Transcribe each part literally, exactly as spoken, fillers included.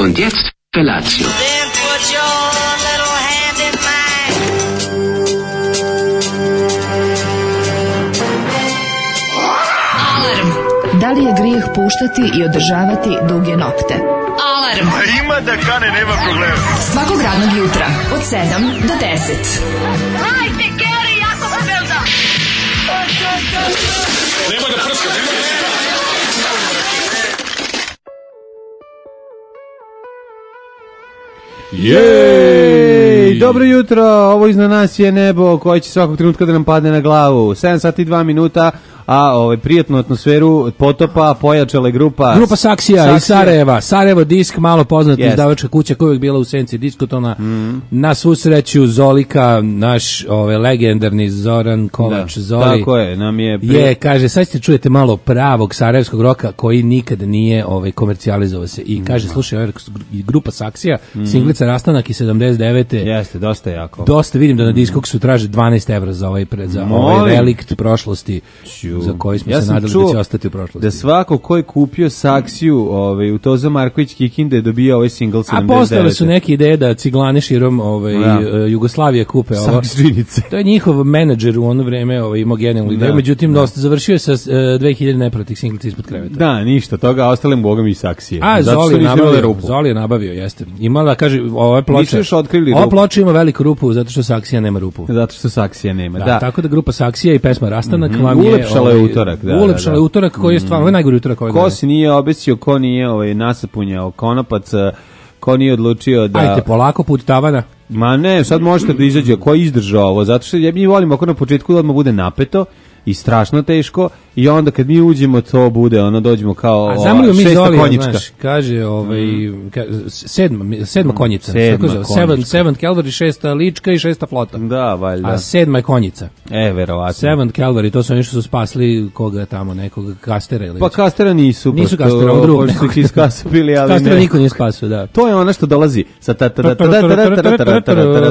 Und jetzt Felatio. Then put your little hand in mine. Alarm. Da li je grijeh puštati i održavati duge nokte? Alarm. A ima da kane, nema problema. Svakog radnog jutra od sedam do deset. Hajde, Geri, jako se velda. Nema da prska, nema da prska. Jej! Dobro jutro, ovo iznad nas je nebo koje će svakog trenutka da nam padne na glavu. sedam sati i dva minuta, a ovaj prijatnu atmosferu potopa pojačala je grupa Grupa Saksija, Saksija iz Sarajeva. Sarajevo disk, malo poznata Jest. izdavačka kuća koja je uvijek bila u senci diskotona. Mm. Na svu sreću Zolika, naš ovaj, legendarni Zoran Kovač Da, Zoli. tako je, nam je... Pri... Je, kaže, sad ćete čujete malo pravog sarajevskog roka koji nikada nije ovaj, komercijalizovao se. I kaže, slušaj, ovaj, grupa Saksija, mm. singlica Rastanak i sedamdeset devete. Jeste, dosta jako. Dosta vidim da na diskoksu traže dvanaest evra za ovaj, pred, za ovaj relikt prošlosti za koji smo Ja se sam nadali čuo da će ostati u prošlosti. da svako ko je kupio Saksiju ovaj, u Toza Marković Kikinde je dobio ovaj single sedamdeset devete. A postale su neke ideje da ciglane širom ovaj, Da. Jugoslavije kupe ovo. Saksinice. To je njihov menadžer u ono vreme ovaj, imao genijalnu ideju, Da, međutim da. dosta završio je sa uh, dve hiljade neprotih singlica ispod kreveta. Da, ništa toga, a ostalim bogom i Saksije. A, Zato što Zoli je nisu imale nabavio, rupu. Zoli je nabavio, jeste. Imala, kaže, ova ploča... Nisu još otkrili Ova rupu. ploča ima veliku rupu zato što Saksija nema rupu. Zato što Saksija nema, Da, da. tako da grupa Saksija i pesma Rastanak Mhm, vam je... ulepšala je ovaj, utorak, da, Ulepšala da, je da. utorak koji je stvarno, ovo je najgori utorak ove Ko godine. se nije obesio, ko nije ovaj, nasapunjao konopac, ko nije odlučio da... Ajde, polako, put tavana. Ma ne, sad možete da izađe, ko je izdržao ovo, zato što ja mi volimo ako na početku da odmah bude napeto i strašno teško i onda kad mi uđemo to bude, ono dođemo kao A ova, zamolio mi šesta Zolija, konjička. znaš, kaže, ovaj, ka, sedma, sedma konjica. Sedma Tako zove, Seven, konjička. seven Calvary, šesta lička i šesta flota. Da, valjda. A sedma je konjica. E, verovatno. Seven Calvary, to su oni što su spasli koga tamo, nekog Kastera ili Pa već. Kastera nisu. Nisu pošto- Kastera, ovog drugog pošto su ih iskasapili, ali Kastera ne. niko nije spasio, da. To je ono što dolazi sa ta ta ta ta ta ta ta ta ta ta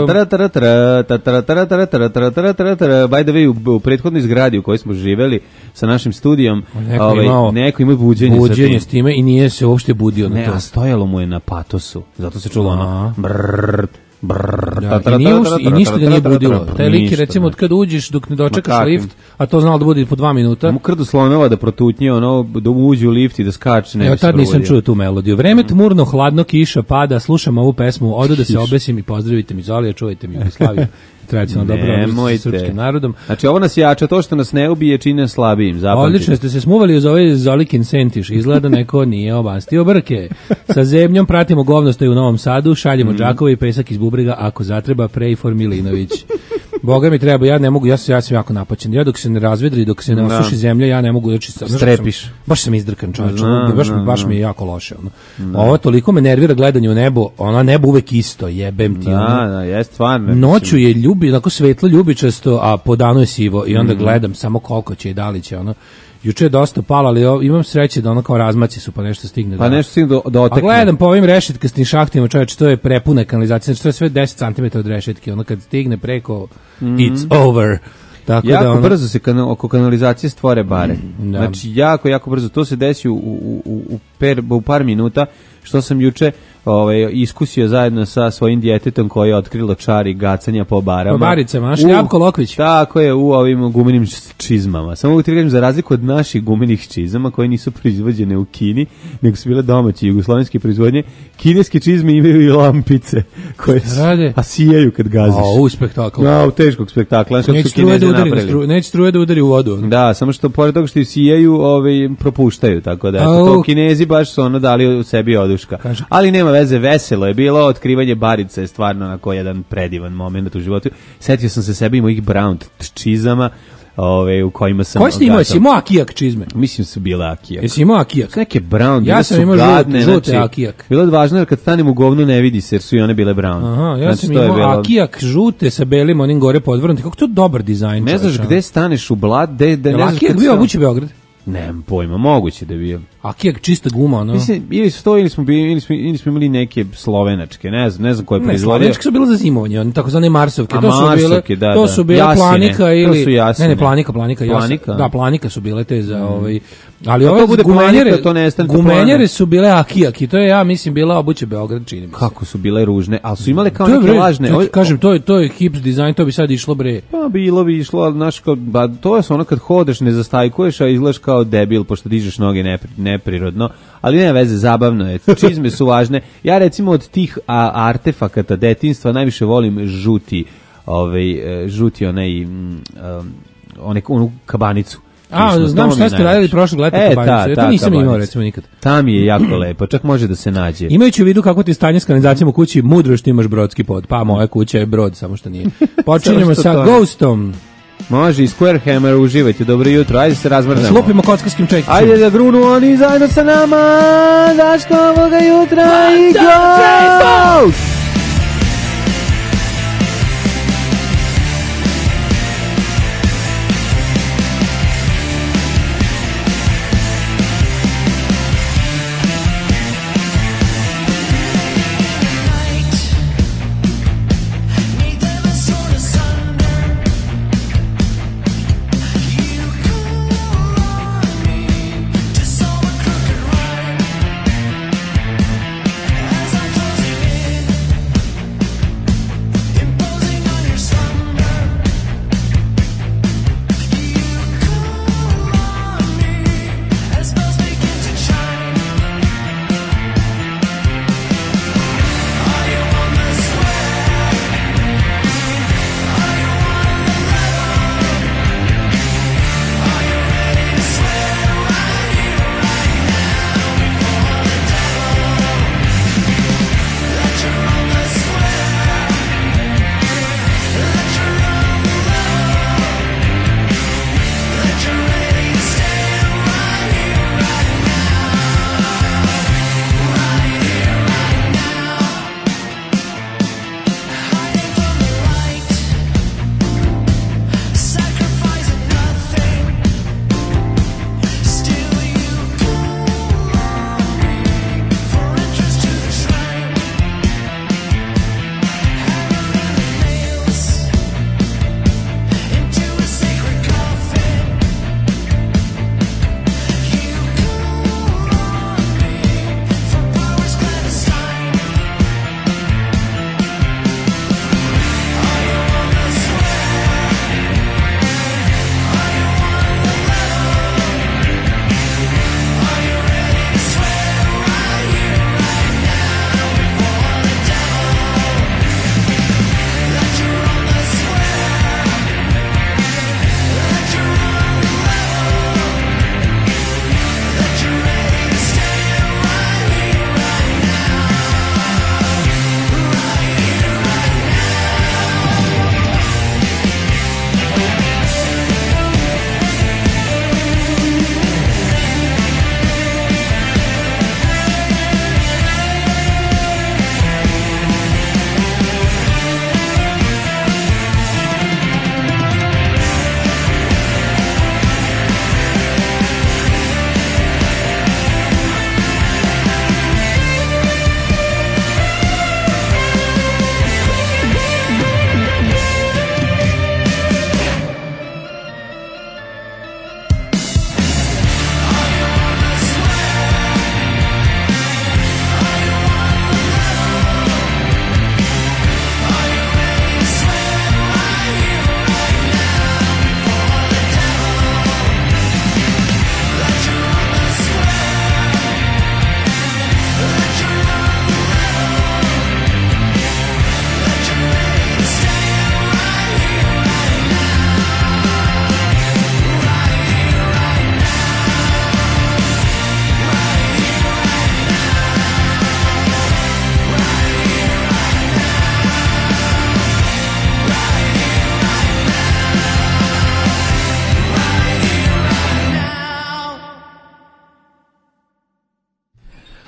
ta ta ta. By the way, u- u prethodnoj zgradi u kojoj smo živeli sa našim studijom, Neko ovaj, imao neko ima buđenje sa buđenje tim. s time i nije se uopšte budio na Ne, to. a stojalo mu je na patosu. Zato se čulo ono A. brrr, brrr. Da, i, nije uopšte- I ništa ga nije budilo. Taj lik je, Ništa, recimo, ne. od kad uđeš dok ne dočekaš Ma kakvim? lift, a to znalo da bude po dva minuta, Mu krdu slonova da protutnje, ono, da mu uđe u lift i da skače. Ne evo bi se tad nisam probudio. čuo tu melodiju. Vreme tmurno, hladno, kiša pada, slušam ovu pesmu, odu da se obesim i pozdravite mi Zolija, čuvajte mi Jugoslaviju. Tradicionalno dobro odnos sa Nemojte. srpskim narodom. Znači, ovo nas jača, to što nas ne ubije čini nas slabijim, zapamtite. Odlično ste se smuvali uz ovaj Zolikin sentiš. Izgleda neko nije obastio brke. Sa zemljom pratimo govnosti u Novom Sadu, šaljemo džakove i pesak iz bubrega, ako zatreba prej for Milinović. Boga mi treba, ja ne mogu, ja sam, ja sam jako napaćen. Ja dok se ne razvedri, dok se ne Da. osuši zemlja, ja ne mogu, znači, znaš, Strepiš. sam- baš sam izdrkan, čovječe, Da, baš, da, mi- baš da. mi je jako loše. Ono. Ovo toliko me nervira gledanje u nebo, ona nebo uvek isto, jebem ti. ono. Da, da, je stvarno. Noću je ljubi, onako svetlo ljubičasto, a po danu je sivo i onda gledam samo koliko će i da li će ono. Juče je dosta palo, ali o- imam sreće da ono kao razmaci su pa nešto stigne. Pa da. nešto si do, do A otekne. gledam po ovim rešetkastim šahtima, čovječe, to je prepuna kanalizacija, znači to je sve deset centimetara od rešetke, ono kad stigne preko, it's over. Tako Jako da ono, brzo se kana, oko kanalizacije stvore bare. Da. Znači, jako, jako brzo. To se desi u, u, u, u, per, u par minuta, što sam juče ovaj, iskusio zajedno sa svojim djetetom koje je otkrilo čari gacanja po barama. Po baricama, a U- Šljapko Lokvić. Tako je, u ovim gumenim čizmama. Samo mogu ti kažem, za razliku od naših gumenih čizama, koje nisu proizvođene u Kini, nego su bile domaće jugoslovenske proizvodnje, kineske čizme imaju i lampice, koje Šta rade? a sijaju kad gaziš. A, u spektakl. No, u teškog spektakla. Znaš kako Neće su struje Kinezi da udari, napravili. stru- neće struje da udari u vodu. ono. Da, samo što pored toga što i sijaju, ovaj, propuštaju, tako da eto, Au. to Kinezi baš su ono dali u sebi oduška. Kaže. Ali nema veze, veselo je bilo, otkrivanje barice je stvarno onako jedan predivan moment u životu. Setio sam se sebi i mojih brown čizama, ove, u kojima sam... Koji si imao? gatao. Jesi imao akijak čizme? Mislim su bile akijak. Jesi imao akijak? Neke brown, Ja bile sam su imao žute- gadne, žute znači, akijak. bilo je važno jer kad stanem u govnu ne vidi se jer su i one bile brown. Aha, ja Znači, sam to je imao bilo- akijak žute sa belim onim gore podvrnutim. Kako to dobar dizajn. Ne znaš čoveče, gde staneš u blat, gde, gde ono. ne Jel znaš akijak kad bio se- obući Beograd? Nemam pojma, moguće da bi. Akija čista guma, ono. Mislim, ili su to, ili smo, bili, ili smo, ili smo imali neke slovenačke, ne znam, ne znam koje Ne, proizvodio. slovenačke su bile za zimovanje, one takozvane marsovke. A to su marsovke, bile, da, to da. su bile Jasine, planika ili to su jasine. ne, ne, planika, planika, jasne. Planika? Da, planika su bile te za mm. ovaj. Ali to ove bude gumenjere, planika, to nestane, to gumenjere plane. su bile akijaki. To je, ja mislim, bila obuće Beograd, čini mi se. Kako su bile ružne, ali su imale kao To je, neke bre, lažne. to, Oj, kažem, to je, to je hips dizajn, to bi sad išlo, bre. Pa bilo bi išlo, ali znaš, kao, ba, to je ono kad hodeš, ne zastajkuješ, a izgledaš kao debil, pošto dižeš noge nepri, neprirodno, ali nema veze, zabavno je, čizme su važne. Ja recimo od tih a, artefakata detinjstva najviše volim žuti, ovaj, žuti onaj, um, onaj, onu kabanicu. A, Kišno, znam šta ste radili prošle leta e, kabanicu, ta, ja ta to nisam kabanica. imao recimo nikad. Tam je jako lepo, čak može da se nađe. Imajući u vidu kako ti je stanje s kanalizacijom u kući, mudro što imaš brodski pod. Pa moja kuća je brod, samo što nije. Počinjemo što sa to ne. Ghostom. Može i Square Hammer, uživajte, dobro jutro, ajde se razmrnemo. Slupimo kockarskim čekićem. Ajde da grunu oni zajedno sa nama, Daško ovoga jutra i Ghost! As I'm closing in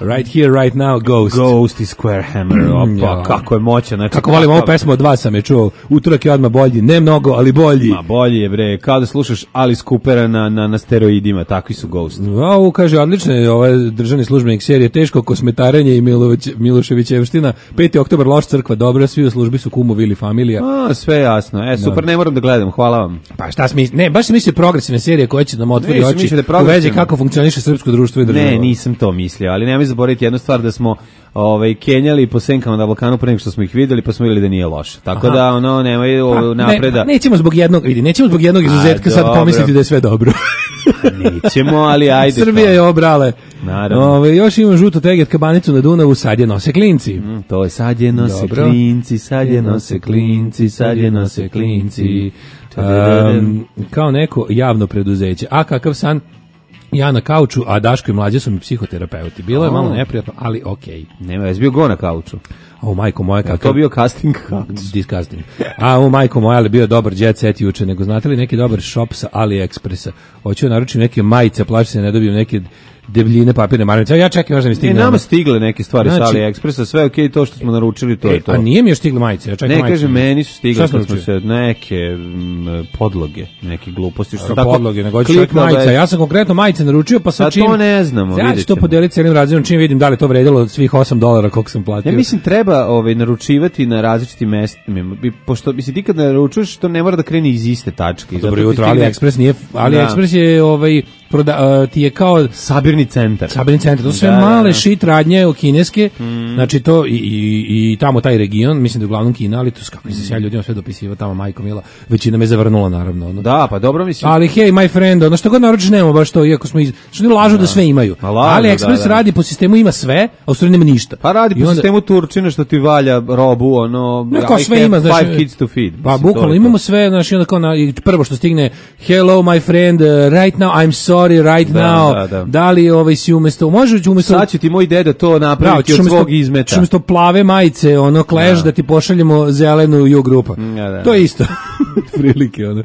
Right here, right now, Ghost. Ghost i Square Hammer, opa, ja. kako je moćan. Znači, Kako volim ovu pesmu, od vas sam je čuo. Utorak je odmah bolji, ne mnogo, ali bolji. Ma bolji je, bre, kao da slušaš Alice Coopera na, na, na steroidima, takvi su Ghost. Ovo kaže, odlično je ovaj državni službenik serije, teško kosmetarenje i Milović, Miloševićevština, peti oktobar, loš crkva, dobra, svi u službi su kumovi ili familija. A, sve jasno, e, super, ne moram da gledam, hvala vam. Pa šta smisli, ne, baš se misli progresivne serije koje će nam otvori Ne, oči misli da je u vezi progresivno. kako funkcioniše srpsko društvo i država. Ne, nisam to mislio, ali nemoj zaboraviti jednu stvar, da smo ovaj kenjali po senkama na Balkanu pre nego što smo ih videli, pa smo videli da nije loše. Tako Aha. da ono nemoj o, napreda. Ne, nećemo zbog jednog, vidi, nećemo zbog jednog izuzetka A, sad dobro. pomisliti da je sve dobro. Nećemo, ali ajde. Srbija je obrale. Naravno. Ove, još imam žuto teget kabanicu na Dunavu, sad je nose klinci. Mm, to je sad je nose Dobro. klinci, sad je nose klinci, sad je nose klinci. Um, kao neko javno preduzeće. A kakav san, ja na kauču, a Daško i Mlađe su mi psihoterapeuti. Bilo je O. malo neprijatno, ali okej. Nema, jesi bio go na kauču. O, majko moja, Je kakav... to bio casting kauč. Disgusting. A u majko moja, ali bio dobar jet set juče, nego znate li neki dobar shop sa AliExpressa? Hoću naručiti neke majice, plaši se ne dobijem neke debljine papirne maramice. Ja čekam još da mi Ne, stigne. nama ono. stigle neke stvari sa Znači- AliExpressa, sve okej, to što smo naručili, to je to. A nije mi još stigle majice, ja čekam Ne, majice. kaže, meni su stigle, Šta sam što smo naručio? se neke m, podloge, neke gluposti. Što Što sam tako podloge, nego hoću čovjek kliknuo majica. već. Ja sam konkretno majice naručio, pa sad Pa čim... to ne znamo, Ja ću vidjet to ćemo. podeliti celim razinom, čim vidim da li je to vredilo svih osam dolara koliko sam platio. Ja mislim treba ovaj naručivati na različitim mestima. Bi- Pošto mislim ti kad naručuješ, to ne mora da krene iz iste tačke. Dobro Zato ti jutro, stigne AliExpress nije... AliExpress je ovaj... Proda, uh, ti je kao... sabirni centar. Sabirni centar, to su sve Da, da, male da. šit radnje u kineske, znači to i, i, i tamo taj region, mislim da je uglavnom Kina, ali to s kako se ja ljudima sve dopisiva tamo majko mila, većina me zavrnula naravno. Ono. Da, pa dobro mislim. Ali hej, my friend, ono što god naručiš nemamo baš to, iako smo iz... Što ne lažu da, sve imaju. Ma lažu, Ali Express da, da. radi po sistemu ima sve, a u stvari nema ništa. Pa radi I po onda- sistemu Turčina što ti valja robu, ono, Ne, kao I sve have ima, znaš, five kids to feed. Pa Mislim, to bukvalno je imamo to. sve, znači onda kao na, i prvo što stigne hello my friend, uh, right now I'm sorry, right Da, now. da, da. Da li ovaj si umesto, može umesto Sad će ti moj deda to napraviti ćeš od umesto- svog izmeta. ćeš umesto plave majice, ono kleš da. Da. ti pošaljemo zelenu ju grupa. Da, da. To je isto. Prilike ono.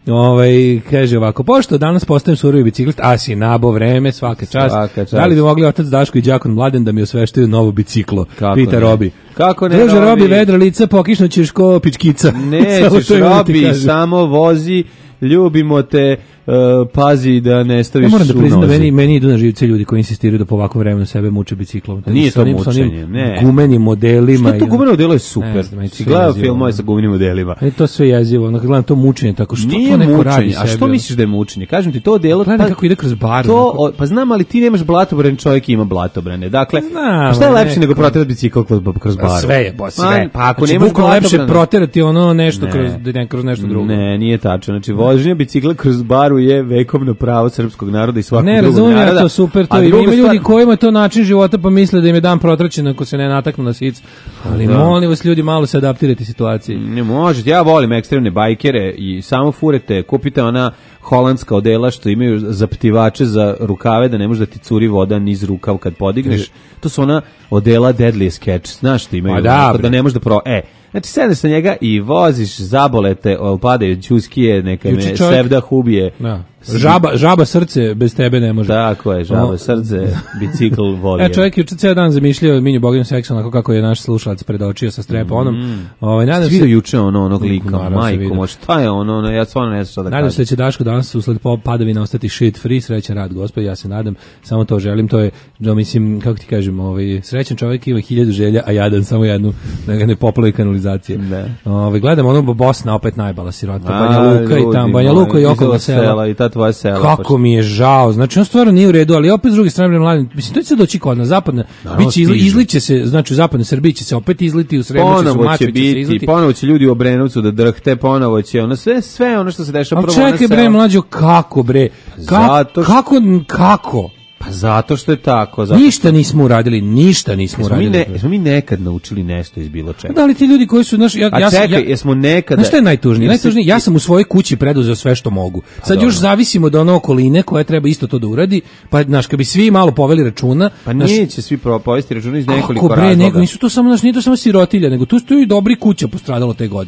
Ovaj kaže ovako, pošto danas postajem surovi biciklist, a si nabo vreme, svaka čast. Svaka čast. Da li bi mogli otac Daško i đakon Mladen da mi osveštaju novo biciklo? Kako Pita ne? Robi. Kako ne, Druže, Robi? Robi, vedra lica, pokišnućeš ko pičkica. Samo Nećeš, to imam da ti Robi, kažem. samo vozi, ljubimo te, uh, pazi da ne staviš Ja moram da u priznam da nozi. meni, meni idu na živce ljudi koji insistiraju da po ovakvom vremenu sebe muče biciklom. Nije Sa to onim- sa onim mučenje, ne. gumenim modelima. Što to i- gumeno delo je Ne super. znam, meni Si sve gledao jezivo, filmove ono. sa gumenim modelima. E, to sve jezivo, ono kad gledam to mučenje, tako što Nije to neko radi mučenje, a sebi, što ono? misliš da je mučenje? Kažem ti, to delo... Gledam kako ide kroz bar, To, onako. o, pa znam, ali ti nemaš blatobran, čovjek ima blatobrane. Dakle, Znam, pa šta je ali lepše nego neko- proterati bicikl kroz, kroz baru? Sve je, bo, sve. Ma, pa ako znači, nemaš bukvalno lepše blatobrane- proterati ono nešto Ne. kroz, ne, kroz nešto drugo. Ne, nije tačno. Znači, vožnja bicikla kroz baru je vekovno pravo srpskog naroda i svakog Ne, drugog razumijem naroda. ja to super, to A ima druga ljudi stvar- kojima je to način života pa misle da im je dan protraćen ako se ne nataknu na sic. Ali Da. molim vas ljudi malo se adaptirati situaciji. Ne možete, ja volim ekstremne bajkere i samo furete, kupite ona holandska odela što imaju zaptivače za rukave da ne može da ti curi voda niz rukav kad podigneš. To su ona odela Deadliest Catch, znaš što imaju, Ma da, onako bre. da ne može da pro... E, znači sedneš sa njega i voziš, zabolete, padaju ćuskije, neka Juče me čovjek- sevda hubije. Da. Žaba, žaba srce bez tebe ne može. Tako je, žaba O. srce, bicikl voli. E, čovjek je juče ceo dan zamišljao minju boginu seksa, onako kako je naš slušalac predočio sa streponom. Mm. Ovaj, nadam Vidio se, juče ono, onog lika, Naravno se majko, vidio. mo, šta je ono, ono, ja stvarno ne znam šta da nadam se da kažem. će Daško danas usled po- padavina ostati shit free, srećan rad, gospod, ja se nadam, samo to želim, to je, da mislim, kako ti kažem, ovaj, srećan čovjek ima hiljadu želja, a jadan samo jednu, da ga ne poplavi kanalizacije. Ne. Ovaj, gledam ono Bosna opet najbala sirota, A, Banja Luka i ljudi tam, Banja moji, Luka i izela okolna sela. I ta tvoja sela. Kako mi je žao, znači on stvarno nije u redu, ali opet s druge strane mladim, mislim to će se doći kod nas zapadna, Naravno, biće izli, stiže. izliće se, znači u zapadnoj Srbiji će se opet izliti, u Srebrenici su Ponovo Mačvi će će se biti, izliti. ponovo će ljudi u Obrenovcu da drhte, ponovo će ono sve, sve ono što se dešava Ali prvo ona čekaj sela. bre mlađo, kako bre? Ka, Zato što- kako, kako? Pa zato što je tako. Zato Ništa nismo uradili, ništa nismo Jesmo mi, uradili. ne, jesmo mi nekad naučili nešto iz bilo čega? Da li ti ljudi koji su, znaš, ja, A ja sam, čekaj, ja, jesmo nekada... znaš šta je najtužnije? Jesi- Najtužnije, ja sam u svojoj kući preduzeo sve što mogu. Sad dobro. još zavisimo od one okoline koja treba isto to da uradi, pa, znaš, kad bi svi malo poveli računa, Pa znaš, neće svi pro- povesti računa iz nekoliko kako bre, razloga. nego nisu to samo, znaš, nije to samo sirotilja, nego tu stoji dobri kuća postradalo te godine.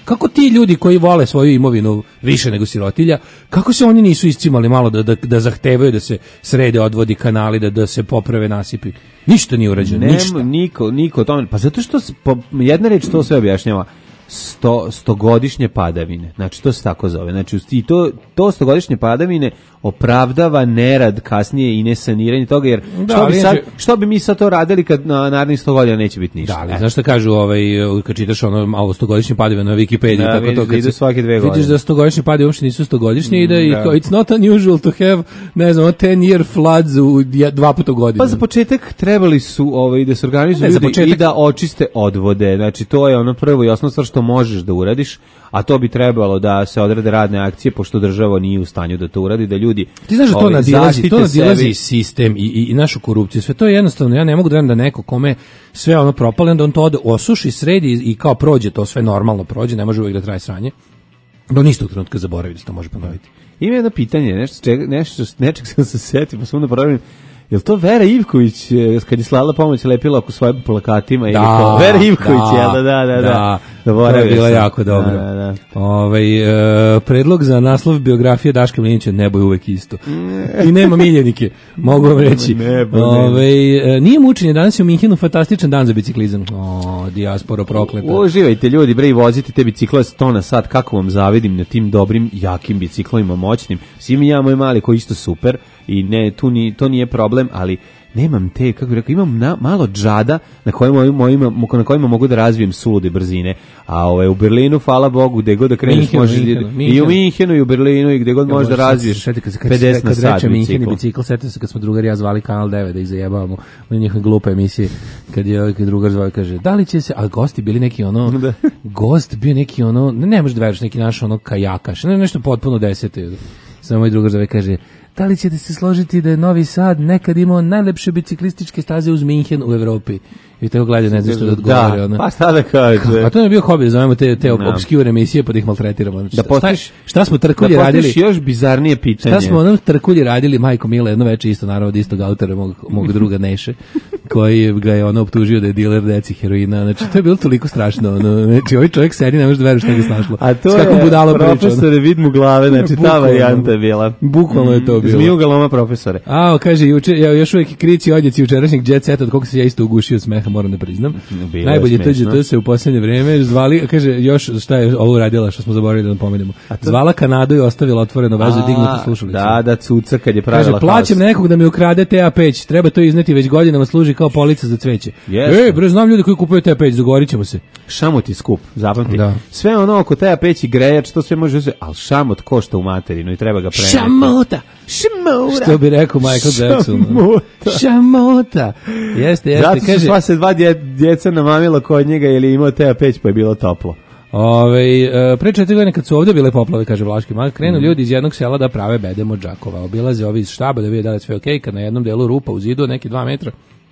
Kako ti ljudi koji vole svoju imovinu više nego sirotilja, kako se oni nisu iscimali malo da, da, da zahtevaju da se srede odvodi kanali, da, da se poprave nasipi? Ništa nije urađeno, ništa. Niko, niko o tome, pa zato što, po, jedna reč to sve objašnjava, sto, stogodišnje padavine, znači to se tako zove, znači i to, to stogodišnje padavine opravdava nerad kasnije i nesaniranje toga, jer da, što, bi sad, je... što bi mi sad to radili kad na narednih sto godina neće biti ništa. Da, ali znaš šta kažu, ovaj, kad čitaš ono malo stogodišnje padavine na Wikipediji, da, tako vidiš, to, kad ide svake dve godine. Vidiš da stogodišnje padavine uopšte nisu stogodišnje mm, i da, i da. kao, it's not unusual to have, ne znam, ten year floods u dva puta godinu. Pa za početak trebali su ovaj, da se organizuju ljudi početak... i da očiste odvode, znači to je ono prvo i osnovno stvar što možeš da uradiš, a to bi trebalo da se odrade radne akcije, pošto država nije u stanju da to uradi, da ljudi... Ti znaš da to ovaj, nadilazi, to nadilazi sistem i, i, i našu korupciju, sve to je jednostavno, ja ne mogu da verujem da neko kome sve ono propale, onda on to ode, osuši, sredi i, i kao prođe, to sve normalno prođe, ne može uvijek da traje sranje, do nistog trenutka zaboravi da se to može ponoviti. Ima jedno pitanje, nešto, čega, nešto nečeg sam se setio, pa sam onda pravim, je li to Vera Ivković, kad je slala pomoć, lepila oko svojim plakatima? Da, ili Vera Ivković, da, ja, da, da, da. da, da to je bilo jako dobro. Da, da, da. Ovaj, e, predlog za naslov biografije Daška Mlinića, nebo je uvek isto. I nema miljenike, mogu vam reći. Nebo, ovaj, e, nije mučenje, danas je u Minhenu fantastičan dan za biciklizam. O, dijasporo prokleta. Uživajte ljudi, bre, i vozite te bicikle sto na sat, kako vam zavidim na tim dobrim, jakim biciklovima, moćnim. Svi mi ja, moj mali, koji isto super, i ne, tu ni, to nije problem, ali nemam te, kako bih rekao, imam na, malo džada na kojima, mojima, na kojima mogu da razvijem sulude brzine, a ove, u Berlinu, hvala Bogu, gde god da kreneš, Minhenu, možeš, Minhenu, i Minhenu. u Minhenu i u Berlinu i gde god ja, možeš da razviješ pedeset na sat bicikl. bicikl. Setio se kad smo drugari ja zvali Kanal devet da ih zajebavamo u njihove glupe emisije, kad je kad drugar zvao kaže, da li će se, a gosti bili neki ono, da. gost bio neki ono, ne, ne možeš da veriš, neki naš ono kajakaš, ne, nešto potpuno desete. Samo moj drugar zove kaže, da li ćete se složiti da je Novi Sad nekad imao najlepše biciklističke staze uz Minhen u Evropi? I tako gledaju, ne znam što da odgovore. Da, ono. pa šta da kaže? A to je bio hobi, da zovemo te, te no. obskure emisije pa da ih maltretiramo. Da postaviš, šta, šta smo trkulji da radili? još bizarnije pitanje. Šta smo ono trkulji radili, majko Mile, jedno veče isto naravno od istog autora, mog, mog druga Neše, koji ga je ono optužio da je diler deci heroina. Znači, to je bilo toliko strašno. Ono. Znači, ovaj čovjek sedi, ne može da veruje šta ga snašlo. A to je, profesore, vid mu glave, znači ta varijanta je bila. Bukvalno je to bilo. Zmiju ga loma, profesore. A, kaže, juče, ja još uvijek krici odjeci jučerašnjeg jet seta, od koga se ja isto ugušio od smeha, moram da priznam. Bilo najbolje T G T se u posljednje vreme zvali, kaže, još šta je ovo radila, što smo zaboravili da pomenemo. Zvala Kanadu i ostavila otvoreno vezu i dignutu slušalicu. Da, da, cuca kad je pravila kaže, plaćam nekog da mi ukrade T A peć, treba to izneti, već godinama služi kao polica za cveće. Yes. Ej, bre, znam ljudi koji kupuju T A peć, dogovorit ćemo se. Šamot je skup, zapamti. Da. Sve ono oko T A peć i grejač, to sve može uzeti, ali šamot košta u materinu i treba ga preneti. Šamota! Šamota! Što bi rekao Michael Jackson. Šamota! Šamota! Jeste, jeste. Zato su kaže, sva se dva dje, djeca namamila kod njega ili imao T A peć pa je bilo toplo. Ove, e, pre četiri godine kad su ovdje bile poplave, kaže Vlaški mag, krenu mm. ljudi iz jednog sela da prave bedem od Đakova. Obilaze ovi iz štaba da vide da li je sve okej, kad na jednom delu rupa u zidu neki dva metra.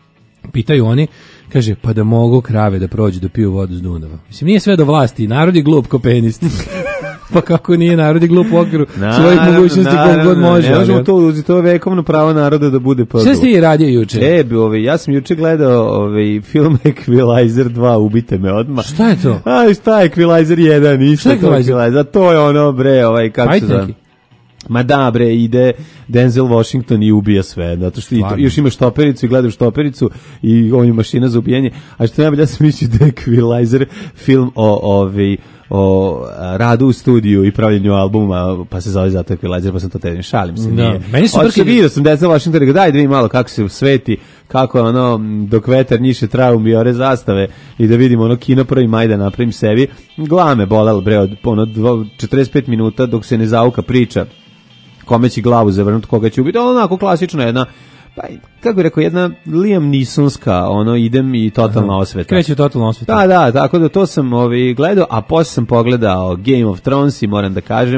Pitaju oni, kaže, pa da mogu krave da prođu da piju vodu s Dunava. Mislim, nije sve do vlasti, narod je glup ko penist. Pa kako nije, narod je glup u okviru svojih mogućnosti kog god može. Ne možemo to uzeti, to je vekovno pravo naroda da bude podlo. Šta ste i radio juče? E, ove, ja sam juče gledao ove, film Equalizer dva, ubite me odmah. Šta je to? A šta je Equalizer jedan? Isto je Equalizer? To je ono, bre, ovaj, kako se zove? Ma da, bre, ide Denzel Washington i ubija sve, zato što to, još imaš štopericu i gledaš štopericu i on je mašina za ubijanje, a što najbolje, ja sam mislio da je Equalizer film o, ovi, o radu u studiju i pravljenju albuma, pa se zove zato Equalizer, pa sam to tedim, šalim se, nije. Meni su Oče, vidio sam Denzel Washington, daj da vidim malo kako se sveti, kako je ono, dok vetar njiše traum i ore zastave i da vidimo ono kino prvi maj da napravim sebi, glame bolelo, bre, od ono, četrdeset pet minuta dok se ne zauka priča kome će glavu zavrnuti, koga će ubiti, onako klasično jedna, pa kako bih rekao, jedna Liam Neesonska, ono, idem i totalna osveta. Kreće totalna osveta. Da, da, tako da to sam ovaj, gledao, a posle sam pogledao Game of Thrones i moram da kažem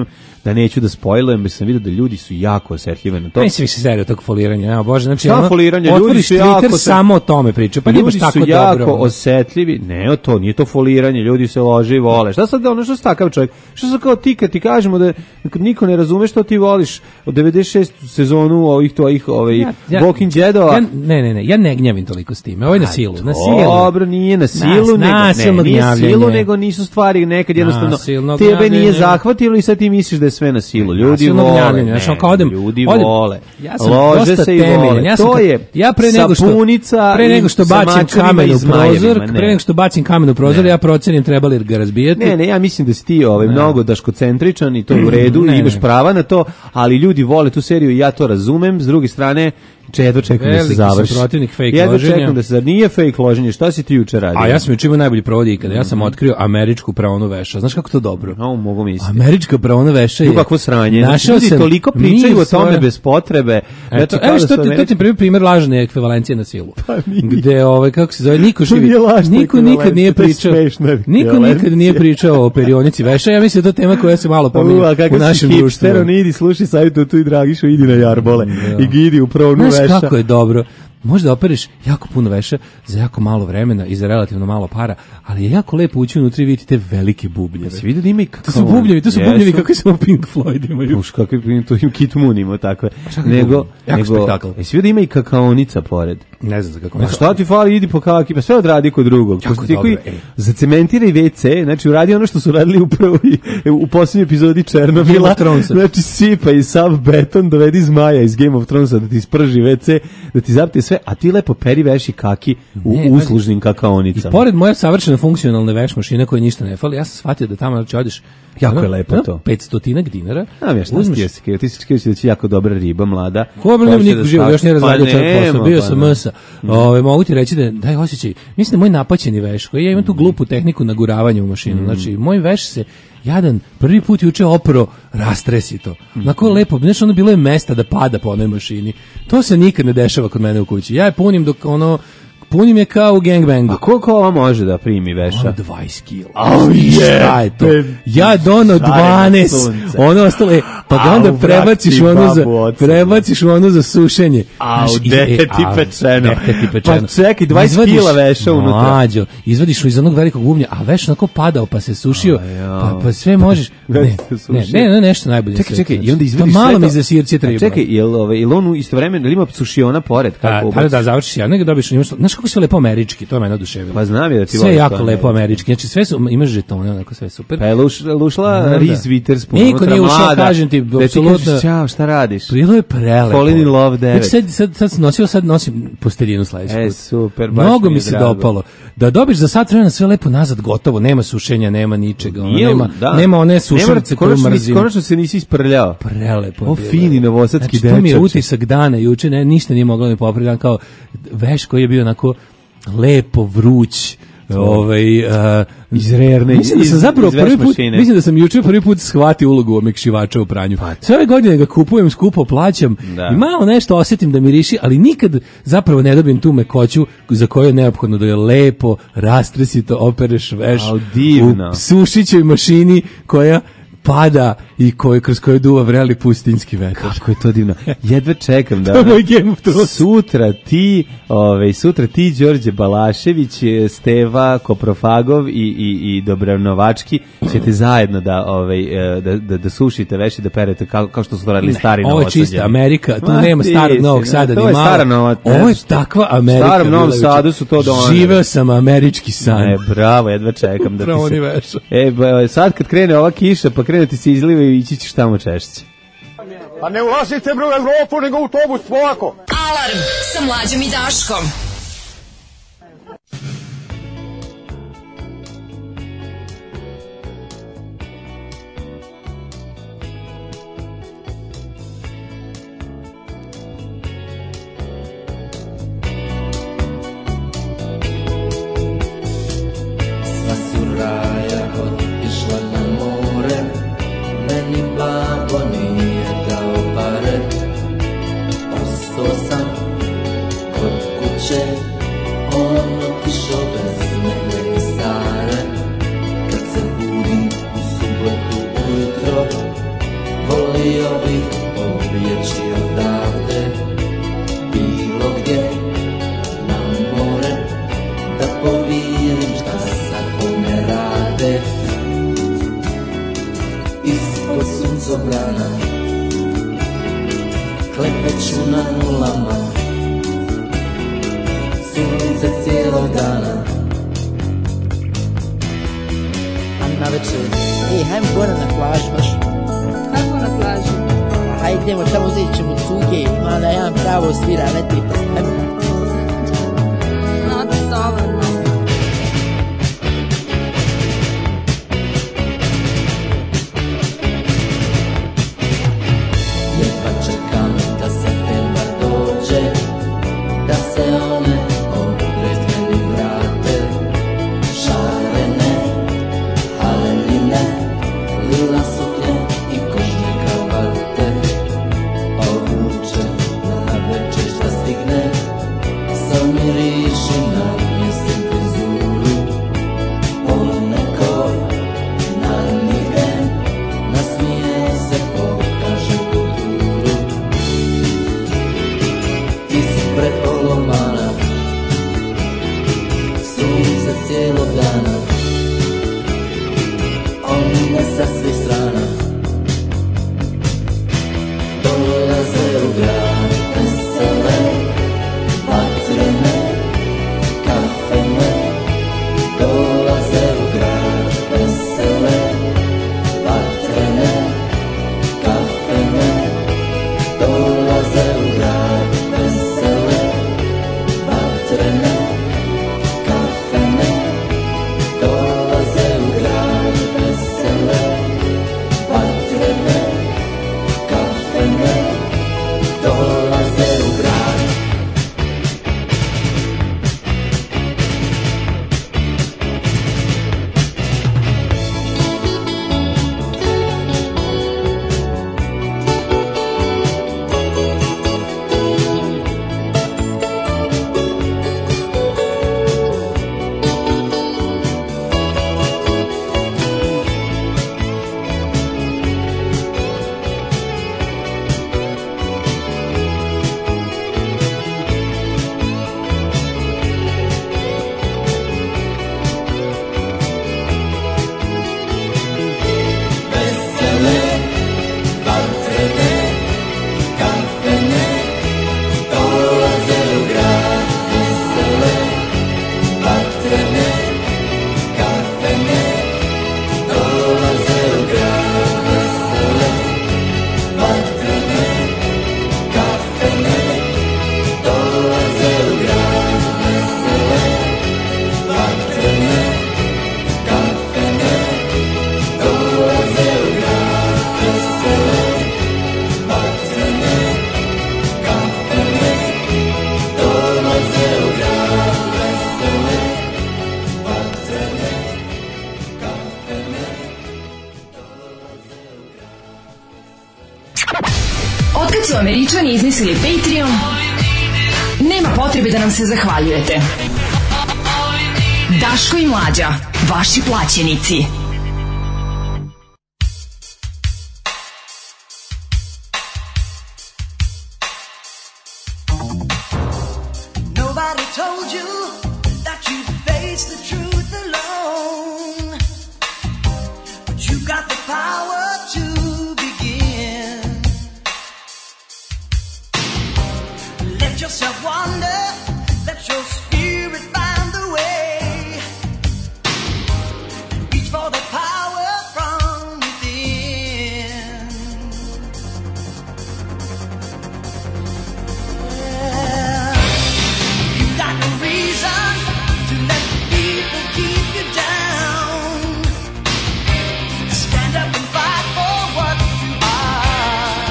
da neću da spojlujem, jer sam vidio da ljudi su jako osetljivi na to. Ne se više seriju tog foliranja, evo Bože, znači Šta foliranje? Ljudi su jako Twitter samo o tome pričaju, pa nije baš ljudi tako su jako dobro. osetljivi. Ne, o to nije to foliranje, ljudi se lože i vole. Šta sad ono što si takav čovjek? Što sad kao ti kad ti kažemo da kad niko ne razume što ti voliš od devedeset šeste sezonu ovih tvojih ovaj Ja- ja- Walking Deadova. Ja, ne, ne, ne, ja ne gnjavim toliko s time. Ovo je na silu, na silu. Dobro, nije na silu, Na- nego nasilno ne, nije gnjavljenje. silu, nego nisu stvari nekad jednostavno Nasilno tebe nije gnjavljenje. zahvatilo i sad ti misliš da je sve na silu. Ljudi Nasilno vole, gnjavljenje, ne, znači, ono kao odem- ljudi odem- vole. Ja sam Lože dosta se i temeljan. vole. Ja sam to kad- je ja pre nego što sapunica pre nego što i sa bacim mačevima kamen i u zmajevima, prozor, ne. pre nego što bacim kamen u prozor, Ne. ja procenim treba li ga razbijati. Ne, ne, ja mislim da si ti ovaj, mnogo daškocentričan i to je u redu, Ne, i imaš ne. prava na to, ali ljudi vole tu seriju i ja to razumem. S druge strane, jedva čekam da se Veliki sam završi. protivnik fake jedva loženja. čekam da se, zar nije fake loženje, šta si ti juče radio? A ja sam juče imao najbolji provod ikada. Ja sam otkrio američku praonu veša. Znaš kako to dobro? No, mogu misliti. Američka praona veša je... Ju, kakvo sranje. Znači, Našao ljudi sam toliko pričaju mir o tome svoje- bez potrebe. Eto, kao evo da što su ti, to ti Američki- primjer, primjer lažne ekvivalencije na silu. Pa nije. Gde, ovaj, kako se zove, niko živi, nije lažna niko nikad nije ekvivalencija, to je pričao, smešna niko nikad ekvivalencija. nije pričao o perionici veša. Ja mislim da je to tema koja se malo U, a pominje u kakav si našem društvu. hipster, on idi, slušaj savjetu tu i Dragišu, idi na jarbole i gidi u provnu Znaš veša. kako je dobro. Možda opereš jako puno veša za jako malo vremena i za relativno malo para, ali je jako lepo ući unutra i vidjeti te velike bubljeve. Si vidio da ima i To su bubljevi, to su Jesu. bubljevi kako samo Pink Floyd imaju. Uš, kakvi to im Kit Moon ima takve. Čakaj, Nego, jako nego, spektakl. jesi vidio da ima i kakaonica pored? Ne znam za kako. A šta ti fali, idi po kaki, pa sve odradi kod drugog. Jako Pošto ti dobro, koji ej. zacementiraj ve ce, znači uradi ono što su radili upravo i u posljednjoj epizodi Game Černobila. of Thronesa. Znači sipa i sav beton, dovedi zmaja iz Game of Thronesa da ti isprži ve ce, da ti zapte sve, a ti lepo peri veši kaki u Ne, uslužnim I kakaonicama. pored moje savršeno funkcionalne veš mašine koje ništa ne fali, ja sam shvatio da tamo znači odeš Jako ono- je lepo ono to. petstotinak dinara. Znam ja šta si ti jesi krivo, ti si krivo da će jako dobra riba mlada. Ko nema Hoće nikog da živog, stavi- još nije razradio Pa čovjek posao, nema, bio pa sam da. msa. Ove, mogu ti reći da daj osjećaj, mislim da moj napaćeni veš, koji ja imam tu glupu tehniku naguravanja u mašinu, znači moj veš se jadan prvi put juče opro rastresito. Onako lepo, znaš, ono bilo je mesta da pada po onoj mašini. To se nikad ne dešava kod mene u kući. Ja je punim dok ono, punim je kao u gangbangu. A koliko ova može da primi veša? Ono dvadeset kila. Oh, je. Šta je to? Pe- Ja dono Šareno dvanaest. sunce. Ono ostalo je, pa ga onda Au, prebaciš u vrati ono za, babu oca. prebaciš u ono za sušenje. Au, Znaš, i- dete e, ti au, pečeno. dete ti pečeno. Pa čekaj, dvadeset Izvadiš- kila veša unutra. Mlađo, izvadiš iz onog velikog bubnja, a veš onako padao pa se sušio, jao. pa, pa sve možeš. Već Ne, se ne, sušio. ne, ne, nešto najbolje. Čekaj, sve, čekaj, znači. i onda izvadiš Pa sve malo to. mi za sirće A treba. čekaj, jel, ovaj, jel on u istovremeno, jel ima sušiona pored? Da, Kako da, da, završiš ja, nego dobiš, imaš, znaš kako sve lepo američki, to me oduševilo. Pa znam je da ti Sve voliš jako to lepo američki. američki. Znači sve su imaš žetone, onako sve super. Pa je luš, lušla Da, da. Reese Witherspoon. Niko unutra nije ušao, mlada, kažem ti, da ti apsolutno. kažeš, ćao, šta radiš? Bilo je prelepo. Falling in Love devet. Znači sad, sad, sad sam nosio, sad nosim posteljinu sledeći E, put. super, baš Mnogo mi mi je se drago. dopalo. Da dobiš za sat vremena sve lepo nazad gotovo, nema sušenja, nema ničega, ono, Nije, nema, da. nema one Nema- sušarice koju konačno nisi- mrzim. Konačno se nisi isprljao. Prelepo. je O, bilo. fini novosadski znači, to mi je dečače. utisak dana juče, ne, ništa nije moglo mi popraviti, kao veš koji je bio onako lepo vruć, ovaj uh, Iz rerne, mislim da sam iz- zapravo iz veš prvi put, mašine. mislim da sam juče prvi put shvatio ulogu omekšivača u pranju. Sve ove godine ga kupujem, skupo plaćam Da. i malo nešto osjetim da miriši, ali nikad zapravo ne dobijem tu mekoću za koju je neophodno da je lepo, rastresito opereš veš Au, divno. u sušićoj mašini koja pada i koje, kroz koju duva vreli pustinski vetar. Kako je to divno. Jedva čekam da... To je moj Game of Thrones. Sutra ti, ovaj, sutra ti, Đorđe Balašević, Steva Koprofagov i, i, i Dobranovački ćete zajedno da, ovaj, eh, da, da, da sušite veši, da perete kao, kao što su to radili stari Ovo je Novosađani. čista Amerika, tu Ma nema ti starog si, Novog ne, Sada to ni je malo. stara Nova- Ovo je ne, takva Amerika. U starom Novom Miloviću. Sadu su to doneli. Živeo sam američki san. E, bravo, jedva čekam da ti Upravo se... ni veša. E, ba, sad kad krene ova kiša, pa krene ti se izliva i ići ćeš tamo češće. Pa ne ulazite bre u Evropu, nego u autobus, polako. Alarm sa Mlađom i Daškom. Sva su raja otišla na more, meni babo nije dao pare. Ostao sam kod kuće, on otišao bez mene i Sare. Kad se budim u subotu ujutro, već u na nulama, sunce cijelog dana. A na večer, ej, hajmo gore na plažu baš. Kako na plaži? Hajde idemo tamo, uzeti ćemo cuge, ima da jedan pravo svira, ne tri prst, hajmo. No, dovoljno. Jedva čekam da septembar dođe, da se one opred meni vrate. Šarene, halenine, lila suknje i kožne kravate. Obuče na večer šta stigne, zamiriši na mjestu frizuru. Ponekoj nanigem, nasmije se, pokaže kulturu. Ispred polomana, sunce cijelog dana, oni ne sa svih strana dolaze u grad vesele, vatrene, kafene. Dolaze u grad vesele, vatrene, kafene. Dolaze u grad vesele, vatrene, kafene. Dolaze u grad vesele, vatrene, kafene. Dolaze u grad. Vesele, vatrene, kafene. Dolaze u grad vesele, vatrene, kafene. Dolaze u grad vesele, vatrene, kafene. Dolaze u grad vesele, vatrene, kafene. Dolaze u grad vesele, vatrene, kafene. Dolaze u grad vesele, vatrene, kafene. Otkad su Američani izmislili Patreon, nema potrebe da nam se zahvaljujete. Daško i Mlađa, vaši plaćenici. Nobody told you that you'd face the truth alone, but you got the power to begin. Let yourself wander, let your spirit find the way. Reach for the power from within. Yeah. You got no reason to let the people keep you down. Stand up and fight for what you are.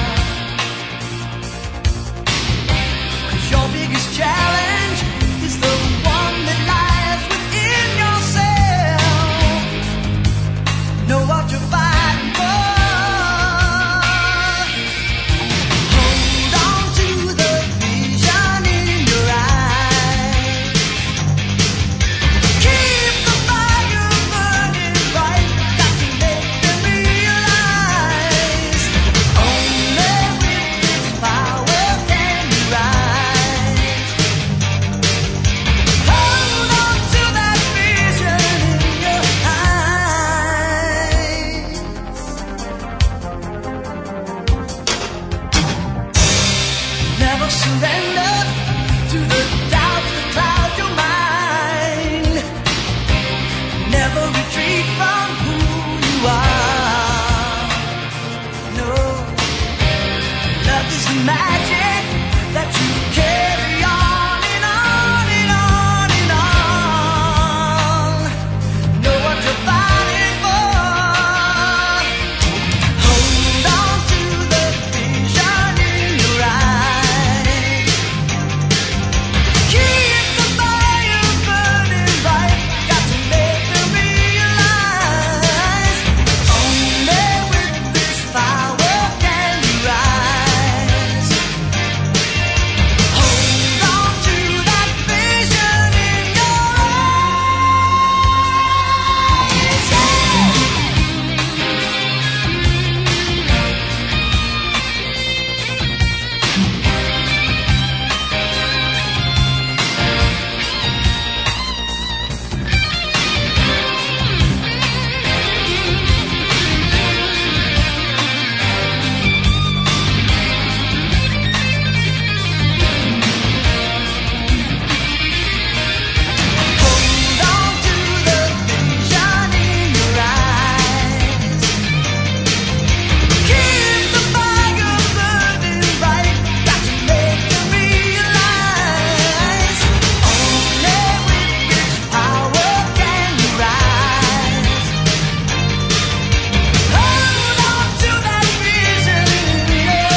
'Cause your biggest challenge is the one that lies within yourself. Know what you're fighting for. Hold on to the vision in your eyes. Keep the fire burning bright. Got to make them realize only with this power can you rise. never surrender to the doubts that cloud your mind. Never retreat from who you are. No, love is the magic that you carry on and on and on and on. Know what you're fighting for. Hold on to the vision in your eyes. Keep the fire burning bright. Got to make them realize. Only with this power can you rise. Hold on to that vision in your Hold on to the vision in your eyes. Keep the fire burning bright. Got to make them realize. Only with this power can you rise. Hold on to that vision in your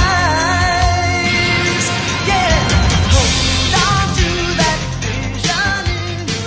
eyes. Yeah, hold on to that vision in your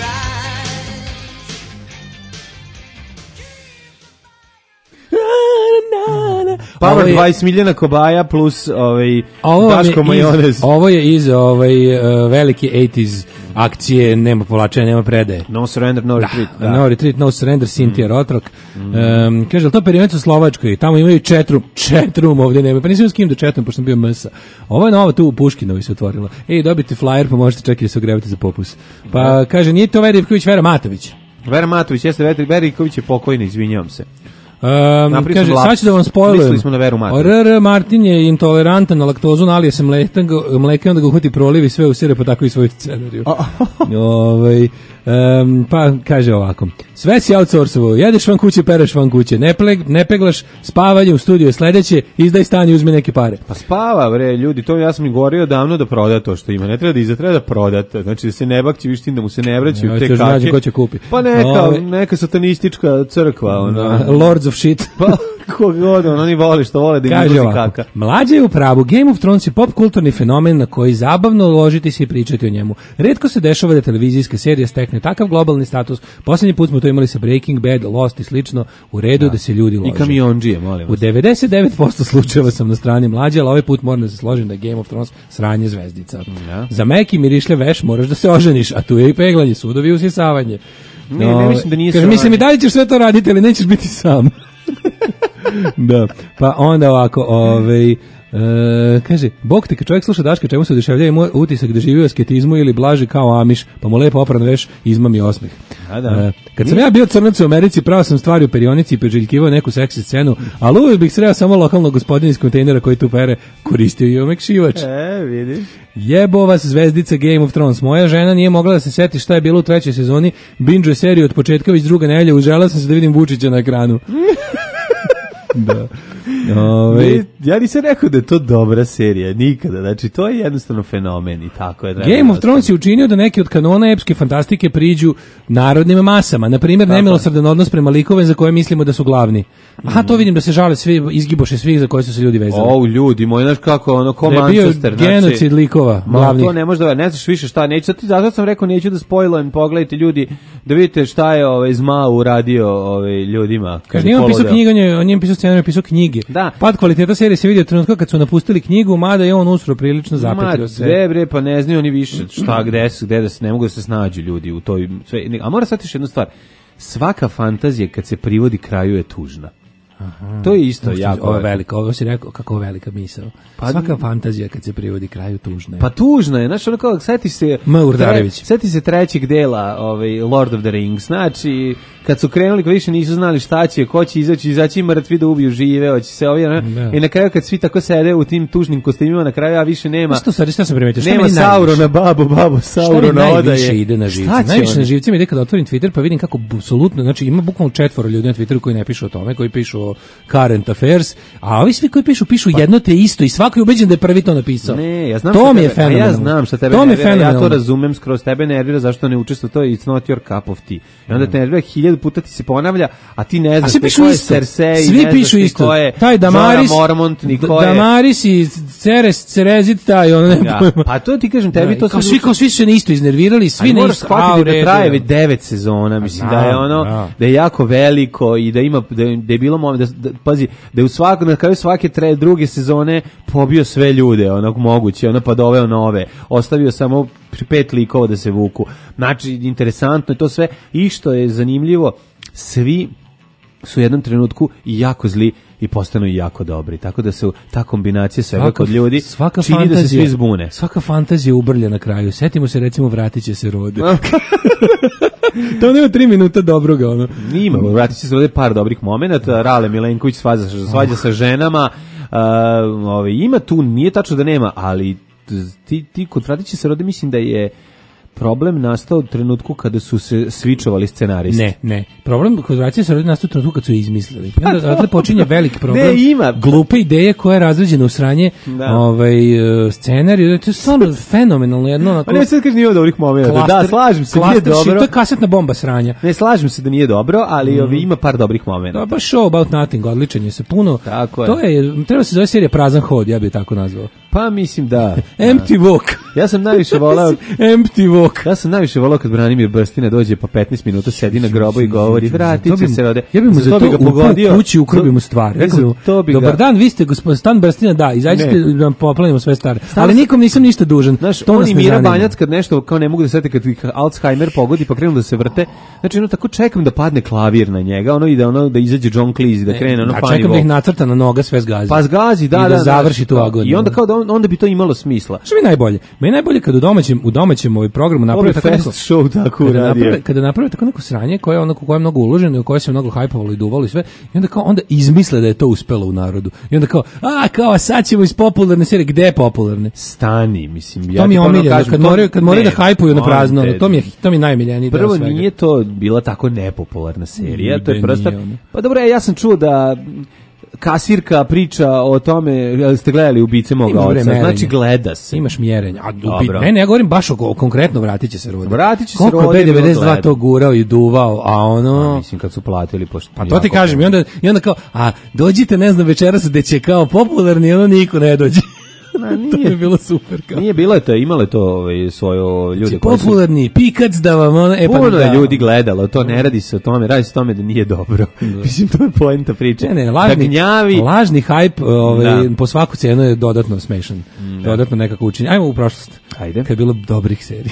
eyes. Power Ovo je- dvadeset milijuna kobaja plus ovaj, Ovo vam je Daško iz- majonez. Ovo je iz ovaj, uh, velike osamdesetih akcije, nema povlačenja, nema predaje. No surrender, no retreat. Da. No retreat, no surrender, Cynthia Rotrok. Um, kaže, ali to perionica u Slovačkoj, tamo imaju četrum, četrum ovdje nema, pa nisam s kim da četrum, pošto sam bio mesa. Ovo je novo tu u Puškinovi se otvorilo. Ej, dobite flyer, pa možete čekati da se ogrevate za popus. Pa kaže, nije to Vera Ivković, Vera Matović. Vera Matović, jeste Vera Vera Ivković je pokojna, izvinjavam se. Um, Napravili kaže, smo sad ću da vam lapsus. spojlujem. Mislili smo na Veru Matović. R R Martin je intolerantan na laktozu, nalije se mleka, mleka i onda ga uhvati proliv i sve usire, pa tako i svoju scenariju. Ovaj, um, pa kaže ovako, sve si outsourcovo, jedeš van kuće, pereš van kuće, ne, pleg, ne peglaš, spavanje u studiju je sledeće, izdaj stan i uzmi neke pare. Pa spava, bre, ljudi, to ja sam i govorio davno da proda to što ima. Ne treba da izda, treba da prodate. Znači da se ne bakći, viš tim da mu se ne vraćaju Ja, te još nađe kake. ko će kupi. Pa neka, Ove- neka satanistička crkva, ona. Lords of shit. Pa kogod, on, oni vole što vole da im Kaže izlazi ovako, kaka. mlađe je u pravu, Game of Thrones je pop kulturni fenomen na koji zabavno ložiti se i pričati o njemu. Retko se dešava da televizijska serija stekne takav globalni status. Posljednji put smo to imali sa Breaking Bad, Lost i slično, u redu da se ljudi lože. I kamionđije, molim U vas. devedeset devet posto slučajeva sam na strani mlađe, ali ovaj put moram da se složim da je Game of Thrones sranje zvezdica. Ja. Za meki mirišlje veš moraš da se oženiš, a tu je i peglanje, sudovi i usisavanje. Ne, ne mislim da nije Kaže, sranje. mislim i dalje ćeš sve to raditi, ali nećeš biti sam. Da, pa onda ovako, ovaj, e, kaže, Bog te kad čovjek sluša Daška čemu se oduševljava ima utisak da živi u asketizmu ili blaži kao Amiš, pa mu lepo opran veš, izmami osmeh. A da. E, kad sam ja bio crnac u Americi, pravo sam stvari u perionici i preželjkivao neku seksi scenu, ali uvijek bih sreo samo lokalnog gospodina iz kontejnera koji tu pere, koristio i omekšivač. E, vidiš. Jebo vas zvezdica Game of Thrones. Moja žena nije mogla da se seti šta je bilo u trećoj sezoni. Binge seriju od početka već druga nedelja. Užela sam se da vidim Vučića na ekranu. Da. Ove, Ne, ja nisam rekao da je to dobra serija, nikada. Znači, to je jednostavno fenomen i tako je. Game of Thrones je učinio da neki od kanona epske fantastike priđu narodnim masama. Na primjer, nemilosrdan odnos prema likove za koje mislimo da su glavni. Aha, to vidim da se žale svi, izgiboše svih za koje su se ljudi vezali. O, ljudi, moj, znaš kako, ono, ko Da je bio Manchester. genocid znači, likova ma, glavnih. to ne može da, ne znaš više šta, neću, zato, zato sam rekao, neću da spojlujem, pogledajte ljudi, da vidite šta je ovaj Zma uradio ovaj, ljudima. kad Kaže, je nije on pisao poludeo. knjige, on je, on je pisao scenarij, pisao knjige. Da. Pad kvaliteta serije se vidi od trenutka kad su napustili knjigu, mada je on usro prilično zapetrio Ma, se. bre, bre, pa ne znaju oni više šta, gde su, gde da se, ne mogu da se snađu ljudi u toj, sve, a mora sad još jednu stvar, svaka fantazija kad se privodi kraju je tužna. Aha. To je isto Ovo jako. Ovo je velika, ovo si rekao kako velika misao. Pa, svaka fantazija kad se privodi kraju tužna je. Pa tužna je, znaš, ono kao, seti se... M. Urdarević. Seti se trećeg dela ovaj, Lord of the Rings, znači, kad su krenuli, kad više nisu znali šta će, ko će izaći, izaći mrtvi da ubiju žive, hoće se ovdje, ne? I na kraju kad svi tako sede u tim tužnim kostimima, na kraju, a više nema... Što sad, šta sam primetio? Šta nema Saurona, babo, babo, Saurona odaje. Šta mi najviše ide na živce? Najviše na živce mi ide kada otvorim Twitter, pa vidim kako apsolutno, znači ima bukvalno četvoro ljudi na Twitteru koji ne pišu o tome, koji pišu o current affairs, a ovi svi koji pišu, pišu pa, jedno te isto i svako je ubeđen da je prvi to napisao. Ne, ja znam to mi je tebe, fenomenalno. Ja znam šta tebe to nervira, fenomenalno. Ja to razumem, skroz tebe nervira zašto ne učestvuje, to je it's not your cup of tea. I onda te nervira, hiljadu puta ti se ponavlja, a ti ne znaš ti ko je Cersei, svi pišu isto. Ko je taj Damaris, Mormont, ni ko je... Damaris i Ceres, Cerezit, taj, ono ne ja, pa to ti kažem, tebi to... Kao svi, kao svi su se isto iznervirali, svi ne isto. Shvatiti da traje već devet sezona, mislim da je ono, da je jako veliko i da ima, da je, da je bilo moment, da, da, pazi, da je u svakom, na kraju svake tre, druge sezone pobio sve ljude, onog moguće, ono pa doveo nove, ostavio samo pet likova da se vuku. Znači, interesantno je to sve i što je zanimljivo, svi su u jednom trenutku jako zli i postanu jako dobri. Tako da se ta kombinacija svega svaka, kod ljudi čini fantazija, da se svi zbune. Svaka fantazija ubrlja na kraju. Setimo se recimo vratit će se rode. To nema tri minuta dobroga. Ono. Ima, vratit će se rode par dobrih momenata. Rale Milenković svađa, svađa sa ženama. Uh, ove, ima tu, nije tačno da nema, ali ti, ti kod vratit će se rode mislim da je problem nastao u trenutku kada su se svičovali scenaristi. Ne, ne. Problem kod vraćanja se rodi nastao u trenutku kad su je izmislili. I onda odatle počinje veliki problem. Ne, ima. Glupe ideje koja je razređena u sranje ovaj, scenarij. To je stvarno fenomenalno. Jedno, pa ne, sad kaži nije od dobrih momenta. Da, slažem se, nije dobro. To je kasetna bomba sranja. Ne, slažem se da nije dobro, ali mm. ovi, ima par dobrih momenta. To je baš show about nothing, odličan je se puno. Tako je. To je, treba se zove serija Prazan hod, ja bih tako nazvao. Pa mislim da. Empty walk. Ja sam najviše volao Empty walk. Ja sam najviše volao kad Branimir Brstina dođe pa petnaest minuta sedi na grobu i govori vratit će se rode. Ja bih mu za to pogodio kući ukrobimo stvari. Rekao, dobar dan, vi ste gospodin Stan Brstina, da, izađite da nam poplanimo sve stare. Ali nikom nisam ništa dužan. Znaš, on i Mira Banjac kad nešto kao ne mogu da sete kad ih Alzheimer pogodi pa krenu da se vrte. Znači ono tako čekam da padne klavir na njega, ono ide ono da izađe John Cleese i da krene ono fani. Čekam da ih nacrta na noga sve zgazi. Pa zgazi, da, da, da završi tu agoniju. I onda kao da onda bi to imalo smisla. Što mi najbolje? Meni najbolje kad u domaćem u domaćem ovaj programu naprave tako neko show tako kada naprave, kada naprave tako neko sranje koje ono koje je mnogo uloženo i koje se mnogo hajpovalo i duvalo i sve i onda kao onda izmisle da je to uspelo u narodu. I onda kao a kao sad ćemo iz popularne serije, gde je popularne? Stani, mislim ja. To mi je omiljeno kad moraju kad moraju da hajpuju na prazno, to mi je to mi je najmiljeniji deo svega. Prvo nije to bila tako nepopularna serija, to je prosto. Pa dobro, ja sam čuo da kasirka priča o tome, ste gledali Ubice moga oca, znači gleda se. Imaš mjerenja. A ubi, ne, ne, ja govorim baš o, o konkretno vratit će se rode. Vratit će se rode. Koliko je B devedeset dva to gurao i duvao, a ono... A, mislim kad su platili pošto... Pa to ti kažem, i onda, i onda kao, a dođite, ne znam, večeras gde će kao popularni, ono niko ne dođe. Na, nije, to je bilo super. Kao. Nije bilo to, imalo je to ovaj, svoje ljude. Koji su... Popularni, pikac da vam... Ono, e, pa puno je ljudi gledalo, to ne radi se o tome, radi se o tome da nije dobro. Mislim, to je poenta priče. Ne, ne, lažni, gnjavi... lažni hype ovaj, po svaku cenu je dodatno smešan. Da. Dodatno nekako učinje. Ajmo u prošlost. Ajde. Kad je bilo dobrih serija.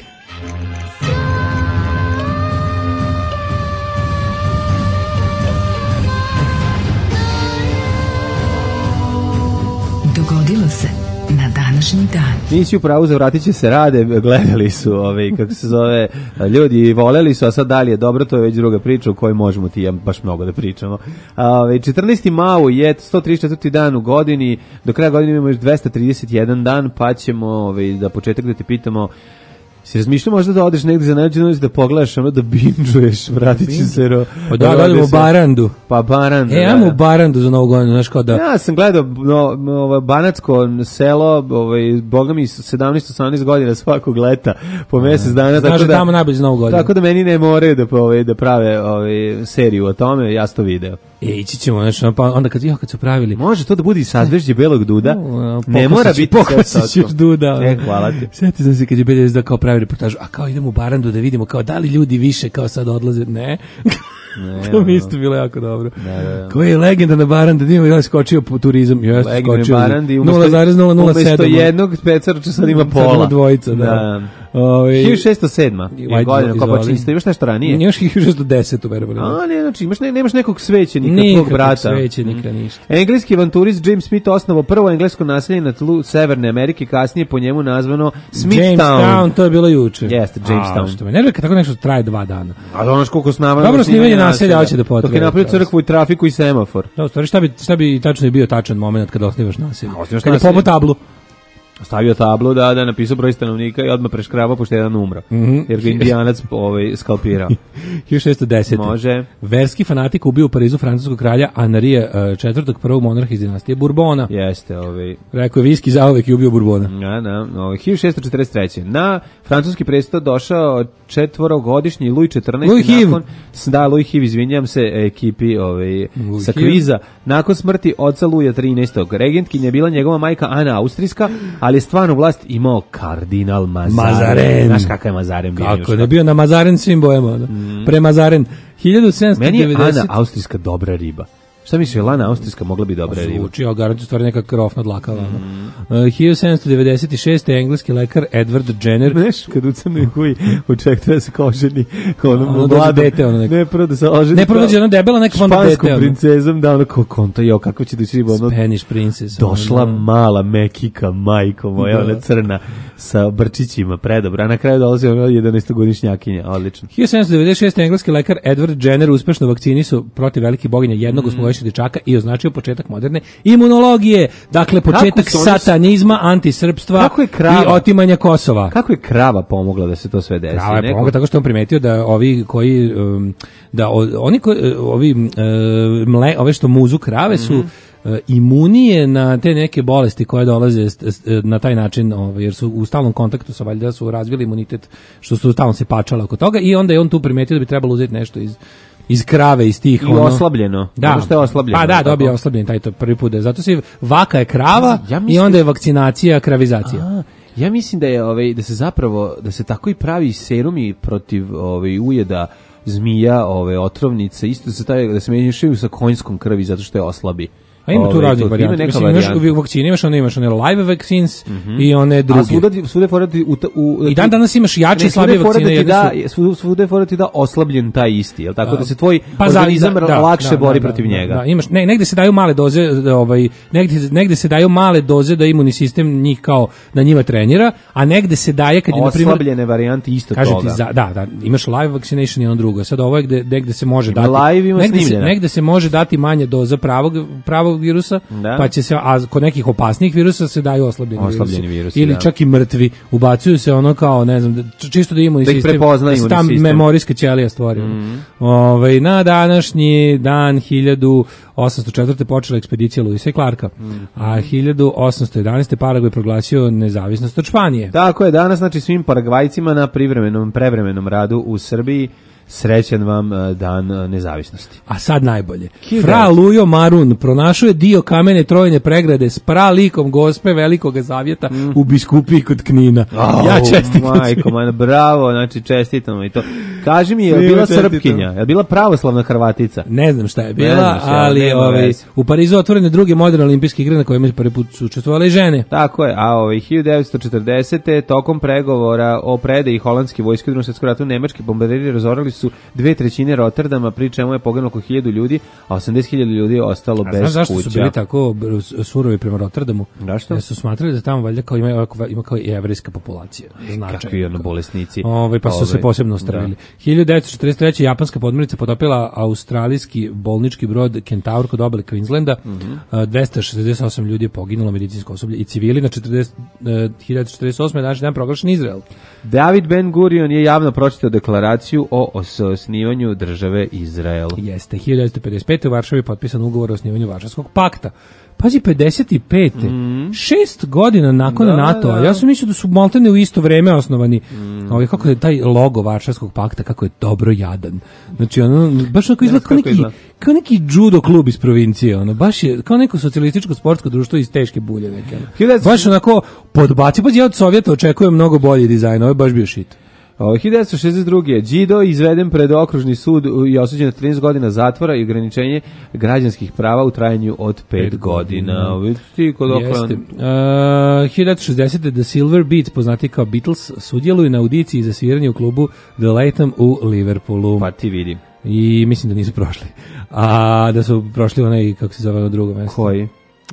Dogodilo se na današnji dan. Nisi u pravu, za vratit će se rade, gledali su, ovaj, kako se zove, ljudi voleli su, a sad dalje, dobro, to je već druga priča u kojoj možemo ti ja baš mnogo da pričamo. A, ovaj, četrnaesti mau je sto trideset četvrti dan u godini, do kraja godine imamo još dvesta trideset jedan dan, pa ćemo ovaj, da početak da te pitamo, si razmišljao možda da odeš negdje za nađu da pogledaš ono da binđuješ, vratit će se ro... Pa da, da odemo u Barandu. Pa Barandu, E, ajmo u Barandu za novu godinu, znaš kao da... Ja sam gledao no, no, banatsko selo, ovaj, boga mi sedamnaest osamnaest godina svakog leta, po mjesec dana. Znaš tako da tamo najbolje za novu godinu. Tako da meni ne moraju da, ovaj, da prave ovaj, seriju o tome, ja sam to video. E, ići ćemo, znači, pa onda kad, jo, kad su pravili... Može to da bude i sazvežđe belog duda, no, ne mora biti pokosićeš duda. Ne, hvala ti. Sjeti sam se kad je B devedeset dva kao pravi reportažu, a kao idemo u Barandu da vidimo kao da li ljudi više kao sad odlaze, ne. Ne, to mi isto bilo jako dobro. Ne, ne, ne. Koji je legenda na Barandi, da ima skočio po turizam. Ja legenda na Barandi, nula zarez nula nula sedam. Umesto jednog pecaroča sad ima pola. Sad ima dvojica, da. da. Ovaj hiljadu šessto sedma je Ajde, godina izvoli. kopačista. Imaš nešto ranije? Imaš hiljadu šessto deset, verovali. A, ne, znači, imaš, ne, nemaš nekog svećenika, Nikakvog tvog brata. svećenika, ništa. Engleski avanturist James Smith osnovao prvo englesko naselje na tlu Severne Amerike, kasnije po njemu nazvano Smithtown. Jamestown, to je bilo juče. Jeste, Jamestown. A, što me nervira kad tako nešto traje dva dana. A da onoš koliko snavano... Dobro snimanje naselja hoće da potraje. Dok je napravio crkvu i trafiku i semafor. Da, u stvari šta bi, šta bi tačno je bio tačan moment kada osnivaš naselje? Osnivaš Kad je naselje. pobo tablu. Stavio tablu, da, da, napisao broj stanovnika i odmah preškrabao pošto je jedan umro. Mm-hmm. Jer ga indijanac ovaj, skalpirao. hiljadu šessto deset. Može. Verski fanatik ubio u Parizu francuskog kralja Anarija četvrtog, prvog monarha iz dinastije Bourbona. Jeste, ovaj... Rekao je viski zauvek i ubio Bourbona. Ja, da, ovaj, hiljadu šessto četrdeset treće. Na francuski presto došao četvorogodišnji Louis četrnaesti. Louis Hiv. Nakon, da, Louis Hiv, izvinjam se ekipi ovaj, sa kviza. Nakon smrti oca Louisa trinaestog. Regentkinja je bila njegova majka Ana Austrijska, ali je stvarno vlast imao kardinal Mazaren. Mazaren. Znaš kakav je Mazaren bio? Kako je bio na Mazaren svim bojama. Da. Mm. Pre Mazaren. hiljadu sedamsto devedeset. Meni je Ana Austrijska dobra riba. Šta misliš, je Lana Austrijska mogla bi dobra riba? Zvuči, a garantuju stvari neka krofna dlaka. Mm. Uh, hiljadu sedamsto devedeset šeste. engleski lekar Edward Jenner. Znaš, kad u crnoj huji očekuje da se koženi ono, ono mladom, dete, ono neko. ne prvo da se oženi. Ne prvo da je ono debela, neka onda dete. Španskom princezom, da ono kao konta, jo, kako će doći riba, ono, Spanish princess. došla ono, mala mekika, majko moja, da. ona crna, sa brčićima, predobra. Na kraju dolazi ono jedanaestogodišnjakinja, odlično. hiljadu sedamsto devedeset šeste. engleski lekar Edward Jenner uspešno vakcinisao protiv velike boginje jednog osmogodišnjeg dečaka i označio početak moderne imunologije. Dakle, početak satanizma, antisrpstva i otimanja Kosova. Kako je krava pomogla da se to sve desi? Krava je pomogla tako što on primetio da ovi koji um, da o, oni koji ovi um, mle, ove što muzu krave su mm-hmm. imunije na te neke bolesti koje dolaze na taj način, ovaj, jer su u stalnom kontaktu sa, valjda su razvili imunitet, što su stalno se pačale oko toga, i onda je on tu primetio da bi trebalo uzeti nešto iz iz krave, iz tih. I ono, oslabljeno. Da, što je oslabljeno. Pa da, dobije oslabljen taj to prvi put. Zato se vaka je krava ja mislim, i onda je vakcinacija, kravizacija. A, ja mislim da je ovaj da se zapravo da se tako i pravi serumi protiv ovaj ujeda zmija, ove otrovnice, isto da se taj da se menjaju sa konjskom krvi zato što je oslabi. A ima tu Ove, raznih varijanta. Mislim, imaš vakcine, imaš one, imaš one live vaccines mm-hmm. i one druge. A svuda, svuda forati u, u, i dan danas imaš jače i slabije vakcine. Da, svuda, svuda forati da oslabljen taj isti, jel tako da, da se tvoj pa organizam da, da, lakše da, bori da, protiv da, njega. Da, imaš, ne, negde se daju male doze, ovaj, negde, negde se daju male doze da imunni sistem njih kao na njima trenira, a negde se daje kad je na primjer oslabljene varijante isto kažem toga. Ti za, da, da, imaš live vaccination i ono drugo. Sad ovo je gde, negde se može dati. Live ima negde snimljena. se, negde se može dati manje doza pravog pravog virusa. Da. Pa će se, a kod nekih opasnijih virusa se daju oslabljeni, oslabljeni virusi. virusi. Ili da. čak i mrtvi. Ubacuju se ono kao, ne znam, čisto da imunni da sistem, da se tam memorijska ćelija stvori. Mm. Ove, na današnji dan hiljadu osamsto četvrte počela ekspedicija Luisa i Clarka, mm. a hiljadu osamsto jedanaeste Paragvaj proglasio nezavisnost od Španije. Tako je, danas znači svim Paragvajcima na privremenom, prevremenom radu u Srbiji srećan vam dan nezavisnosti. A sad najbolje. Fra Lujo Marun pronašao je dio kamene trojne pregrade s pralikom Gospe Velikog Zavjeta mm. u Biskupiji kod Knina. Oh, ja čestitam. Majko, man, bravo, znači čestitamo i to. Kaži mi, je li bila Srpkinja? Je li bila pravoslavna Hrvatica? Ne znam šta je bila, znaš, ali ja, ovaj, u Parizu otvorene druge moderne olimpijske igre na kojima prvi put su učestvovale žene. Tako je, a ovaj, hiljadu devetsto četrdesete tokom pregovora o predaji holandske vojske u drugom svjetskom ratu nemački bombarderi razorali su dve trećine Rotterdama, pri čemu je poginulo oko hiljadu ljudi, a osamdeset hiljada ljudi je ostalo a bez kuća. Znaš zašto su bili tako surovi prema Rotterdamu? Zašto? Jer su smatrali da tamo valjda kao ima, ima kao jevrejska populacija. Značajno. Kakvi ono bolesnici. Ove, pa su Ove, se posebno ostravili. hiljadu devetsto četrdeset treće japanska podmornica potopila australijski bolnički brod Kentaur kod obale Queenslanda. Mm-hmm. dvesta šezdeset osam ljudi je poginulo, medicinsko osoblje i civili. Na četrdeset, hiljadu četrdeset osme današnji dan proglašen Izrael. David Ben Gurion je javno pročitao deklaraciju o osnivanju države Izrael. Jeste, hiljadu devetsto pedeset pete u Varšavi potpisan ugovor o osnivanju Varšavskog pakta. Pazi, pedeset pete Mm. Šest godina nakon da, NATO-a. Da. Ja sam mislio da su maltene u isto vreme osnovani. Mm. Ovaj, kako je taj logo Varšavskog pakta, kako je dobro jadan. Znači, ono, baš onako izgleda kao neki, izgleda. kao neki judo klub iz provincije. Ono, baš je kao neko socijalističko sportsko društvo iz teške bulje. Neke, ono. Baš onako podbaci. Pazi, ja od Sovjeta očekujem mnogo bolji dizajn. Ovo je baš bio šit. O, hiljadu devetsto šezdeset druge. Đido izveden pred okružni sud i osuđen na trinaest godina zatvora i ograničenje građanskih prava u trajanju od pet godina. Vidite kod Jeste. Uh, hiljadu devetsto šezdesete. The Silver Beats, poznati kao Beatles, sudjeluju na audiciji za sviranje u klubu The Latham u Liverpoolu. Pa ti vidi. I mislim da nisu prošli. A da su prošli onaj, kako se zove, na drugo mesto. Koji?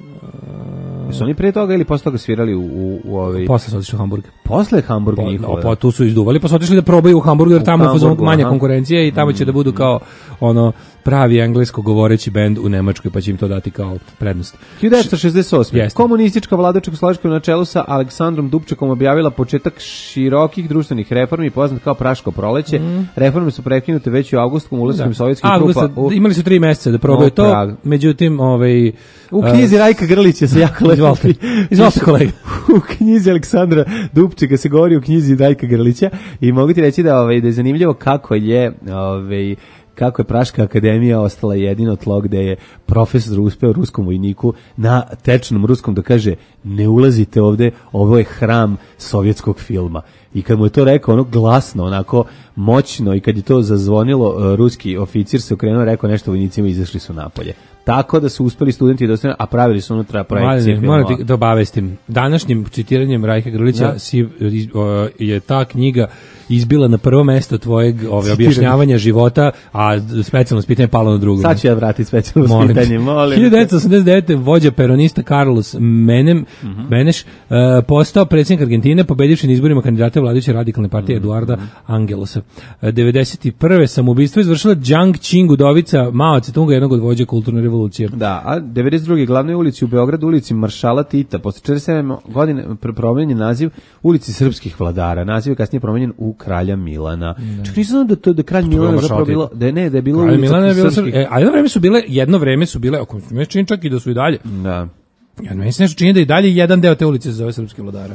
Su oni pre toga ili posle toga svirali u, u, u ovaj... Posle su otišli u Hamburg. Posle Hamburg Pa, njihova. no, pa tu su izduvali, pa su otišli da probaju u Hamburgu, jer U tamo je Hamburgu, manja aha. konkurencija i tamo će da budu kao ono pravi englesko govoreći bend u Nemačkoj, pa će im to dati kao prednost. hiljadu devetsto šezdeset osme. Jeste. Komunistička vlada Čekoslovačke na čelu sa Aleksandrom Dubčekom objavila početak širokih društvenih reformi, poznat kao Praško proleće. Mm. Reforme su prekinute već u avgustu ulaskom sovjetskih Avgusta, trupa. U... Imali su tri meseca da probaju No, to, Prag. međutim, ovaj... U knjizi uh, Rajka Grlića se jako lepo... Izvolite, izvolite kolega. U knjizi Aleksandra Dubčeka se govori u knjizi Rajka Grlića i mogu ti reći da, ovaj, da je zanimljivo kako je... Ovaj, kako je Praška akademija ostala jedino tlo gde je profesor uspeo ruskom vojniku na tečnom ruskom da kaže ne ulazite ovde, ovo je hram sovjetskog filma. I kad mu je to rekao ono glasno, onako moćno i kad je to zazvonilo, ruski oficir se okrenuo i rekao nešto vojnicima i izašli su napolje. Tako da su uspeli studenti da ostane, a pravili su unutra projekcije filmova. Moram ti da obavestim. Današnjim citiranjem Rajka Grlića da. si, o, je ta knjiga izbila na prvo mesto tvojeg ove, objašnjavanja života, a specijalno pitanje palo na drugo. Sad ću ja vratiti specijalno pitanje, molim. hiljadu devetsto osamdeset devete. vođa peronista Carlos Menem, mm-hmm. Meneš uh, postao predsjednik Argentine, pobedivši na izborima kandidata vladajuće radikalne partije mm-hmm. Eduarda Angelosa. Uh, devedeset prve. samoubistvo izvršila Jiang Qing, udovica Mao Tse-tunga, jednog od vođa kulturne revolucije. Da, a devedeset druge. glavnoj ulici u Beogradu, ulici Maršala Tita, posle četrdeset sedam godine promenjen naziv ulici srpskih vladara. Naziv je kasnije promenjen u Kralja Milana. Da. Čak nisam znam da to da Kralj Milana zapravo bilo, da je ne, da je bilo ulica Milana je bilo srpskih. e, a jedno vreme su bile, jedno vreme su bile, ako me čini čak i da su i dalje. Da. Ja meni se nešto čini da i dalje jedan deo te ulice se zove srpski vladara.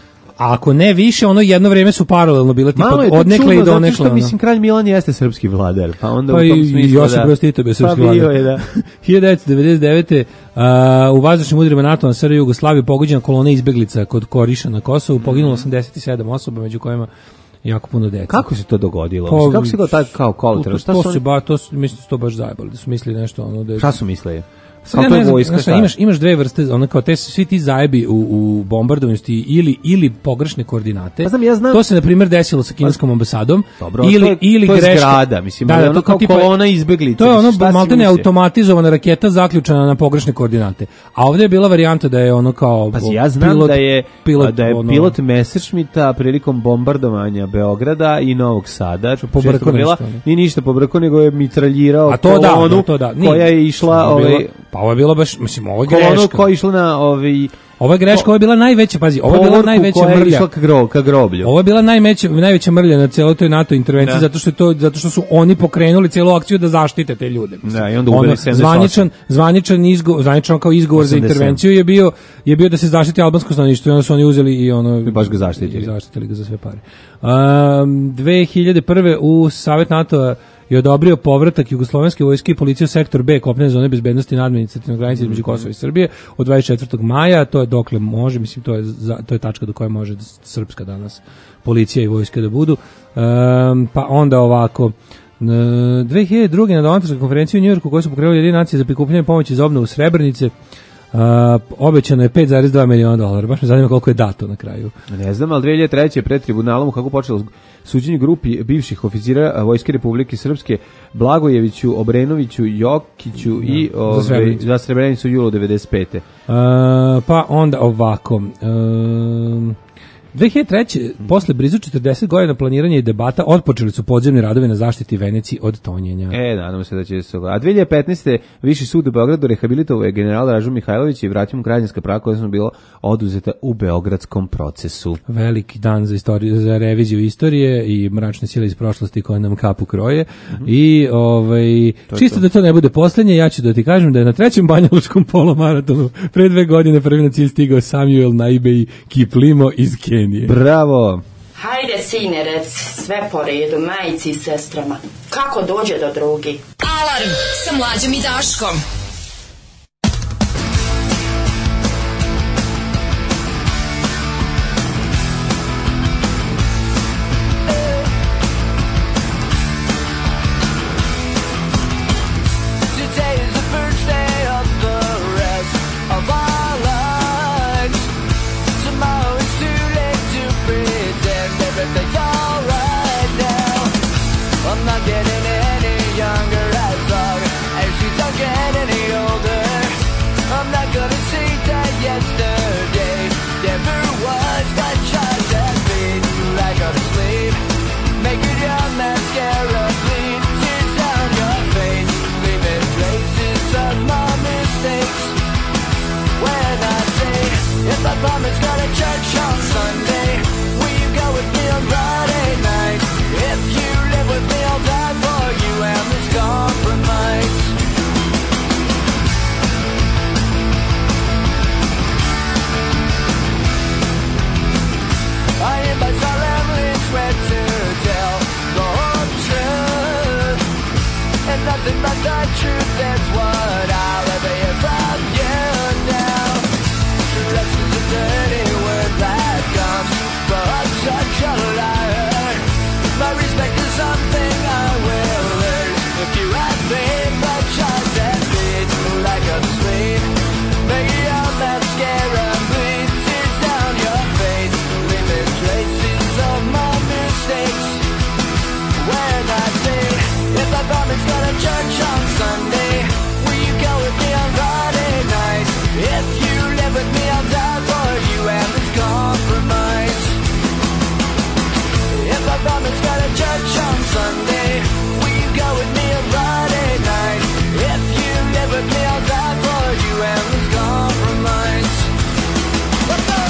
A ako ne više, ono jedno vreme su paralelno bile tipa od nekle i do nekle. Što, mislim, Kralj Milan jeste srpski vladar, pa onda pa u tom smislu Josip Broz Tito bio srpski pa vladar. Je, da. hiljadu devetsto devedeset devete. Uh, u vazdušnim udarima NATO na S R Jugoslaviju pogođena kolona izbeglica kod Koriša na Kosovu, poginulo osamdeset sedam osoba, među kojima jako puno dece. Kako se to dogodilo? Pa, mislim, kako se to tako kao kolateral? Šta to su ba, to su, mislim su to baš zajebali, da su mislili nešto ono da je... Šta su mislili? Sad, ja ne znam, znaš, imaš, imaš dve vrste, ono kao te svi ti zajebi u, u bombardovanju ili, ili pogrešne koordinate. Ja znam, ja znam. To se na primjer desilo sa kineskom ambasadom. Dobro, ili, to je, ili to je greška. zgrada, mislim, da, ali da, ono to kao tipa, kolona izbeglica. To je ono maltene misli? automatizovana raketa zaključana na pogrešne koordinate. A ovdje je bila varijanta da je ono kao pa ja znam pilot, da je pilot, da je ono, pilot Messerschmitta prilikom bombardovanja Beograda i Novog Sada pobrkao bila, nešto. Ni ništa pobrkao, nego je mitraljirao a to kolonu da, to da. Nije, koja je išla ovaj pa ovo je bilo baš, mislim, ovo je kolonu greška. koja je išla na ovaj Ova greška, ovo je bila najveća, pazi, ovo je bila najveća koja je mrlja. išla ka, gro, ka groblju. Ovo je bila najveća, najveća mrlja na celoj toj NATO intervenciji, zato što je to, zato što su oni pokrenuli celu akciju da zaštite te ljude. Da, i onda ubili sedamdeset osam. Zvaničan, zvaničan izgovor, zvaničan kao izgovor za intervenciju je bio je bio da se zaštiti albansko stanovništvo i onda su oni uzeli i ono i baš ga zaštitili. I zaštitili ga za sve pare. Um, dve hiljade prve. u Savet NATO je odobrio povratak jugoslovenske vojske i policije u sektor B kopnene zone bezbednosti na administrativnoj granici između Kosova i Srbije od dvadeset četvrtog maja, to je dokle može, mislim to je za, to je tačka do koje može srpska danas policija i vojska da budu. Um, pa onda ovako dve hiljade druge. na donatorskoj konferenciji u Njujorku koju su pokrenuli Ujedinjene nacije za prikupljanje pomoći za obnovu Srebrenice, Uh, obećano je pet zarez dva miliona dolara. Baš me zanima koliko je dato na kraju. Ne znam, ali dve hiljade treće. pred tribunalom kako počelo suđenje grupi bivših oficira Vojske Republike Srpske Blagojeviću, Obrenoviću, Jokiću da, i ove, za Srebrenicu, za Srebrenicu u julu devedeset pete. Uh, pa onda ovako... Uh, dve hiljade treće. posle blizu četrdeset godina planiranja i debata otpočeli su podzemni radovi na zaštiti Veneciji od tonjenja. E, nadamo se da će se... A dve hiljade petnaeste. Viši sud u Beogradu rehabilitovao je general Ražu Mihajlović i vratio mu građanska prava koja su bilo oduzeta u beogradskom procesu. Veliki dan za, istoriju, za reviziju istorije i mračne sile iz prošlosti koje nam kapu kroje. Mm-hmm. I ovaj, čisto to. Da to ne bude poslednje, ja ću da ti kažem da je na trećem banjalučkom polomaratonu pre dve godine prvi na cilj stigao Samuel Naibei Kiplimo iz Kenije. Bravo! Hajde, sine, rec, sve po redu, majici i sestrama. Kako dođe do drugi? Alarm sa Mlađom i Daškom. truth is what I'll ever hear from you now. Trust is a dirty word that comes from such a liar. My respect is something I will learn. If you had faith, but just and bleed like a sleep. Make your mascara bleed tears down your face, leaving traces of my mistakes. When I say, if I promise go to church on Sunday, will you go with me on Friday night? If you live with me, I'll die for you and this compromise. If I promise go to church on Sunday, will you go with me on Friday night? If you live with me, I'll die for you and this compromise. Let's go!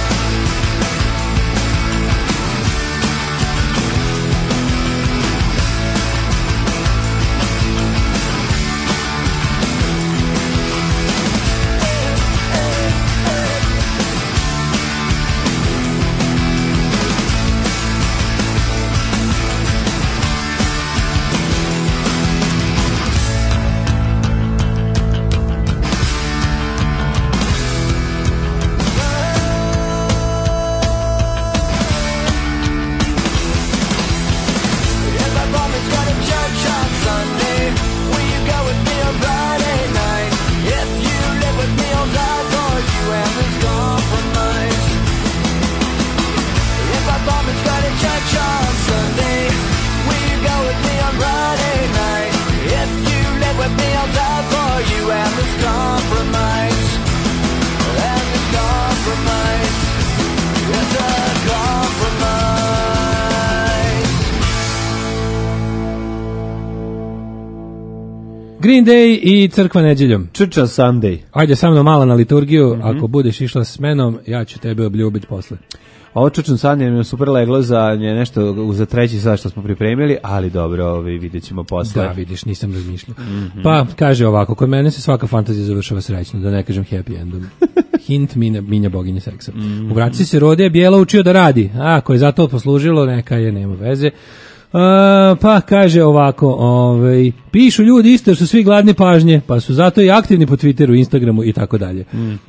Green Day i Crkva neđeljom. Church on Sunday. Ajde sa mnom mala na liturgiju, mm-hmm. Ako budeš išla s menom, ja ću tebe obljubiti posle. Ovo Church on Sunday nam je super leglo za nešto za treći sad što smo pripremili, ali dobro, ovaj, vidjet ćemo posle. Da, vidiš, nisam razmišljao. Mm-hmm. Pa, kaže ovako, kod mene se svaka fantazija završava srećno, da ne kažem happy endom. Hint Minja, Minja boginje seksa. Mm-hmm. U Vraci se Rode je Bijela učio da radi, a ako je za to poslužilo, neka je, nema veze. Uh, pa kaže ovako, ovaj, pišu ljudi isto jer su svi gladni pažnje, pa su zato i aktivni po Twitteru, Instagramu i tako dalje.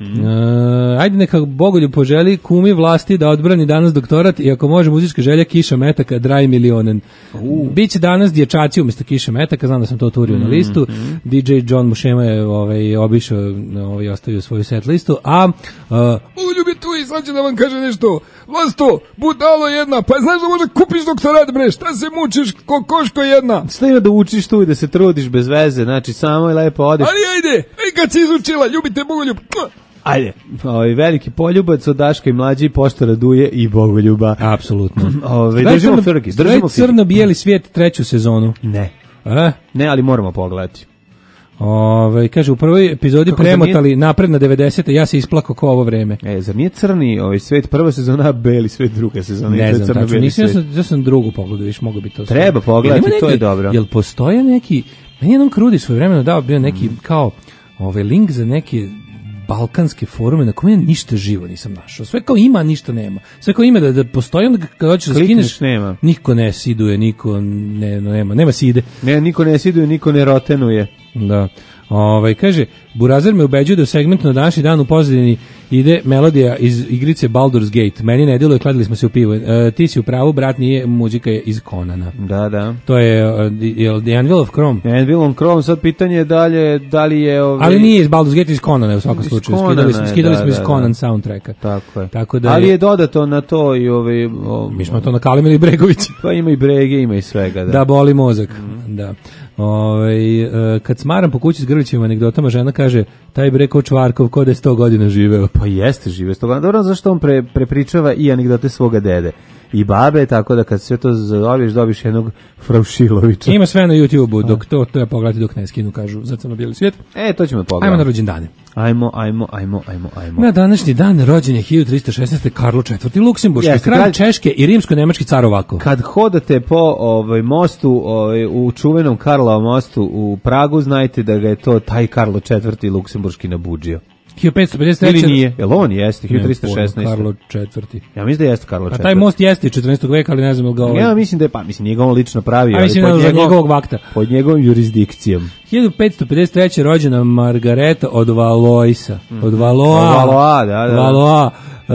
Uh, ajde neka Bogoljub poželi kumi vlasti da odbrani danas doktorat i ako može muzička želja Kiša metaka, Draj milionen. Uh. Biće danas dječaci umjesto Kiše metaka, znam da sam to turio na listu. Mm-hmm. D J John Mušema je ovaj, obišao, ovaj, ostavio svoju set listu, a uh, Bogoljub je tu i sad će da vam kaže nešto. Vlasto, budalo jedna, pa znaš da možda kupiš doktorat, bre, šta se mučiš ko koško jedna? Šta ima da učiš tu i da se trudiš bez veze, znači samo i lepo odeš. Ali ajde, ej kad si izučila, ljubite Bogoljub. Ajde, ovaj veliki poljubac od Daška i mlađi pošta Duje i Bogoljuba. Apsolutno. Ovaj držimo frki, držimo crno-bijeli svijet treću sezonu. Ne. A? Ne, ali moramo pogledati. Ove, kaže, u prvoj epizodi kako premotali nije... napred na devedesete, ja se isplako ko ovo vreme. E, zar nije crni ovaj svet prva sezona, beli svet druga sezona? Ne znam, tačno, nisam, ja sam, ja sam drugu pogledao, viš, mogu biti to. Treba pogledati, to je dobro. Jel postoje neki, meni jednom Krudi svoje vremeno dao bio neki, mm. kao, ovaj link za neke balkanske forume na kome ništa živo nisam našao. Sve kao ima, ništa nema. Sve kao ima da, da postoji, onda kad hoćeš da skineš, nema. Niko ne siduje, niko ne, no, nema, nema side. Ne, niko ne siduje, niko ne rotenuje. Da. Ovaj kaže, Burazer me ubeđuje da u segmentu na današnji dan u pozadini ide melodija iz igrice Baldur's Gate. Meni ne djeluje, kladili smo se u pivo. E, ti si u pravu, brat, nije, muzika je iz Conana. Da, da. To je uh, The Anvil of Chrome. Anvil of Chrome, sad pitanje je dalje, da li je... Ove... Ali nije iz Baldur's Gate, iz Conana u svakom slučaju. Skidali smo, skidali da, smo iz da, Conan da. soundtracka. Tako je. Tako da ali je, je dodato na to i ove... O, mi smo to nakalimili Bregović. Pa ima i brege, ima i svega. Da, da boli mozak. Mm. Da. Ove, uh, kad smaram po kući s Grlićevim anegdotama, žena kaže, taj bre ko Čvarkov, ko da je sto godina živeo. Pa jeste živeo sto godina. Dobro, zašto on pre, prepričava i anegdote svoga dede i babe, tako da kad sve to zadobiš, dobiš jednog Fraušilovića. Ima sve na YouTube-u, dok to, to je pogledati dok ne skinu, kažu, za crno-bijeli svijet. E, to ćemo pogledati. Ajmo na rođendane. Ajmo, ajmo, ajmo, ajmo, ajmo. Na današnji dan rođen je hiljadu trista šesnaeste. Karlo četvrti. Luksemburški, yes, kralj kad, Češke i rimsko-nemački car ovako. Kad hodate po ovaj mostu, ovaj, u čuvenom Karlovom mostu u Pragu, znajte da ga je to taj Karlo četvrti. Luksemburški nabuđio. hiljadu petsto pedeset treće Ili nije? Jel on jeste? hiljadu trista šesnaeste. Karlo četvrti. Ja mislim da jeste Karlo A četvrti. taj most jeste četrnaestog veka, ali ne znam jel ga ovaj... Ja mislim da je, pa mislim, nije ga on lično pravio. A mislim ali da pod za njegovog vakta. Pod njegovom jurisdikcijom. hiljadu petsto pedeset treće rođena Margareta od Valoisa. Od Valoa. Od Valoa, da, da. Valoa.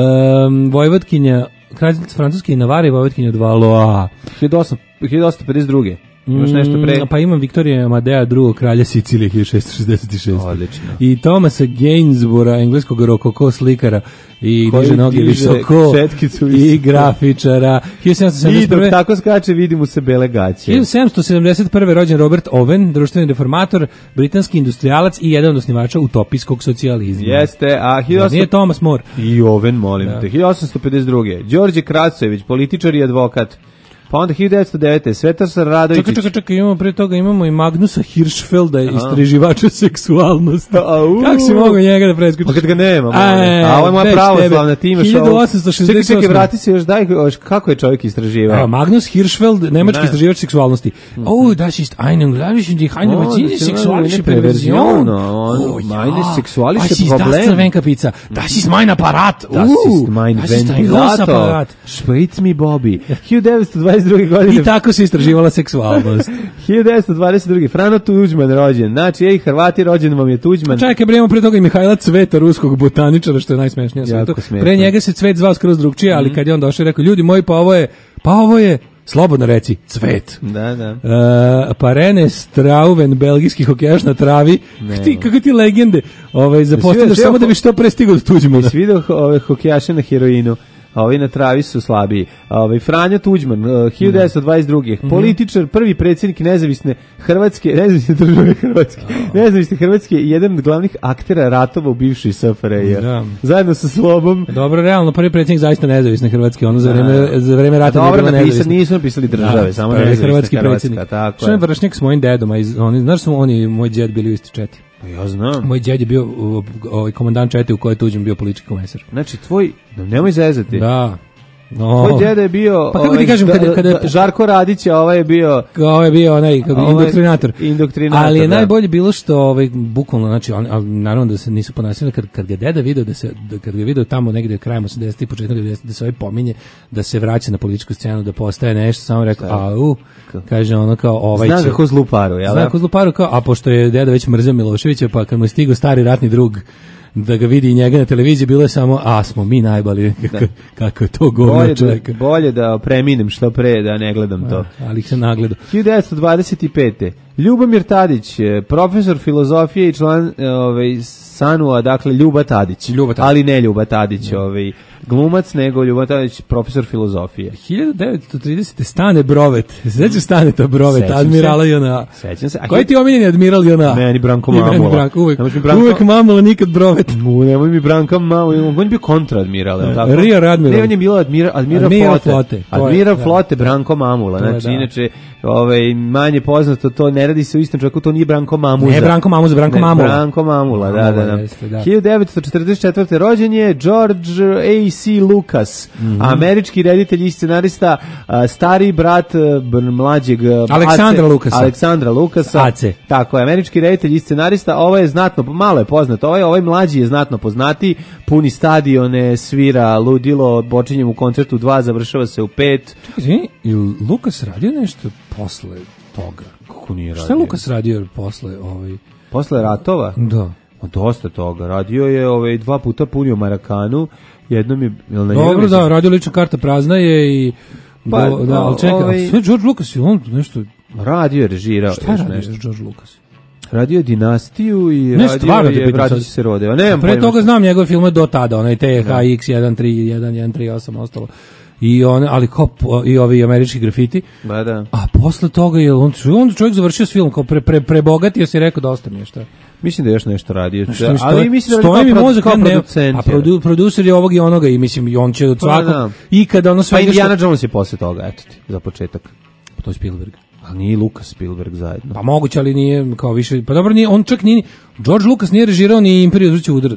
Um, Vojvodkinja, kraljica Francuske i Navare, Vojvodkinja od Valoa. hiljadu osamsto pedeset druge. Imaš nešto pre? Mm, pa imam Viktorija Amadea drugog kralja Sicilije hiljadu šessto šezdeset šeste. Odlično. I Thomasa Gainsborough'a, engleskog rokoko slikara i koji diže noge diže visoko četkicu i visoko. grafičara. hiljadu sedamsto sedamdeset I dok prve. tako skače vidim mu se bele gaće. hiljadu sedamsto sedamdeset prve. rođen Robert Owen, društveni reformator, britanski industrijalac i jedan od osnivača utopijskog socijalizma. Jeste, a hiljadu osamsto... Nije Thomas More. I Owen, molim Da. te. hiljadu osamsto pedeset druge. Đorđe Kracojević, političar i advokat. Pa onda hiljadu devetsto devete. Svetar Radović. Čekaj, čekaj, čekaj, imamo pre toga imamo i Magnusa Hirschfelda, istraživača seksualnosti. Au. Kako si mogao njega da preskočiš? Pa kad ga nema, A, molim. A ovo je moja već pravoslavna, tebe. ti imaš hiljadu ovo. osamsto šezdeset osme. Čekaj, čekaj, vrati se još, daj, još, kako je čovjek istraživao? Evo, Magnus Hirschfeld, nemački Ne. istraživač seksualnosti. Oh, das ist eine unglaubliche, die eine Oh, Maschine das ist sexualische eine Perversion. Perversion, oh, meine sexualische Was ist das Problem. zur Wenkerpizza? Das ist mein Apparat. Das Uh, ist mein das ist ein großer ventilator. Apparat. Spritz mi Bobby. hiljadu devetsto dvadeset druge. godine. I tako se istraživala seksualnost. hiljadu devetsto dvadeset druge. Frano Tuđman rođen. Znači, ej, Hrvati, rođen vam je Tuđman. Čekaj, bre, imamo pre toga i Mihajla Cveta, ruskog botaničara, što je najsmešnije. na Jako svetu. smešno. Pre njega se Cvet zvao skroz drugčije, ali kad je on došao i rekao, ljudi moji, pa ovo je, pa ovo je, slobodno reci, Cvet. Da, da. Uh, pa Rene Strauven, belgijski hokejaš na travi. Kako ti, kako ti legende ovaj, zapostavljaš Jesi samo vidio- da bi što pre stigao do Tuđmana. Jesi vidio ove hokejaše na heroinu? A ovi na travi su slabiji. A ovaj Franjo Tuđman, uh, hiljadu devetsto dvadeset druge. Političar, prvi predsjednik nezavisne Hrvatske, nezavisne države Hrvatske. Nezavisne Hrvatske i jedan od glavnih aktera ratova u bivšoj S F R J. Da. Zajedno sa Slobom. Dobro, realno, prvi predsjednik zaista nezavisne Hrvatske, ono za vreme, za vreme rata nije Dobro, bila napisali, nezavisna. nisu napisali države, Da, samo prvi nezavisna hrvatski Hrvatska, predsjednik. tako Što je je. vršnjak s mojim dedom, a iz, oni, znaš su oni, moj djed bili u isti četi. Pa ja znam. Moj djed je bio uh, ovaj komandant čete u kojoj je Tuđman bio politički komesar. Znači, tvoj, nemoj zezati. Da. No. Tvoj djeda je bio Pa kako ti ovaj, kažem, kada- da- kada- da- Žarko Radić, a ovaj je bio Ovo je bio onaj kako, Ovo je indoktrinator. indoktrinator, Ali je da. najbolje bilo što ovaj bukvalno znači on, ali naravno da se nisu ponašali kad kad ga deda video da se da, kad ga video tamo negde krajem osamdesetih i početkom devedesetih da se ovaj pominje da se vraća na političku scenu da postaje nešto samo rekao au kaže ono kao ovaj Zna će ga ko zlu paru, jel Zna da? ko zlu paru kao a pošto je deda već mrzeo Miloševića pa kad mu je stigao stari ratni drug da ga vidi i njega na televiziji bilo je samo a smo mi najbolji kako, kako je to govno Bolje čovjeka. da, bolje da preminem što pre, da ne gledam to. Ali ih se nagledao. hiljadu devetsto dvadeset pete. Ljubomir Tadić, eh, profesor filozofije i član eh, ovaj, Sanua, dakle Ljuba Tadić. Ljuba Tadić. Ali ne Ljuba Tadić, ovaj, glumac, nego Ljuba Tadić, profesor filozofije. hiljadu devetsto tridesete. Stane Brovet. Sećaš Stane to Brovet, Sećam admirala se. J N A. Sećam se. A Koji ti je omiljeni admiral J N A? Meni Branko I meni Mamula. Branko, uvek, Nemaš mi Branko- uvek Mamula, nikad Brovet. U, nemoj mi Branka Mamula, on je bio kontraadmiral, je li tako? Rear admiral. Ne, on je bio admiral, admiral, Admiral flote. flote, to je, Admiral da. flote Branko Mamula. To je, Znači, da. inače, ovaj, manje poznato, to ne radi se u istom čovjeku, to nije Branko Mamuza. Ne, Branko Mamuza, Branko Ne, Mamula. Branko Mamula, da, da, Mamula, da. jeste, da. hiljadu devetsto četrdeset četvrte. rođen je George A C. Lucas, Mhm. američki reditelj i scenarista, a, stari brat a, br- mlađeg a, Aleksandra Ace- Lucasa. Aleksandra Lucasa. Ace. Tako je, američki reditelj i scenarista, ovo je znatno, malo je poznat, ovaj, ovaj mlađi je znatno poznati, puni stadione, svira ludilo, počinje u koncertu dva, završava se u pet. Izvini, je li Lukas radio nešto posle toga? Kako nije radio? Šta je Lukas radio posle ovaj? Posle ratova? Da. Ma dosta toga. Radio je ovaj, dva puta punio Marakanu, jednom je... Jel na njega Dobro, mislim? da, radio lična karta prazna je i Pa, do, da, ali čekaj, ovaj- sve George Lucas je on nešto... Radio je, režirao. Šta je još radio nešto. George Lucas? Radio je Dinastiju i Ne, radio stvarno te je pitam Bratić sad. se rodeo. Nemam Pre pojma toga šta- znam njegove filme do tada, onaj T H X jedan tri jedan jedan tri osam ostalo. I one, ali kao po- i ovi američki grafiti. Ba da. A posle toga je on on čovjek završio s filmom kao pre pre prebogatio se i rekao dosta mi je šta. Mislim da je još nešto radio. Što mi ali stoji- mislim da stoji je mi kao, mozak, kao ja ne- producent. a produ, producer je ovog i onoga i mislim i on će od Pa svakog da. i kada ono Pa sve Indiana Jones je posle toga, eto ti, za početak. to je Spielberg. A nije Lucas Spielberg zajedno. Pa moguće, ali nije kao više, pa dobro nije, on čak nije, George Lucas nije režirao ni Imperiju zvuči udarac.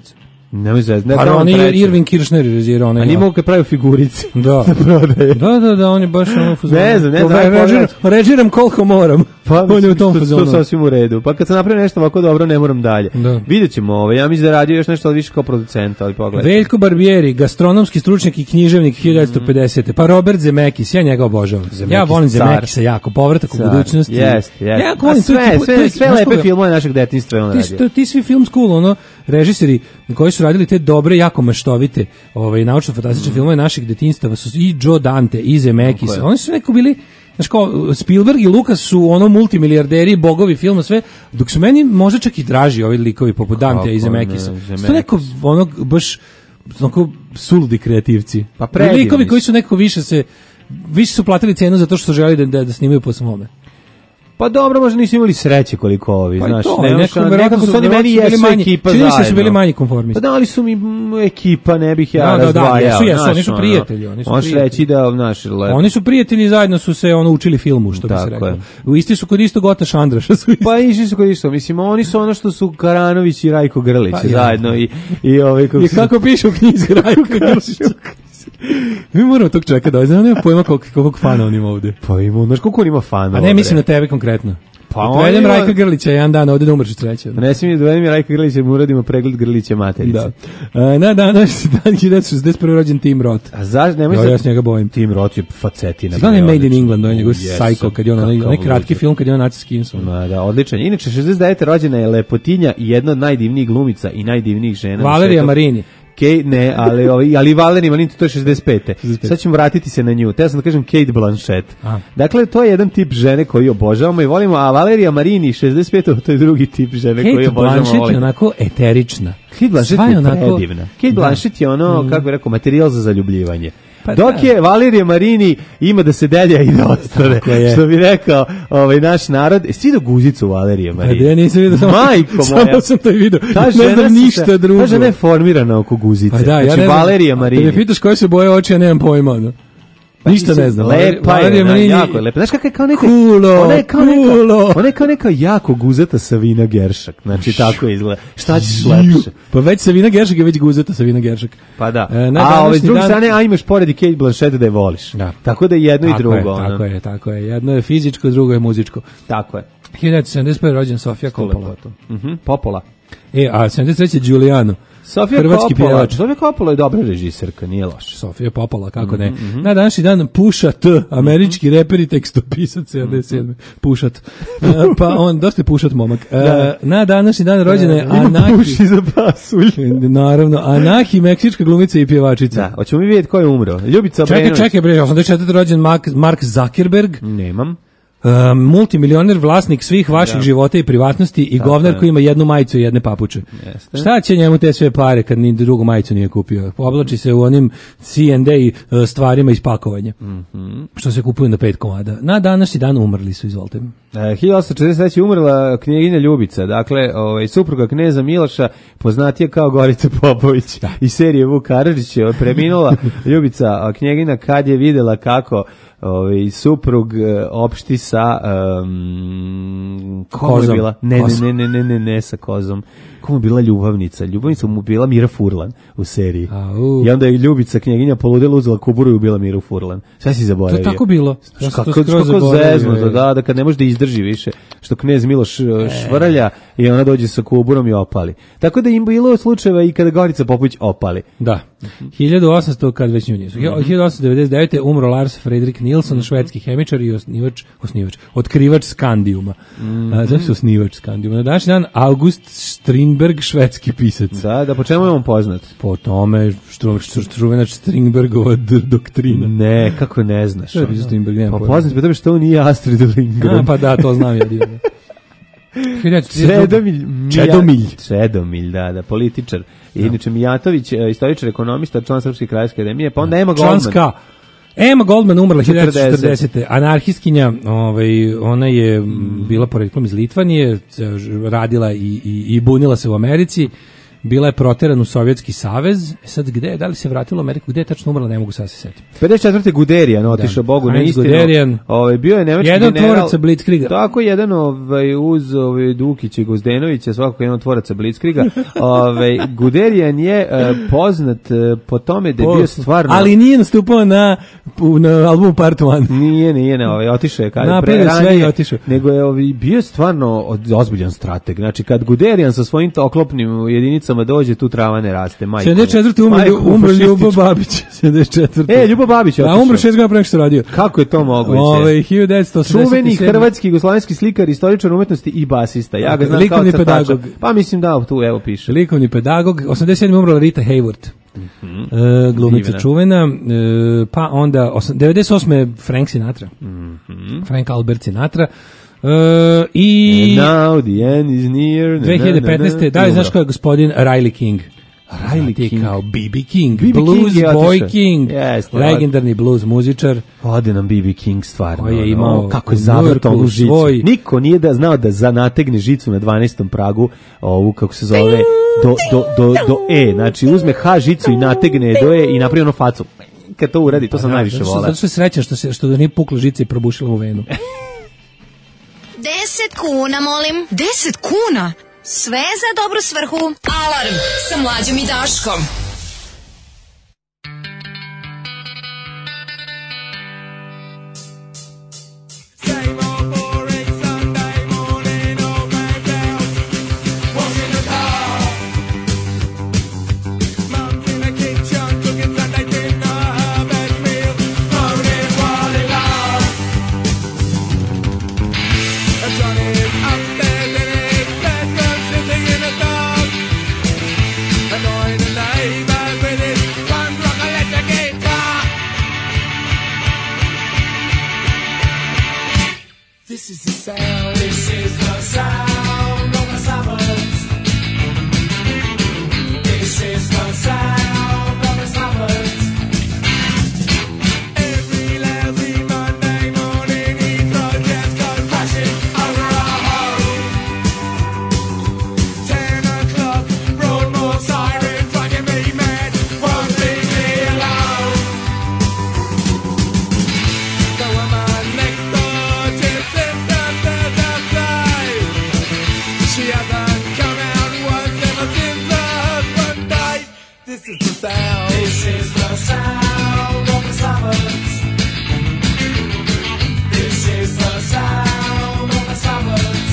Nemoj zez, ne, Pa on je Irving Kirchner režirao onaj. A nije mogu kad pravi figurice. Da. da, da, da, on je baš ono fazon. Ne znam, ne znam. Režiram, režiram koliko moram. Pa on je u tom fazonu. To sasvim u redu. Pa kad se napravi nešto ovako dobro, ne moram dalje. Da. Vidjet ćemo ovo. Ja mislim da radio još nešto, ali više kao producent, ali pogledaj. Veljko Barbieri, gastronomski stručnjak i književnik hiljadu devetsto pedesete. Pa Robert Zemekis, ja njega obožavam. Ja volim Zemekisa jako, povratak u budućnosti. Jeste, jeste. Ja volim sve, sve, sve lepe filmove našeg detinjstva on radio. Ti svi film school, ono, režiseri koji su radili te dobre, jako maštovite, ovaj, naučno-fantastične filmove našeg detinjstva su i Joe Dante, i Zemekis. Oni su neko bili, znaš kao, Spielberg i Lucas su ono multimilijarderi, bogovi filma, sve, dok su meni možda čak i draži ovi likovi poput Dante i Zemekisa. Su neko, ono, baš, onako, suludi kreativci. Pa likovi koji su neko više se, više su platili cenu zato što su želi da, da, da snimaju po svome. Pa dobro, možda nisu imali sreće koliko ovi, pa znaš. To, ne, nekako, nekako su oni meni jesu manji, ekipa zajedno. zajedno. Čini se su bili manji konformisti. Pa da, ali su mi m, ekipa, ne bih ja da, razdvajao. Da, da, jesu, jesu, oni su prijatelji. Oni su možeš prijatelji. reći da, znaš, lepo. Oni su prijatelji, zajedno su se ono učili filmu, što bi se rekao. U isti su kod isto Gota Šandraša. Su isti. Pa išli su kod isto, mislim, oni su ono što su Karanović i Rajko Grlić pa, zajedno. I, i, ovaj, kako I kako su... piše u knjizi Rajko Grlić. Mi moramo tog čeka da znam, nema pojma koliko, koliko fana on ima ovde. Pa ima, znaš koliko on ima fana. A ne, mislim na tebe konkretno. Pa dovedem ima... Rajka Grlića jedan dan ovde da umreš od sreće. Ne smijem dovedem Rajka Grlića jer mu uradimo pregled Grlića materice. Da. A, na danas dan hiljadu devetsto šezdeset prve rođen Tim Roth. A zašto nemoj se... Ja se njega bojim. Tim Roth je facetina. Znam je Made in England, on je njegov Psycho, kad je on onaj kratki film, kad je on Naci Skinson. Ma da, odličan. Inače, šezdeset devete rođena je lepotinja i jedna od najdivnijih glumica i najdivnijih žena. Valerija Marini. Kate, ne, ali ovi, ali Valerija Marini to je šezdeset pete. Sad ćemo vratiti se na nju. Te sam da kažem Kate Blanchett. A. Dakle, to je jedan tip žene koji obožavamo i volimo, a Valerija Marini šezdeset pete to je drugi tip žene Kate koji obožavamo. Kate Blanchett je onako eterična. Kate Blanchett je onako... predivna. Kate Blanchett je ono, mm. kako bih rekao, materijal za zaljubljivanje. Pa dok da. Je Valerija Marini ima da se delja i da ostane, što bi rekao ovaj, naš narod. E, si do guzicu Valerije Marini? Ja nisam vidio, majko moja. Samo sam to vidio, ne znam ništa drugo. Ta žena je formirana oko guzice. Pa da, znači, ja Valerija Marini. Da me pitaš koje se boje oči, ja nemam pojma. No. Pa ništa ne znam. Lepa je, na, jako je lepa. Znaš kakva je kao neka... Kulo, ona je kao kulo. Neka, ona je kao neka jako guzata Savina Geršak. Znači, tako izgleda. Šta ćeš lepše? Pa već Savina Geršak je već guzata Savina Geršak. Pa da. E, a ove s druge dan... strane, a imaš pored i Kate Blanchett da je voliš. Da. Tako da je jedno tako i drugo. Je, tako je, tako je. Jedno je fizičko, drugo je muzičko. Tako je. hiljadu devetsto sedamdeset prve rođen Sofija Coppola. Mhm, Popola. E, a sedamdeset treće Giuliano. Sofija Coppola, Sofija Coppola je dobra režiserka, nije loša. Sofija Coppola, kako ne. Mm-hmm. Na današnji dan Pusha T, američki mm-hmm. reper i tekstopisac sedamdeset sedme Pushat. Uh, pa on, dosta je Pushat momak. Uh, da. Na današnji dan rođena je Anahi. Puši za pasulj. Naravno, Anahi, meksička glumica i pjevačica. Da, hoćemo mi vidjeti ko je umro. Ljubica Čekaj, Obrenović. čekaj, bre, osamdeset četvrte rođen Mark, Mark Zuckerberg. Nemam. Uh, multimilioner, vlasnik svih vaših da. Života i privatnosti i tako govner je. Koji ima jednu majicu i jedne papuče. Jeste. Šta će njemu te sve pare kad ni drugu majicu nije kupio? Oblači se u onim C and A uh, stvarima iz pakovanja. Mm-hmm. Što se kupuju na pet komada. Na današnji dan umrli su, izvolite. E, hiljadu osamsto četrdeset treće umrla knjeginja Ljubica, dakle, ovaj, supruga kneza Miloša, poznatija kao Gorica Popović da. Iz serije Vuk Karadžić je preminula Ljubica knjegina kad je videla kako ovaj suprug opšti sa um, kozom. Bila? Ne, ne, ne, ne, ne, ne, sa kozom. Komu je bila ljubavnica? Ljubavnica mu bila Mira Furlan u seriji. A, uh. I onda je Ljubica knjeginja poludela, uzela kuburu i ubila Miru Furlan. Sve si zaboravio. To je tako bilo. Ja kako kako zeznuto, da, da kad ne može da izdrži više, što knez Miloš švrlja i ona dođe sa kuburom i opali. Tako da im bilo slučajeva i kada Gorica Popović opali. Da. hiljadu osamsto kad već nju nisu. hiljadu osamsto devedeset devete umro Lars Fredrik Nilsson, mm-hmm. švedski hemičar i osnivač, osnivač, otkrivač Skandijuma. Mm-hmm. A, zašto osnivač Skandijuma? Na današnji dan August Strindberg, švedski pisac. Da, da, po čemu je on poznat? Po tome što čuvena Strindbergova doktrina. Ne, kako ne znaš? Što je Strindberg, nema pojma. Pa poznat po tome što on nije Astrid Lindgren. A, pa da, to znam ja. Čedomilj, Čedomilj. Čedomilj, da, da, političar. I inače Mijatović, istoričar, ekonomista, član Srpske krajevske akademije, pa onda Emma Goldman. Članska. Emma Goldman umrla hiljadu devetsto četrdesete Anarhistkinja, ovaj, ona je mm. bila poreklom iz Litvanije, radila i, i, i bunila se u Americi. bila je proteran u Sovjetski savez. Sad gde je, da li se vratilo u Ameriku, gde je tačno umrla, ne mogu sad se setiti. pedeset četvrte Guderian otišao Bogu na Heinz istinu. Guderian. Ovaj bio je nemački jedan general. tvoraca Blitzkriega. Tako jedan ovaj uz ovaj Dukića i Gozdenovića, svakako jedan od tvoraca Blitzkriega. Ovaj Guderian je uh, poznat uh, po tome da je bio stvarno, ali nije nastupao na na albumu Part jedan. Nije, nije, ne, ovaj otišao je kad pre sve je otišao. Nego je ovaj bio stvarno od, ozbiljan strateg. Znači kad Guderian sa svojim oklopnim jedinicama dođe, tu trava ne raste. Majko. sedamdeset četvrte umro, umro Ljubo Babić. sedamdeset četvrte E, Ljubo Babić je otišao. A umro šest godina pre nego što radio. Kako je to moguće? Ove, hiljadu devetsto osamdeset sedam. Čuveni hrvatski jugoslovenski slikar, istoričar umetnosti i basista. Ja ga znam likovni kao crtača. pedagog. Pa mislim da tu evo piše. Likovni pedagog. osamdeset sedme umrla Rita Hayworth. Mm-hmm. E, glumica čuvena. E, pa onda osam, devedeset osme Frank Sinatra. Mm-hmm. Frank Albert Sinatra. Uh, i And now the end is near. dve hiljade petnaeste. Da li znaš ko je gospodin Riley King? Riley King kao B B King, B B blues King boy King, Jeste, legendarni blues muzičar. Ode nam B B King stvarno. Koji je imao kako je u zavrto Njujorku onu žicu. svoj- Niko nije da znao da zanategne žicu na dvanaestom pragu, ovu kako se zove do, do, do, do E. Znači uzme H žicu i nategne do E i napravi ono facu. Kad to uradi, to sam najviše Zato što- volao. Zato što je srećan što se što da nije pukla žica i probušila u venu. Deset kuna, molim. Deset kuna? Sve za dobru svrhu. Alarm sa Mlađom i Daškom. This is the sound. This is the sound of the suburbs. This is the sound of the suburbs. Every lousy Monday morning, Heathrow jets go crashing over our home. Ten o'clock, Broadmoor siren, driving me mad, won't leave me alone. The woman next door just slipped under the fly. She hasn't come out once ever since her husband died. This is the sound. This is the sound of the suburbs. This is the sound of the suburbs.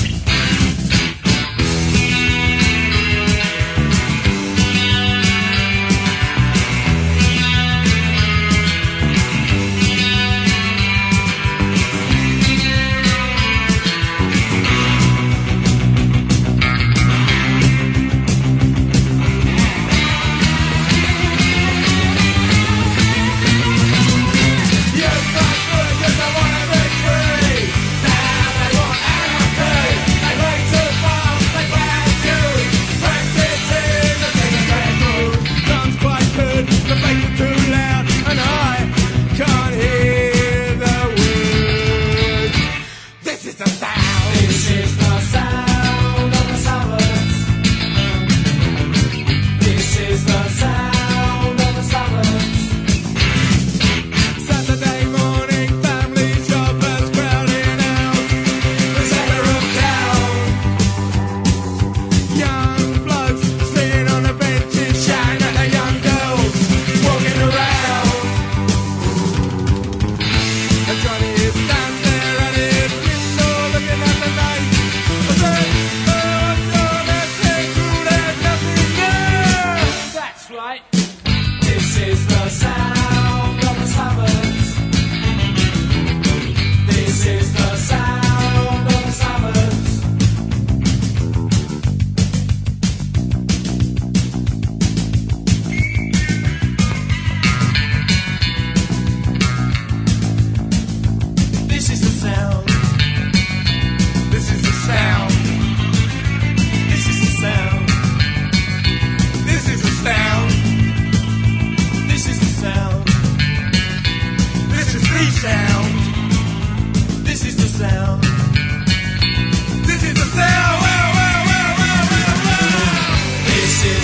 Saturday morning, family shoppers crowding out the center of town. Young blokes sitting on the benches, shouting at the young girls walking around. And Johnny is down there at his window looking at the night. I said, oh, I saw that thing through, there's nothing there. That's right. This is the sound of the suburbs. This is the sound of the suburbs. This is the sound. This is the sound. This is the sound. This is the sound. This is the sound. This is the sound. This is the sound. This is the sound. Wow, wow, wow, wow, wow, wow. This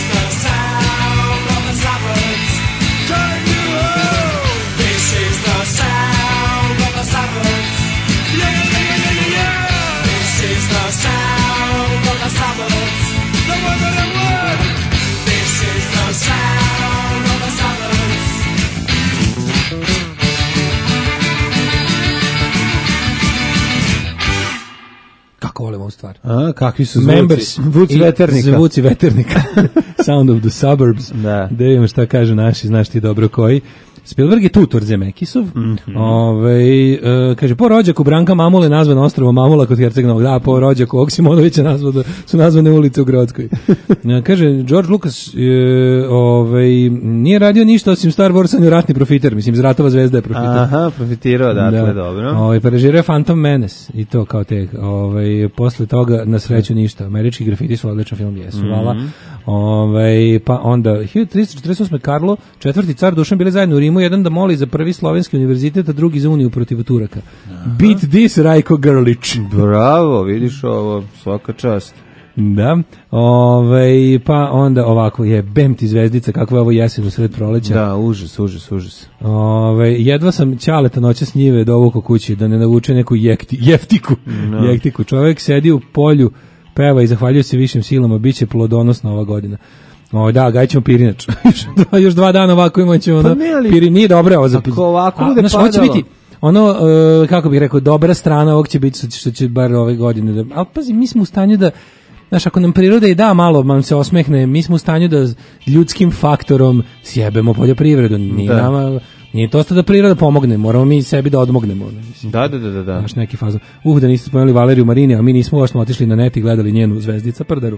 stvar. A, kakvi su zvuci? Members Zvuci i veternika. Zvuci veternika. Sound of the suburbs. Da. Da vidimo šta kaže naši, znaš ti dobro koji. Spielberg je tutor Zemekisov. Mm-hmm. Ove, e, kaže, po rođaku Branka Mamule nazvan ostrvo Mamula kod Herceg Novog. Da, po rođaku Oksimonovića nazvan, su nazvane ulice u Grodskoj. E, kaže, George Lucas e, ove, nije radio ništa osim Star Wars, on je ratni profiter. Mislim, iz Ratova zvezda je profiter. Aha, profitirao, dakle, da. Dobro. Ove, pa režirao Phantom Menace i to kao te. Ove, posle toga, na sreću, ništa. Američki grafiti su odličan film, jesu, mm-hmm. Vala. Ove, pa onda, hiljadu tristo četrdeset osme Karlo, četvrti car Dušan bili zajedno u Rimu, jedan da moli za prvi slovenski univerzitet, a drugi za uniju protiv Turaka. Aha. Beat this, Rajko Grlić. Bravo, vidiš ovo, svaka čast. Da, ove, pa onda ovako je bem ti zvezdica, kakva je ovo jesen u sred proleća. Da, užas, užas, užas. Ove, jedva sam ćaleta noća s njive dovukao kući, da ne navuče neku jekti, jeftiku. No. Jektiku. Čovjek sedi u polju, peva i zahvaljuje se višim silama, bit će plodonosna ova godina. O, da, gajćemo pirinač. Još dva dana ovako imat ćemo, ono, pa pirin, nije dobro ovo za... Ako ovako bude padalo... Ovo će biti, ono, uh, kako bih rekao, dobra strana ovog će biti, što će, što će bar ove godine... Da, ali pazi, mi smo u stanju da... Znaš, ako nam priroda i da malo nam se osmehne, mi smo u stanju da ljudskim faktorom sjebemo poljoprivredu. Nije da. nama... Nije to sto da priroda pomogne, moramo mi sebi da odmognemo. Mislim. Da, da, da, da. Znaš, neki fazon. Uh, da niste spomenuli Valeriju Marini, a mi nismo, ovo smo otišli na net i gledali njenu Zvezdica Prdaru.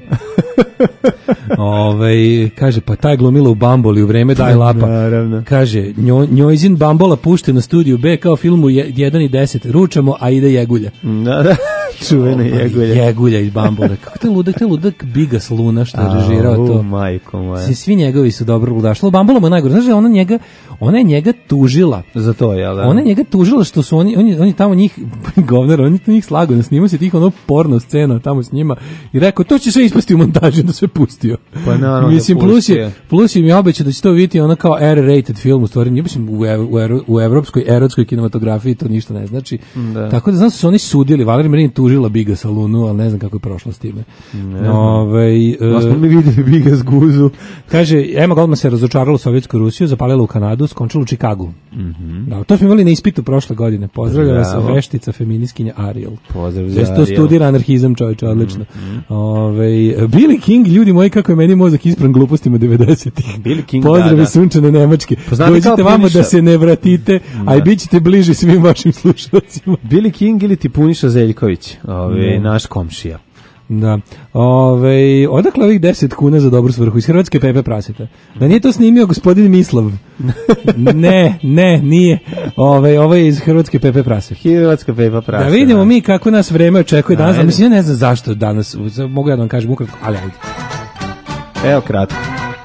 Ove, kaže, pa taj glumila u Bamboli u vreme Daj Lapa. Naravno. Kaže, njo, njojzin Bambola pušten na studiju B kao filmu jedan i deset. Ručamo, a ide Jegulja. Da, da. Čuvena Jegulja. Jegulja iz Bambole. Kako te ludak, te ludak Bigas Luna što je režirao to. Majko moja. Svi, svi njegovi su dobro ludašli. U Bambola mu je najgore. Znaš, ona njega, ona je njega tužila. Za to, jel da? Ona je njega tužila što su oni, oni, oni tamo njih, govner, oni njih slago, snimao se tih ono porno scena tamo s njima i rekao, to će sve ispasti u montaži, da sve pustio. Pa naravno, mislim, plus je, plus im je obećao da će to vidjeti ono kao R-rated film, u stvari, mislim, u, u, u evropskoj, erotskoj kinematografiji to ništa ne znači. Da. Tako da znam su se oni sudili, Valerija Marin tužila Biga Salunu, ali ne znam kako je prošlo s time. Ove, da smo mi vidjeli Biga s guzu. Kaže, Emma Goldman se razočarala u Sovjetsku Rusiju, zapalila u Kanadu, skončila u Čikagu. Mm-hmm. Da, to smo imali na ispitu prošle godine. Pozdravlja vas veštica feminiskinja Ariel. Pozdrav za Ariel. To studira anarhizam, čovječe, odlično. Mm-hmm. Ove, Billy King, ljudi moji, kako je meni mozak ispran glupostima devedesetih. Billy King, pozdravi da, da. Sunčane Nemačke. Dođite vamo da se ne vratite, da. A i bit ćete bliži svim vašim slušalcima. Billy King ili ti Puniša Zeljković, ove, mm. naš komšija. Da. Ove, odakle ovih deset kuna za dobru svrhu? Iz Hrvatske Pepe Praseta. Da nije to snimio gospodin Mislav? Ne, ne, nije. Ove, ovo je iz Hrvatske Pepe Praseta. Hrvatska Pepe Praseta. Da vidimo mi kako nas vreme očekuje danas. A mislim, ja ne znam zašto danas. Mogu ja da vam kažem ukratko, ali ajde. Evo kratko.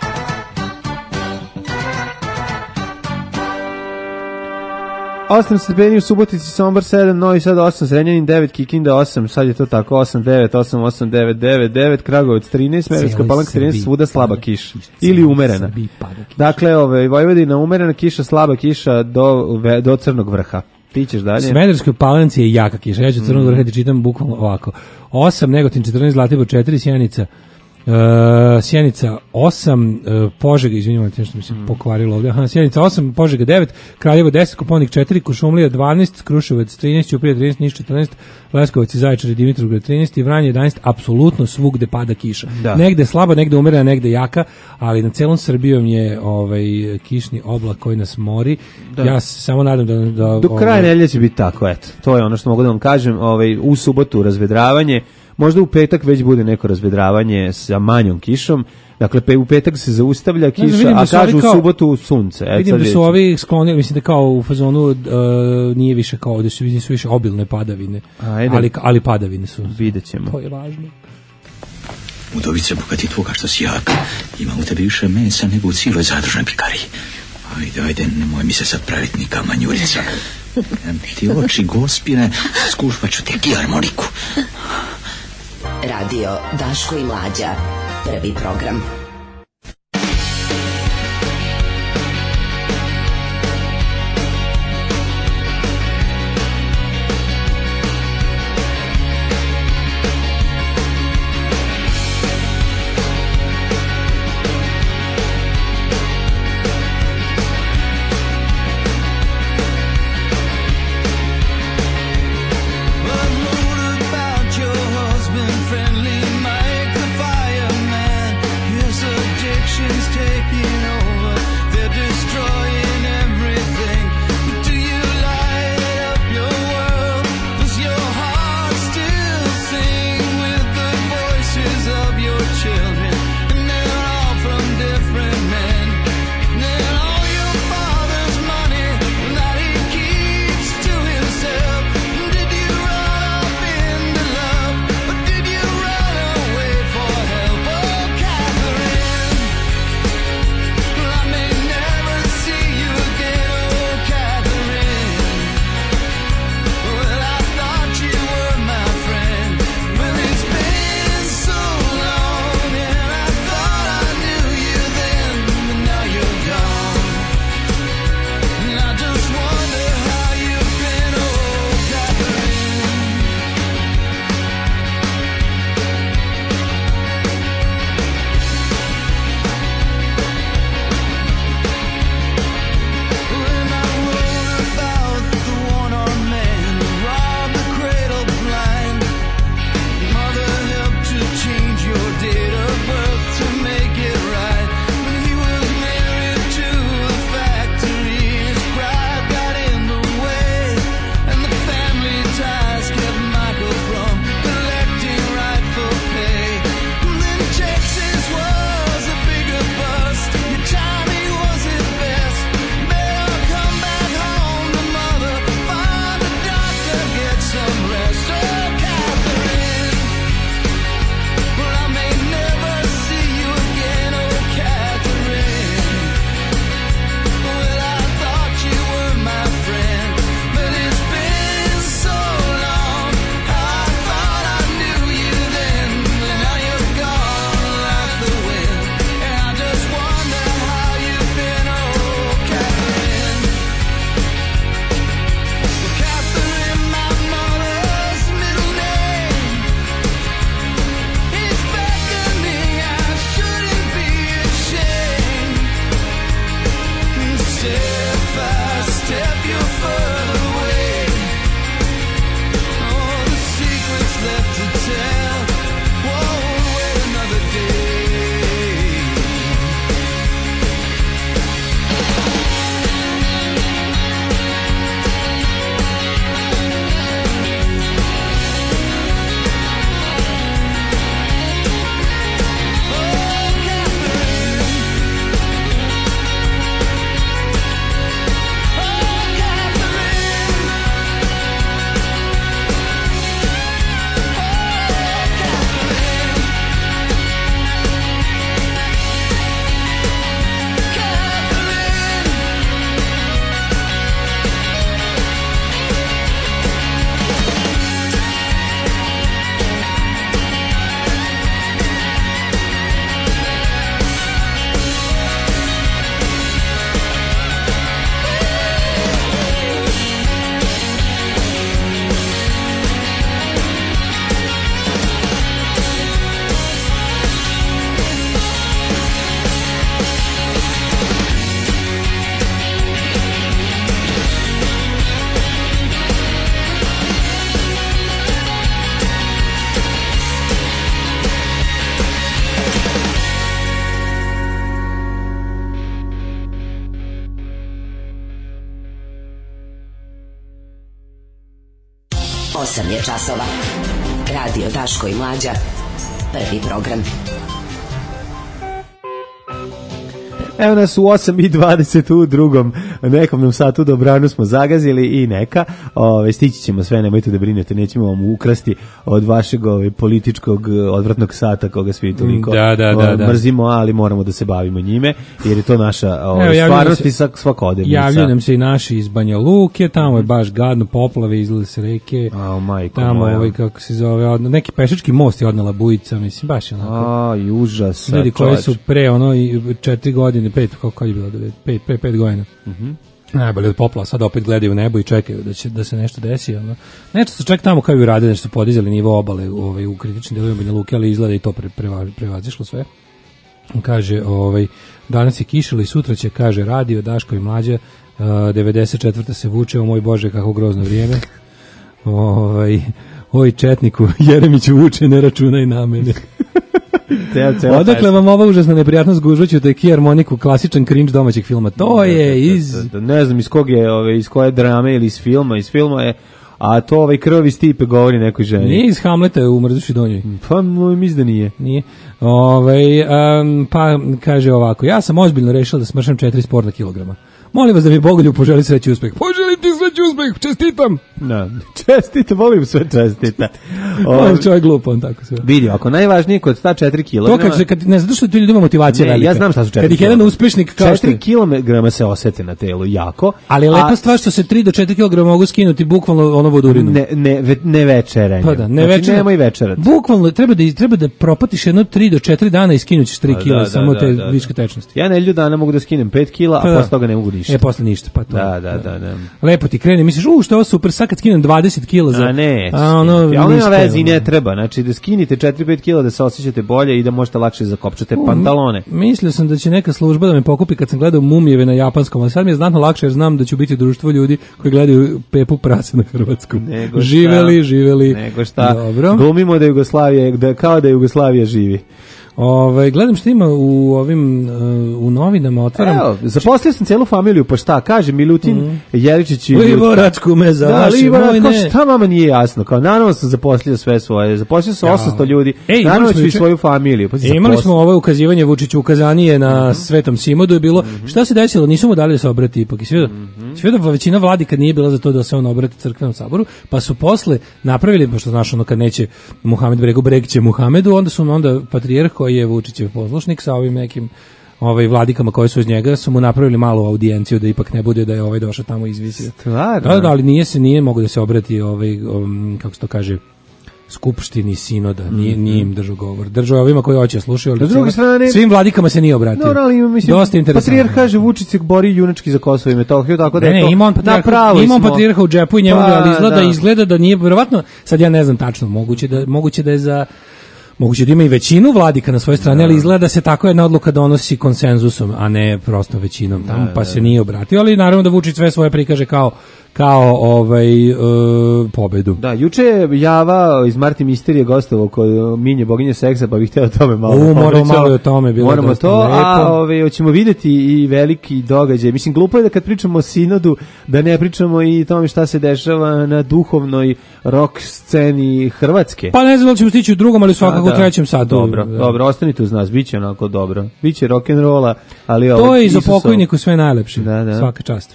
osam stepeni u Subotici, Sombor sedam, Novi Sad osam, Zrenjanin devet, Kikinda osam, sad je to tako, osam, devet, osam, osam, devet, devet, devet, Kragujevac trinaest, Smederevska Palanka trinaest, svuda slaba kiša. Ili umerena. Dakle, ove, Vojvodina umerena kiša, slaba kiša do, do Crnog vrha. Ti ćeš dalje. Smederevskoj Palanci je jaka kiša, ja ću Crnog vrha ti čitam bukvalno ovako. osam, Negotin četrnaest, Zlatibor četiri, Sjenica Uh, Sjenica osam, uh, Požega, izvinjavam te što mi se mm. pokvarilo ovdje, aha, Sjenica osam, Požega devet, Kraljevo deset, Koponik četiri, Kuršumlija dvanaest, Kruševac trinaest, Ćuprija trinaest, Niš četrnaest, Leskovac i Zaječar i Dimitrovgrad trinaest i Vranje jedanaest, apsolutno svugde pada kiša. Da. Negde slaba, negde umerena, negde jaka, ali na celom Srbijom je ovaj kišni oblak koji nas mori. Da. Ja se samo nadam da... da do kraja ovaj, nedelje će biti tako, eto. To je ono što mogu da vam kažem, ovaj, u subotu razvedravanje. Možda u petak već bude neko razvedravanje sa manjom kišom. Dakle, pe, u petak se zaustavlja kiša, a kažu kao, u subotu sunce. E, vidim da su ovi sklonili, mislim da kao u fazonu uh, nije više kao, da su, su više obilne padavine. Ajde. Ali, ali padavine su. Vidjet ćemo. To je važno. Udovice, bogati tvoga što si jak, ima u tebi više mesa nego u cijeloj zadružnoj pekariji. Ajde, ajde, nemoj mi se sad praviti nika manjurica. Ti oči gospine, skušpat ću ti harmoniku. Radio Daško i Mlađa, prvi program. About your husband osam je časova. Radio Daško i Mlađa. Prvi program. Evo nas u osam i dvadeset u drugom nekom nam satu dobranu smo zagazili i neka, ove, stići ćemo sve, nemojte da brinete, nećemo vam ukrasti od vašeg ove, političkog odvratnog sata koga svi toliko da, da, da, da. mrzimo, ali moramo da se bavimo njime, jer je to naša ove, Evo, stvarnost i svakodnevnica. Javljaju nam se i naši iz Banja Luke, tamo je baš gadno, poplave, izlile se reke, a, majko tamo moja. ovaj, kako se zove, odna, neki pešački most je odnela bujica, mislim, baš je onako. A, i užas. Ljudi koji su pre ono i četiri godine, pet, kako je bilo, pet, pet, pet godina. Mhm. Mm najbolje od poplava, sad opet gledaju u nebo i čekaju da će da se nešto desi, ono. Nešto se čak tamo kao i uradili, nešto su podizali nivo obale ovaj u kritičnim delovima Banja Luke, ali izgleda i to pre, prevazišlo sve. Kaže, ovaj danas je kišilo i sutra će, kaže, radio Daško i Mlađa, uh, devedeset četvrta se vuče, o moj Bože, kako grozno vrijeme. Ovaj oj četniku, Jeremiću vuče, ne računaj na mene. Odakle vam ova užasna neprijatnost gužvaću te harmoniku, klasičan cringe domaćeg filma. To je iz... Ne znam iz kog je, ove, iz koje drame ili iz filma. Iz filma je, a to ovaj krvavi Stipe govori nekoj ženi. Nije iz Hamleta u Mrduši donjoj. Pa mislim da nije. Nije. Ove, um, pa kaže ovako, ja sam ozbiljno rešila da smršam četiri sporna kilograma. Molim vas da mi Bogoljub poželi sreći uspeh. Poželim ti sreći uspeh, čestitam. No, čestitam, volim sve čestita. On čovjek glup, on tako sve. Vidio, ako najvažnije kod ta četiri kilograma... To kad, se, kad ne zato što ti ljudima motivacija ne, velika. Ja znam šta su četiri Kad ih jedan uspešnik kao četiri kilograma se osete na telu jako. Ali je lepa stvar što se tri do četiri kilograma mogu skinuti bukvalno ono vodurinu. Ne, ne, ve, ne večerenje. Pa da, ne znači, večera. Nemoj večerat. Bukvalno treba da, treba da propatiš jedno tri do četiri dana i skinućeš tri kila, samo da, te da, da. viške tečnosti. Ja nedelju dana mogu da skinem pet kila, pa a da. posle toga ne mogu ništa. E, posle ništa. Pa to. Da, da, da, da. Lepo ti krene, misliš, u, što je ovo super, sad kad skinem dvadeset kila za... A ne, a ono, ja ono nema vezi, ono. ne treba, znači da skinite četiri pet kila da se osjećate bolje i da možete lakše zakopčati pantalone. Mislio sam da će neka služba da me pokupi kad sam gledao Mumijeve na japanskom, ali sad mi je znatno lakše jer znam da ću biti društvo ljudi koji gledaju Pepu Prase na hrvatskom. Nego živeli, živeli. Nego šta, dobro. Glumimo da Jugoslavija, da, kao da Jugoslavija živi. Ove, gledam što ima u ovim uh, u novinama, otvaram. Evo, zaposlio sam celu familiju, pa šta, kaže Milutin mm. Jeričić i Liboračku me za da, vaše vojne. Šta vama nije jasno? Kao, naravno sam zaposlio sve svoje, zaposlio sam ja. osamsto ljudi, Ej, naravno ću i svoju familiju. Pa e, imali smo ovo ukazivanje Vučiću ukazanije na mm-hmm. Svetom Simodu je bilo, mm-hmm. šta se desilo, nisu mu dali da se obrati ipak. I sve, mm-hmm. sve da većina vladi kad nije bila za to da se on obrati crkvenom saboru, pa su posle napravili, pošto znaš ono kad neće Muhamed Bregu, Breg će Muhamedu, onda su onda patrijarh koji je Vučićev poslušnik sa ovim nekim ovaj vladikama koji su iz njega su mu napravili malu audijenciju da ipak ne bude da je ovaj došao tamo izvisio. Stvarno? Da, da, ali nije se nije mogu da se obrati ovaj um, kako se to kaže skupštini sinoda, nije, nije im držao govor. Držao ovima koji hoće slušaju, ali druge strane, svim vladikama se nije obratio. No, ali mislim, dosta interesantno. Patrijarh kaže Vučić se bori junački za Kosovo i Metohiju, tako da ne, je to. Ne, ima on patrijarha, ima on patrijarha u džepu i njemu, pa, ali izgleda, da. izgleda da nije, verovatno, sad ja ne znam tačno, moguće da, moguće da je za moguće da ima i većinu vladika na svojoj strani, ali izgleda da se tako jedna odluka donosi konsenzusom, a ne prosto većinom tamo, pa se nije obratio, ali naravno da Vučić sve svoje prikaže kao kao ovaj uh, pobedu. Da, juče je Java iz Marti Misterije gostovao kod Minje boginje seksa, pa bih hteo o tome malo. U, moramo malo o tome, bilo moramo dosta to, lepo. A ove, hoćemo vidjeti i veliki događaj. Mislim, glupo je da kad pričamo o sinodu, da ne pričamo i tome šta se dešava na duhovnoj rock sceni Hrvatske. Pa ne znam da ćemo stići u drugom, ali svakako u trećem satu. Dobro, da. dobro, ostanite uz nas, bit će onako dobro. Biće rock'n'rolla, ali ovo... To je i za pokojniku sve najlepše, da, da. Svaka čast.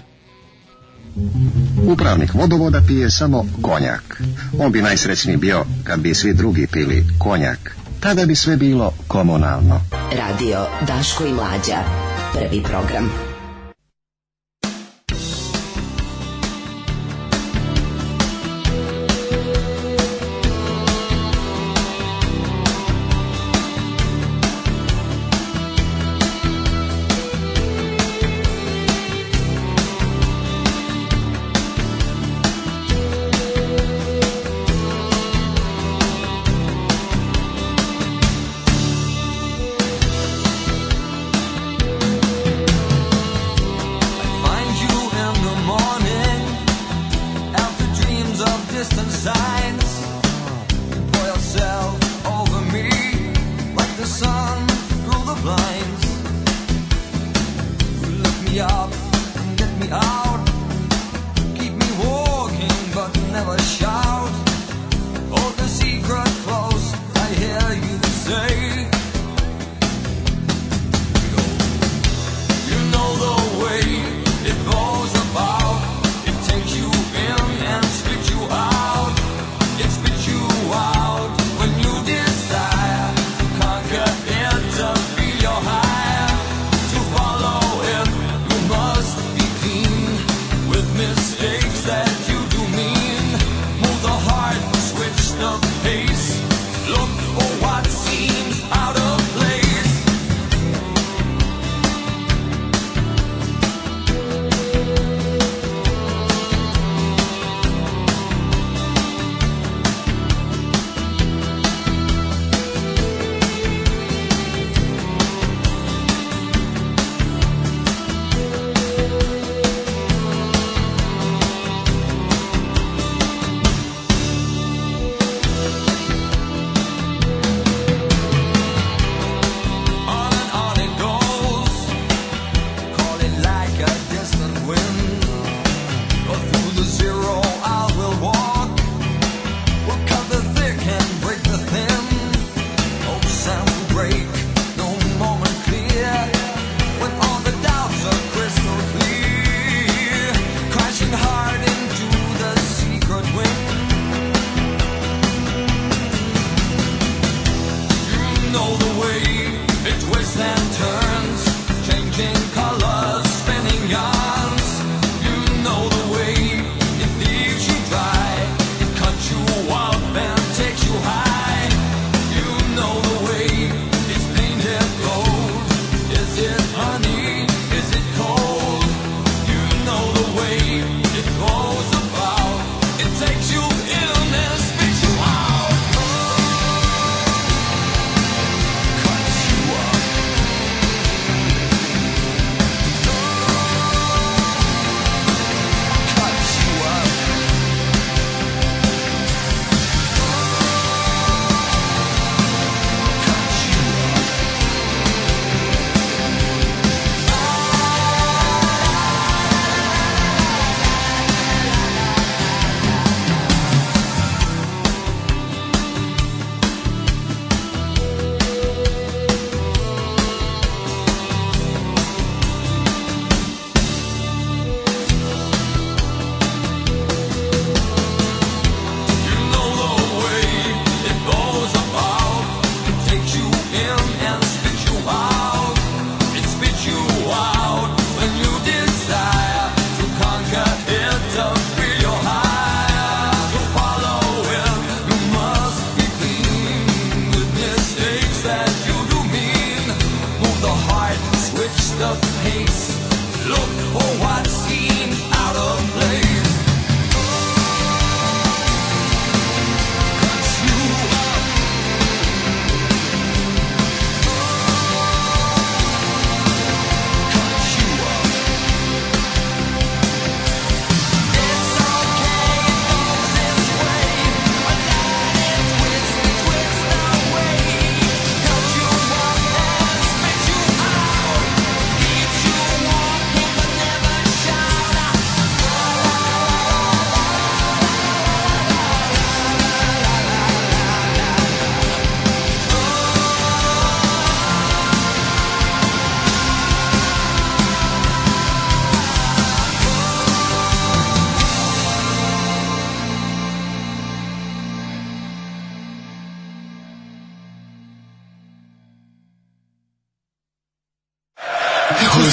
Upravnik vodovoda pije samo konjak. On bi najsrećniji bio kad bi svi drugi pili konjak. Tada bi sve bilo komunalno. Radio Daško i Mlađa. Prvi program. Never shout.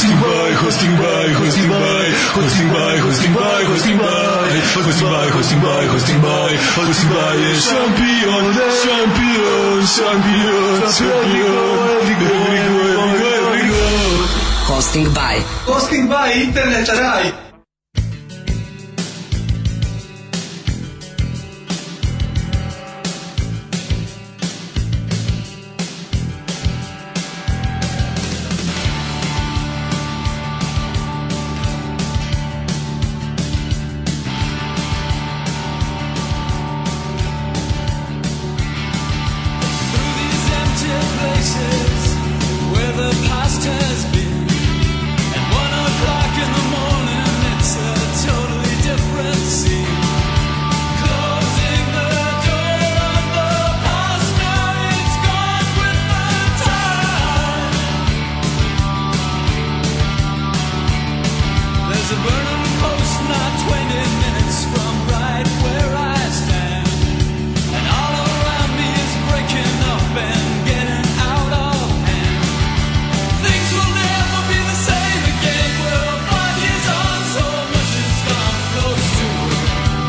hosting by, hosting by, hosting by, hosting by, hosting by, hosting by, hosting by, hosting by, hosting by, hosting by je šampion, šampion, šampion, šampion, every go, every go, every go. Hosting by. Hosting by Internet Raj. Where the past has been, at one o'clock in the morning, it's a totally different scene. Closing the door on the past, now it's gone with the tide. There's a burning post not twenty minutes from right where I stand, and all around me is breaking up and getting out of hand. Things will never be the same again. Well, five years on, so much has come close to it.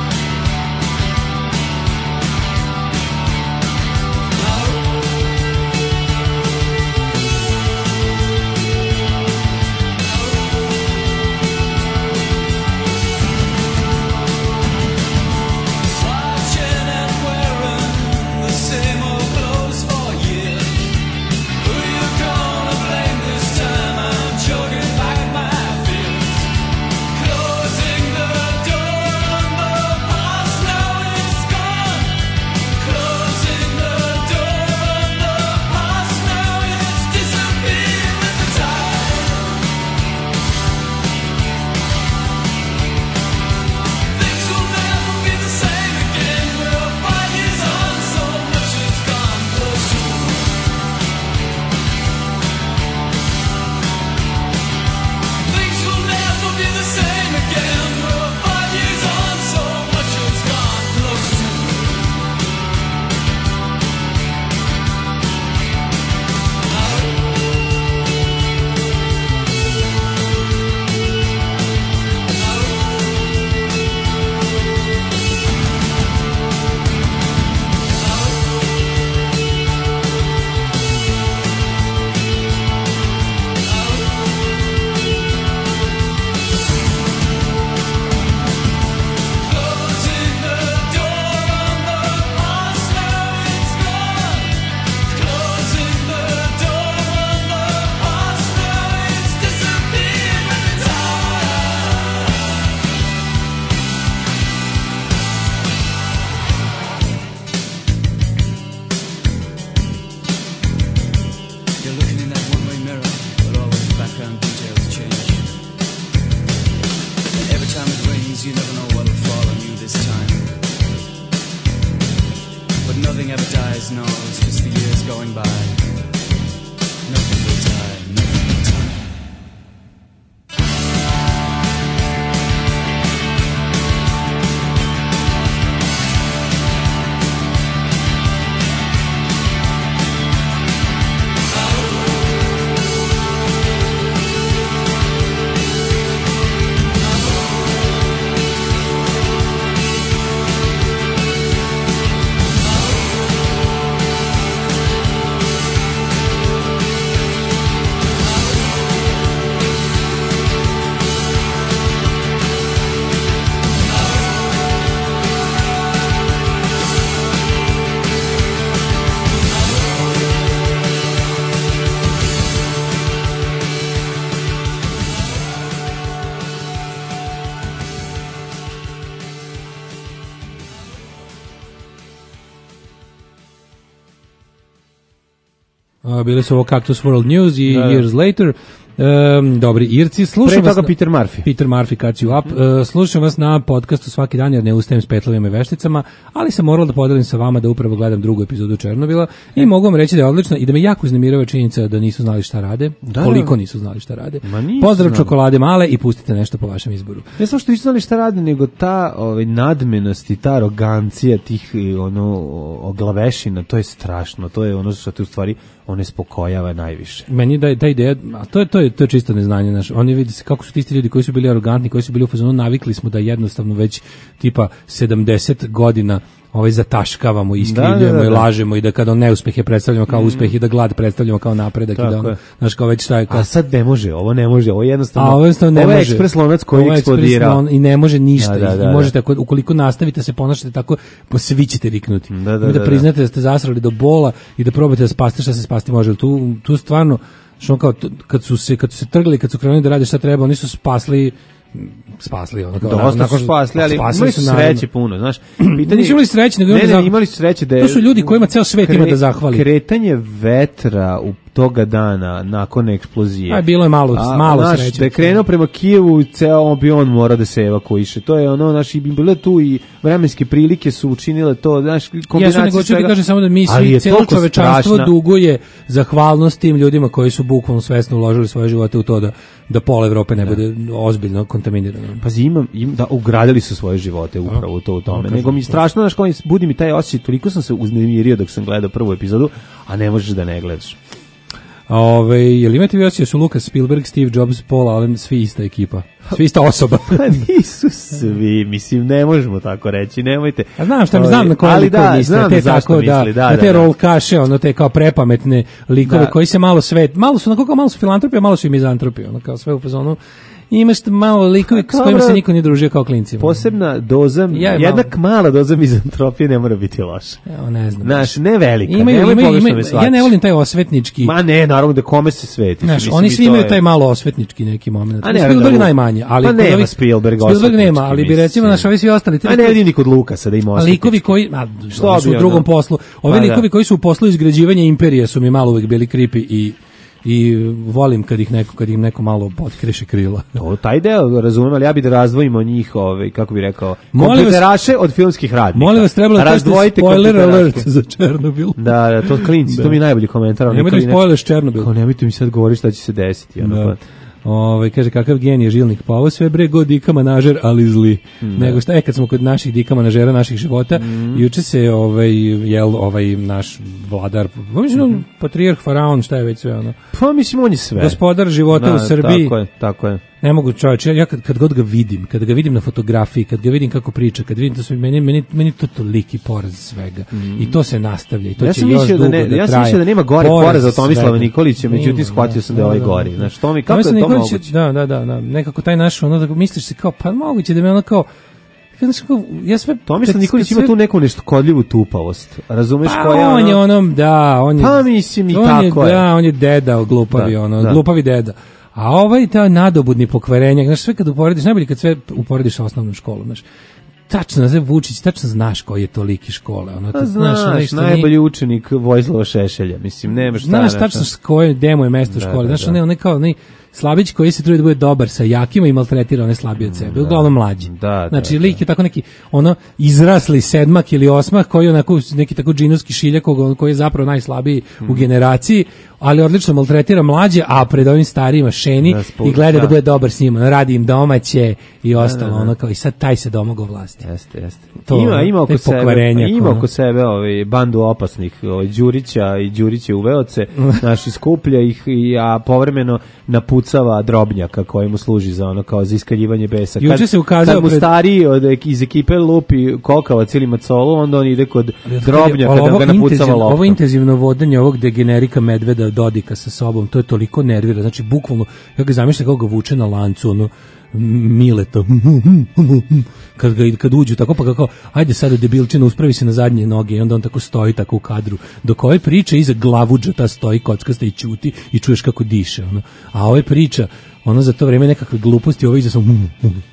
Watching and wearing the same old clothes for years. Who you gonna blame this time? I'm choking back my fears. Closing the door on the past, now it's gone. Closing the door on the past, now it's disappeared with the tide. Things will never be the same again. Well, five years on, so much has gone close to it. Things will never be the same again. Well, five years on, so much has gone close to it. Closing the door on the past, now it's gone. Closing the door on the past, now it's disappeared with the tide. You're looking in that one-way mirror, but always the background details change. And every time it rains, you never know what'll fall on you this time. But nothing ever dies, no, it's just the years going by. Nothing will die, nothing will die. A, bili su ovo Cactus World News i Da, da. Years Later. Um, dobri Irci, slušam Pre vas toga na- Peter Murphy. Peter Murphy Catch You Up. Uh, slušam vas na podcastu svaki dan jer ne ustajem s petlovima i vešticama, ali sam morala da podelim sa vama da upravo gledam drugu epizodu Černobila i mogu vam reći da je odlična i da me jako uznemirava činjenica da nisu znali šta rade, Da. koliko nisu znali šta rade. Ma nisu Pozdrav znali. čokolade male i pustite nešto po vašem izboru. Ne samo što nisu znali šta rade, nego ta ovaj, nadmenost i ta arogancija tih i, ono, oglavešina, to je strašno. To je ono što te u stvari one spokojava najviše. Meni da je ta ideja, a to je to je to je čisto neznanje, znaš. Oni vidi se kako su ti isti ljudi koji su bili arogantni, koji su bili u fazonu, navikli smo da jednostavno već tipa sedamdeset godina ovaj zataškavamo, iskrivljujemo da, da, da, da. i lažemo i da kada neuspehe predstavljamo kao mm. uspeh i da glad predstavljamo kao napredak i da ono, znaš, kao već šta je kao... A sad ne može, ovo ne može, ovo je jednostavno... A ovo jednostavno ne ovo je može. ekspres lonac koji eksplodira. I ne može ništa. Da, da, da, I možete, ako, ukoliko nastavite se ponašate tako, pa svi ćete riknuti. Da, da, da, da priznate da ste zasrali do bola i da probate da spasite šta se spasti može. Tu, tu stvarno, što kao, kad su se, kad su se trgli, kad su krenuli da rade šta treba, oni su spasli spasli ono kao dosta nakon su spasli, ali imali su sreće puno, znaš. Pitanje nisu imali sreće, nego ne, ne, imali su sreće da je, to su ljudi kojima ceo svet kre, ima da zahvali. Kretanje vetra u toga dana nakon eksplozije. Aj bilo je malo a, malo naš, sreće. Da je krenuo prema Kijevu, ceo bi on mora da se evakuiše. To je ono, naši bi bile tu i vremenske prilike su učinile to, znaš, kombinacija. Ja sam nego ću ti kažem samo da mi svi celo čovečanstvo duguje zahvalnost tim ljudima koji su bukvalno svesno uložili svoje živote u to da da pola Evrope ne bude da. ozbiljno kontaminirano. Pazi, imam, im da ugradili su svoje živote upravo to u tome. A, nego mi strašno, znaš, kao budi mi taj osjećaj, toliko sam se uznemirio dok sam gledao prvu epizodu, a ne možeš da ne gledaš. Ove, je li imate vi osjećaj su Lucas Spielberg, Steve Jobs, Paul Allen, svi ista ekipa? Svi ista osoba? Pa nisu svi, mislim, ne možemo tako reći, nemojte. Ja znam što mi znam na koje likove da, misle, te tako misli, da, da, da, te da, rolkaše, ono te kao prepametne likove da. koji se malo svet, malo su, onako kao malo su filantropi, a malo su i mizantropi, ono kao sve u fazonu. Imaš malo likovi s kojima se niko nije družio kao klincima. Posebna doza, ja, jednak malo. mala doza mizantropije ne mora biti loša. Ja, ne znam. Znaš, ne velika. Imaju, imaju, imaju, imaju, ja ne volim taj osvetnički. Ma ne, naravno da kome se sveti. Znaš, oni svi imaju taj malo osvetnički neki moment. A ne, Spielberg da, najmanje. Ali pa nema Spielberg Spielberg nema, ali bi recimo naš ovi svi ostali. A ne vidim ni kod Lukasa da ima osvetnički. Likovi koji, a, što su u drugom poslu. Ovi likovi koji su u poslu izgrađivanja imperije su mi malo uvijek bili creepy i i volim kad ih neko kad im neko malo potkreše krila. To taj deo razumem, ali ja bih da razdvojimo njih, ovaj kako bih rekao, kompjuteraše od filmskih radnika. Molim vas, trebalo da spoiler alert za Černobil. Da, da, to klinci, da. To mi je najbolji komentar. Nemojte mi spoiler Černobil. Kao nemojte mi sad govoriti šta će se desiti, ono da. Ovaj kaže kakav genije žilnik, pa ovo sve bre god dika manažer, ali zli. Mm, Nego šta je kad smo kod naših dika manažera naših života, mm. juče se ovaj jel ovaj naš vladar, mislim mm. patrijarh faraon, šta je već sve ono. Pa mislim on je sve. Gospodar života da, u Srbiji. Tako je, tako je. Ne mogu čovječe, ja kad, kad god ga vidim, kad ga vidim na fotografiji, kad ga vidim kako priča, kad vidim to su meni meni meni to toliki poraz svega. Mm. I to se nastavlja i to ja će još dugo da, ne, da ja sam mislio da nema gore poraza od Tomislava Nikolića, međutim shvatio sam da je ovaj gori. Znaš, to mi kako je to moguće? Da, da, da, da, nekako taj naš ono da misliš se kao pa moguće da me ono kao ja sve Tomislav Nikolić ima tu neku neškodljivu tupavost. Razumeš pa koja on je onom da, on je pa mislim i tako je. Da, on je deda, glupavi da, ono, da. glupavi deda. A ovaj ta nadobudni pokvarenja, znaš, sve kad uporediš, najbolje kad sve uporediš sa osnovnom školom, znaš, tačno, znaš, Vučić, tačno znaš koji je toliki škole. Ono, ta, znaš, znaš najbolji nije... učenik Vojislava Šešelja, mislim, nema šta. Znaš, tačno s koje demo je mesto da, škole, znaš, da, da. on je kao, ne, Slabić koji se trudi da bude dobar sa jakima i maltretira one slabije od sebe, uglavnom mlađi. Da, znači, da, lik je tako neki, ono, izrasli sedmak ili osmak koji je onako, neki tako džinovski šiljak koji je zapravo najslabiji mm. u generaciji, ali odlično maltretira mlađe, a pred ovim starijima šeni da, spod, i gleda da. da bude dobar s njima, radi im domaće i ostalo, da, da, da. ono kao, i sad taj se domogao vlasti. Jeste, jeste. To, ima, ima oko sebe, ima oko sebe ovaj, bandu opasnih, ovaj, Đurića i Đuriće uveoce, naši skuplja ih, i, a povremeno napucava drobnjaka koji mu služi za ono kao za iskaljivanje besa. Kad, Juče se ukazao kad mu pred... stariji od, iz ekipe lupi kokavac ili macolu, onda on ide kod drobnjaka da ga napucava loptom. Ovo intenzivno vodenje ovog degenerika medveda Dodika sa sobom, to je toliko nervira, znači bukvalno, ja ga zamišljam kako ga vuče na lancu, ono, Mileta, kad, ga, kad uđu tako, pa kako, ajde sada debilčina, uspravi se na zadnje noge i onda on tako stoji tako u kadru, dok ove priče iza glavuđa ta stoji kockasta i ćuti i čuješ kako diše, ono. A ove priča, ono za to vreme nekakve gluposti, ove iza sam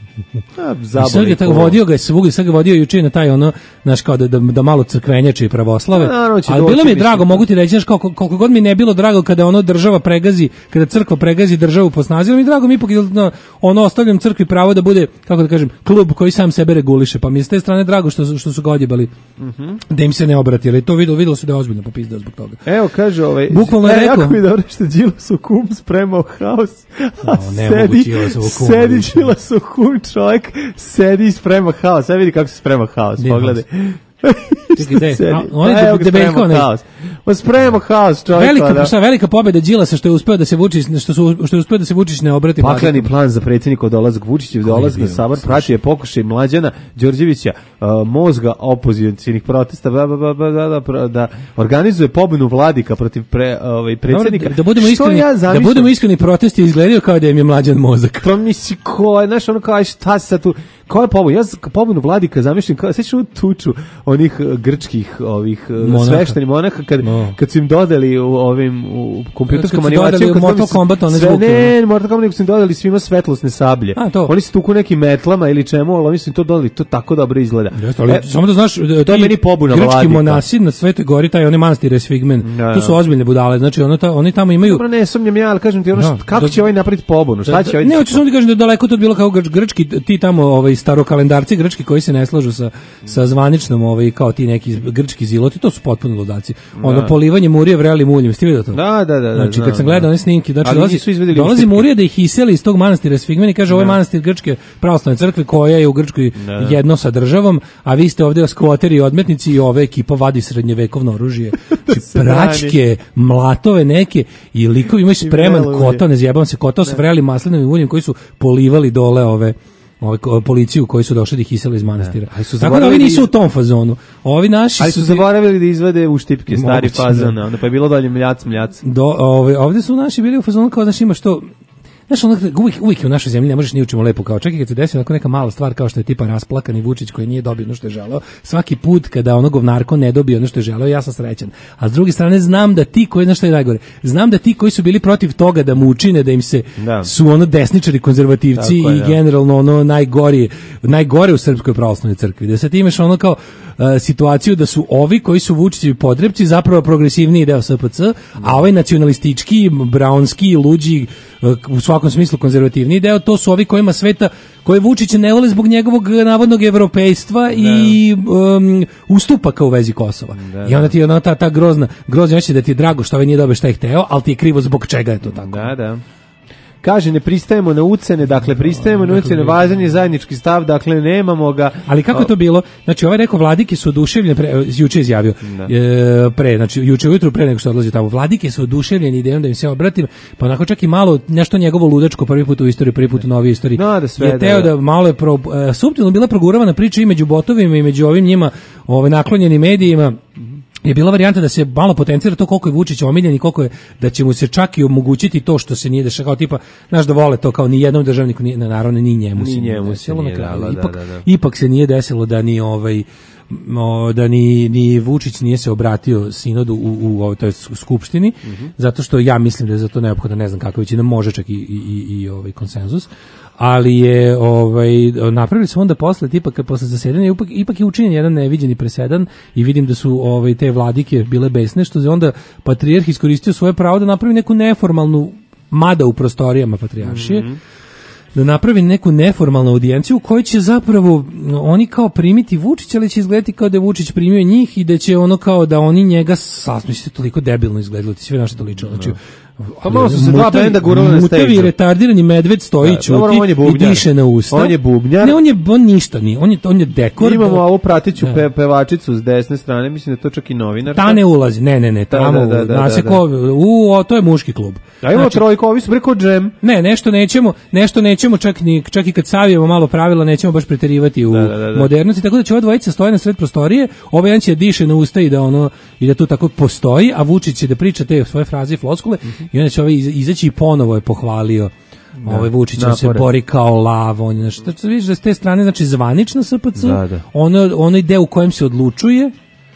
sad ga tako vodio ga je svugdje, sad ga vodio juče na taj ono, znaš, kao da, da, da malo crkvenjače i pravoslave, no, ali bilo mi je drago, mogu ti reći, znaš, kao, koliko god mi ne bilo drago kada ono država pregazi, kada crkva pregazi državu po snazi, mi je drago mi ipak no, ono ostavljam crkvi pravo da bude, kako da kažem, klub koji sam sebe reguliše, pa mi je s te strane drago što, što su ga odjebali, mm-hmm. da im se ne obrati, ali to videlo, videlo su da je ozbiljno popizdao zbog toga. Evo, kaže ovaj, bukvalno je e, rekao, jako mi dobro što Đilas u kum spremao haos, a no, ne sedi, sedi Đilas u kum, čovjek sedi i sprema haos. Sad vidi kako se sprema haos. Pogledaj. Gde? sedi. A, on je Evo de- ga, debeljko, spremamo onaj. haos. Ma spremamo haos, čovjek. Velika, da. šta, velika pobeda Đilasa što je uspeo da se Vučić što su što je uspeo da se Vučić ne obrati Pakleni vladikama. plan za predsjednikov dolazak Vučićev dolazak na Sabor pratio je pokušaj Mlađana Đorđevića, uh, mozga opozicionih protesta da, da, da, da, da organizuje pobunu Vladika protiv pre, ovaj predsjednika. Da, da budemo Što iskreni, ja da zamišljam? budemo iskreni, protesti izgledaju kao da im je Mlađan mozak. To misli ko je, znaš, ono kao, aj šta se sad tu, ko je pobunu? Ja za pobunu Vladika zamišljam, kao, sećaš onu tuču onih uh, grčkih, ovih uh, sveštenih monaha, kad, no. kad su im dodali u ovim, u kompjuterskom Kad su animaciju, dodali u Mortal Kombat one sve, zvuke, ne, Mortal Kombat, nego su im dodali svima svetlosne sablje. A, to. Oni su tuku nekim metlama ili čemu, ali oni su im to dodali, to tako dobro izgleda. Jeste, ali E, samo da znaš, to je meni pobuna grčki Vladika. monasi na Svetoj gori, taj oni manastir Esfigmen, Da, to su da. ozbiljne budale, znači ono ta, oni tamo imaju. Dobro, ne sumnjam ja, ali kažem ti, ono, Da, što- kako da- će ovaj napraviti pobunu? Šta će ovaj? Ne, hoću samo ti kažem da je daleko to bilo kao grč- grčki, ti tamo ovaj, starokalendarci grčki koji se ne slažu sa, sa zvaničnom, ovaj, kao ti neki grčki ziloti, to su potpuno ludaci. Ono, Da. polivanje murije vrelim uljem, ste vidio to? Da, da, da. Znači, znam, kad sam da. gledao one snimke, znači, Ali dolazi, nisu izvedeli dolazi ustupke. Murija da ih iseli iz tog manastira Sfigmen i kaže, ovo je manastir Grčke pravoslavne crkve koja je u Grčkoj Da. jedno sa državom, a vi ste ovdje skvoteri i odmetnici i ova ekipa vadi srednjevekovno oružje. Znači, praćke, mlatove neke i likovi imaju spreman vrelovi. kotao, ne zjebam se, kotao sa vrelim maslinovim uljem koji su polivali dole ove ove ko- policiju koji su došli da ih isele iz manastira. Ali su Tako da ovi zaboravili- nisu u tom fazonu. Ovi naši Ali su su zaboravili da izvede u štipke, stari Moguće, fazon, da. onda pa je bilo dalje mljac, mljac. Do, ove, ovdje su naši bili u fazonu kao, znaš, ima što, znaš, ono, uvijek, uvijek je u našoj zemlji ne možeš ni u čemu lepo, kao čak i kad se desi onako neka mala stvar kao što je tipa rasplakani Vučić koji nije dobio ono što je želeo, svaki put kada ono govnarko ne dobije ono što je želeo, ja sam srećan. A s druge strane znam da ti koji, znaš što je najgore, znam da ti koji su bili protiv toga da mu učine, da im se, Da. su ono desničari, konzervativci Tako je, i da. generalno ono najgori, najgore u Srpskoj pravoslavnoj crkvi. Da sad ti imaš ono kao uh, situaciju da su ovi koji su Vučićevi podrepci zapravo progresivniji deo S P C, a ovaj nacionalistički, braunski, luđi, uh, u svakom smislu konzervativniji deo, to su ovi kojima sveta, koje Vučića ne vole zbog njegovog navodnog evropejstva i um, ustupaka u vezi Kosova. I onda ti je ona ta, ta grozna, grozna reći da ti je drago što ovaj nije dobio šta je hteo, ali ti je krivo zbog čega je to tako. Da, da. Kaže, ne pristajemo na ucene, dakle, pristajemo na ucene, važan je zajednički stav, dakle, nemamo ga. Ali kako je to bilo? Znači, ovaj rekao, Vladike su oduševljeni, pre, juče izjavio, e, pre, znači, juče ujutru pre nego što odlazi tamo, Vladike su oduševljeni idejom da im se obratim, pa onako čak i malo, nešto njegovo ludačko, prvi put u istoriji, prvi put u novoj istoriji, Da, da sve, je teo da, da, da. malo je, pro, e, suptilno bila proguravana priča i među botovima i među ovim njima, ovaj, naklonjenim medijima, je bila varijanta da se malo potencira to koliko je Vučić omiljen i koliko je da će mu se čak i omogućiti to što se nije dešava, kao tipa, znaš da vole to kao ni jednom državniku, ni, naravno ni njemu Ni se nije njemu se desilo nije na kraju. dalo, da, ipak, da, da. ipak se nije desilo da ni ovaj o, da ni, ni Vučić nije se obratio sinodu u, u, u toj skupštini, zato što ja mislim da je za to neophodno, ne znam kako većina može čak i, i, i, i ovaj konsenzus, ali je ovaj napravili su onda posle tipa kad posle zasedanja ipak, ipak je učinjen jedan neviđeni presedan i vidim da su ovaj te vladike bile besne što je onda patrijarh iskoristio svoje pravo da napravi neku neformalnu mada u prostorijama patrijaršije. Mhm. Da napravi neku neformalnu audijenciju u kojoj će zapravo oni kao primiti Vučića, ali će izgledati kao da je Vučić primio njih i da će ono kao da oni njega sasvim se toliko debilno izgledalo, ti sve naše to lično. Znači, Pa malo su se dva benda gurali na mutavi stage-u. retardirani medved stoji, Da, dobro, on je ćuti i bubnjar. diše na usta. On je bubnjar. Ne, on je on ništa nije. On je on je dekor. Imamo ovu pratiću Da. pe, pevačicu s desne strane, mislim da je to čak i novinar. Ta ne ulazi. Ne, ne, ne, tamo. da, da, da, zna se da, ko, u, o, to je muški klub. A imamo Znači, trojku, ovi su preko džem. Ne, nešto nećemo, nešto nećemo čak ni čak i kad savijemo malo pravila, nećemo baš preterivati u Da, da, da, da. modernosti, tako da će ova dvojica stoje na sred prostorije, ovaj jedan će da diše na usta i da ono i da to tako postoji, a Vučić će da priča te svoje fraze i floskule i onda će ovaj iz- izaći i ponovo je pohvalio. Ovaj Vučić on se napore. bori kao lav, on je znači što vidiš da s te strane znači zvanična S P C, Da, da. ono onaj deo u kojem se odlučuje.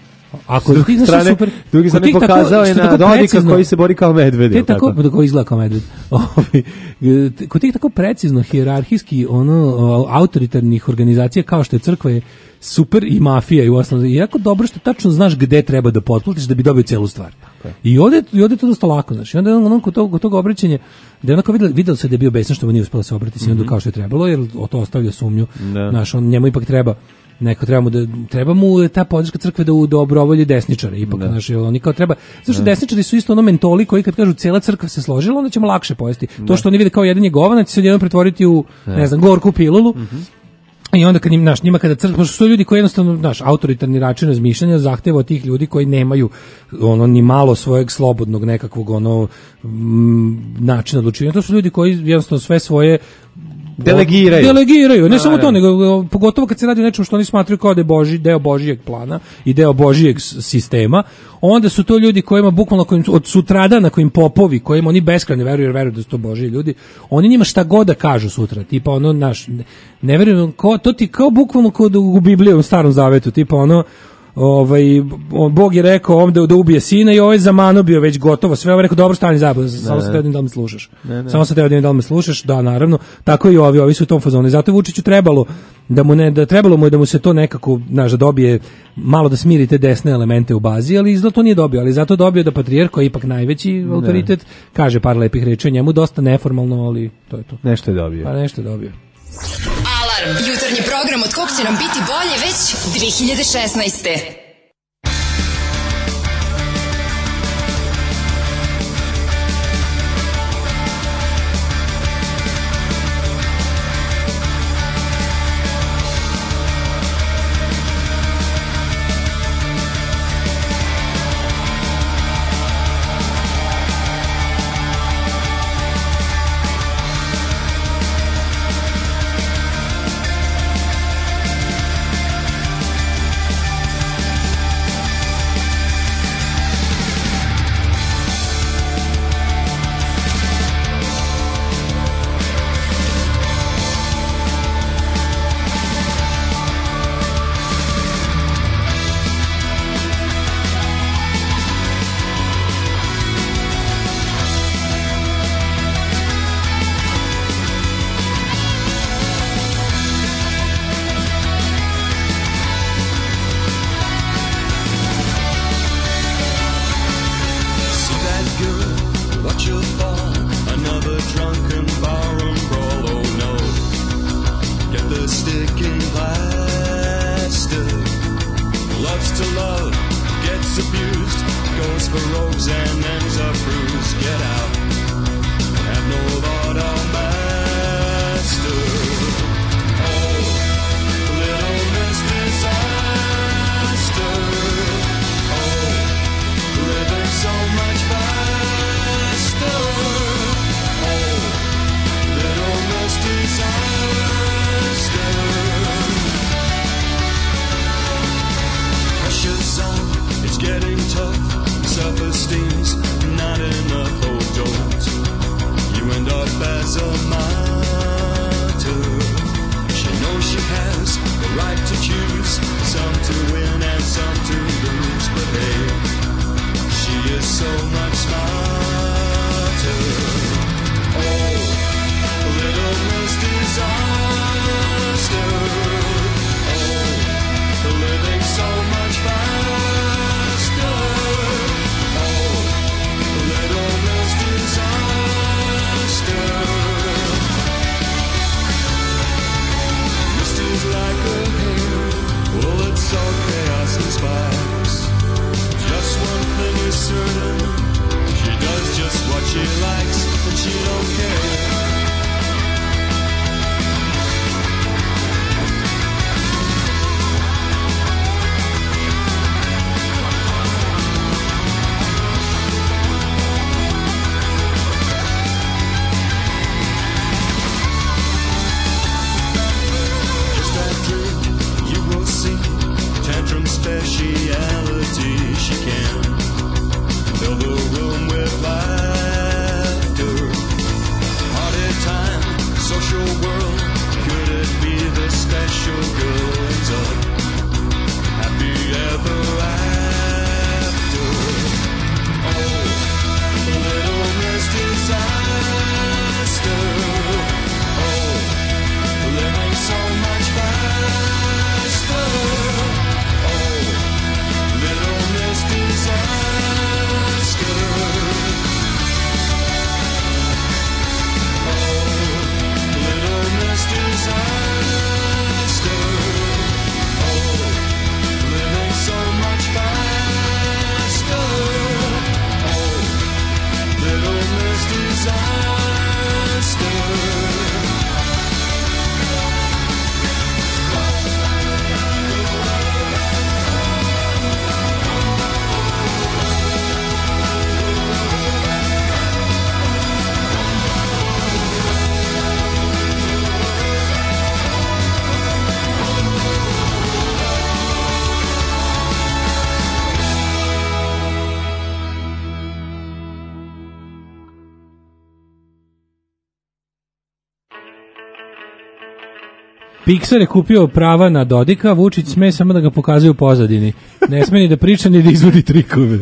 Ako S druge strane, super, s druge kod strane tih tako- pokazao je što na tako Dodika precizno- koji se bori kao medved. te jel tako, tako? tako izgleda kao medved. Ovaj, kod tih tako precizno, hijerarhijski, ono, autoritarnih organizacija kao što je crkva je super i mafija i u osnovu. I jako dobro što tačno znaš gde treba da potplatiš da bi dobio celu stvar. I ovde, i ovde je to dosta lako, znaš. I onda on, on kod tog, kod tog obraćanja, da je onako vidjelo, vidjelo se da je bio besan što mu nije uspjelo da se obrati sinodu kao što je trebalo, jer o to ostavlja sumnju. Da. Znaš, on, njemu ipak treba neko treba mu da treba mu ta podrška crkve da u dobrovolji desničare ipak Da. znači oni kao treba zašto desničari su isto ono mentoli koji kad kažu cela crkva se složila onda ćemo lakše pojesti to što oni vide kao jedan je govanac će se odjednom pretvoriti u ne znam gorku pilulu I onda kad njim, naš, njima kada crkva, pošto su ljudi koji jednostavno, naš, autoritarni način razmišljanja zahteva od tih ljudi koji nemaju ono ni malo svojeg slobodnog nekakvog ono m, načina odlučivanja. To su ljudi koji jednostavno sve svoje delegiraju. Delegiraju, ne samo to, nego pogotovo kad se radi o nečemu što oni smatraju kao da je Boži, deo Božijeg plana i deo Božijeg sistema, onda su to ljudi kojima bukvalno kojim, od sutrada kojim popovi, kojima oni beskrajno veruju, jer veruju da su to Božiji ljudi, oni njima šta god da kažu sutra, tipa ono, naš, ne, ne veruju, ko, to ti kao bukvalno kod u Bibliji, u Starom Zavetu, tipa ono, ovaj Bog je rekao ovom da, da ubije sina i ovaj zamano bio već gotovo sve, ovaj rekao dobro stani zabavno, samo se teo da me slušaš. Ne, ne. Samo se teo da me slušaš, da naravno, tako i ovi, ovi su u tom fazonu. I zato je Vučiću trebalo da mu ne da trebalo mu je da mu se to nekako, znaš, da dobije malo da smiri te desne elemente u bazi, ali izgleda to nije dobio, ali zato dobio da patrijarh koji je ipak najveći autoritet ne. kaže par lepih reči o njemu, dosta neformalno, ali to je to. Nešto je dobio. Pa nešto je dobio. Alarm, jutarnji program od kog će nam biti bolje već dve hiljade šesnaeste. Disaster. Pixar je kupio prava na Dodika, Vučić sme samo da ga pokazuje u pozadini. Ne sme ni da priča ni da izvodi trikove.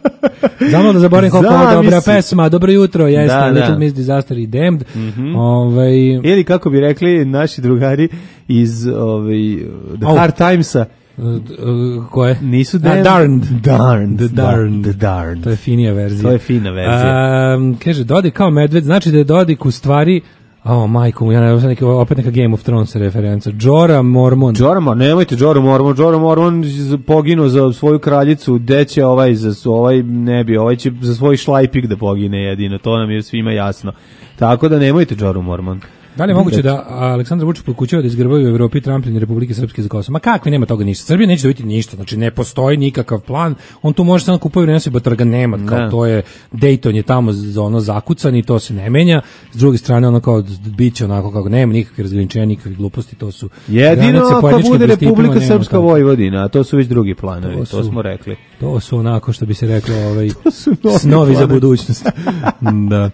Znamo da zaboravim koliko je dobra pesma, dobro jutro, jeste, da, Little da. Miss Disaster i Damned. Mm-hmm. Ovaj... Ili kako bi rekli naši drugari iz ovaj, The oh. Hard Timesa, Uh, uh, koje? Nisu damned. Darned. Darned. The Darned. The Darned. To je finija verzija. To je fina verzija. Um, kaže, Dodik kao medved, znači da je Dodik u stvari... O, majko, ja ne znam, neki, opet neka Game of Thrones referenca. Jorah Mormont. Jorah Mormont, nemojte Jorah Mormont. Jorah Mormont poginuo za svoju kraljicu, gde će ovaj, za, ovaj ne bi, ovaj će za svoj šlajpik da pogine jedino, to nam je svima jasno. Tako da nemojte Jorah Mormont. Da li je moguće da Aleksandar Vučić pokušava da izgrbaju u Evropi tramplin Republike Srpske za Kosovo? Ma kakvi, nema toga ništa. Srbija neće dobiti ništa, znači ne postoji nikakav plan. On tu može samo kupuje vremena se batrga nema, kao ne. To je Dayton je tamo za ono zakucan i to se ne menja. S druge strane ono kao biće onako kako nema nikakve razgraničenja, nikakve gluposti, to su jedino ako bude Republika Srpska Vojvodina, a to su već drugi planovi, to, su, to smo rekli. To su onako što bi se reklo, ovaj snovi za budućnost. Da.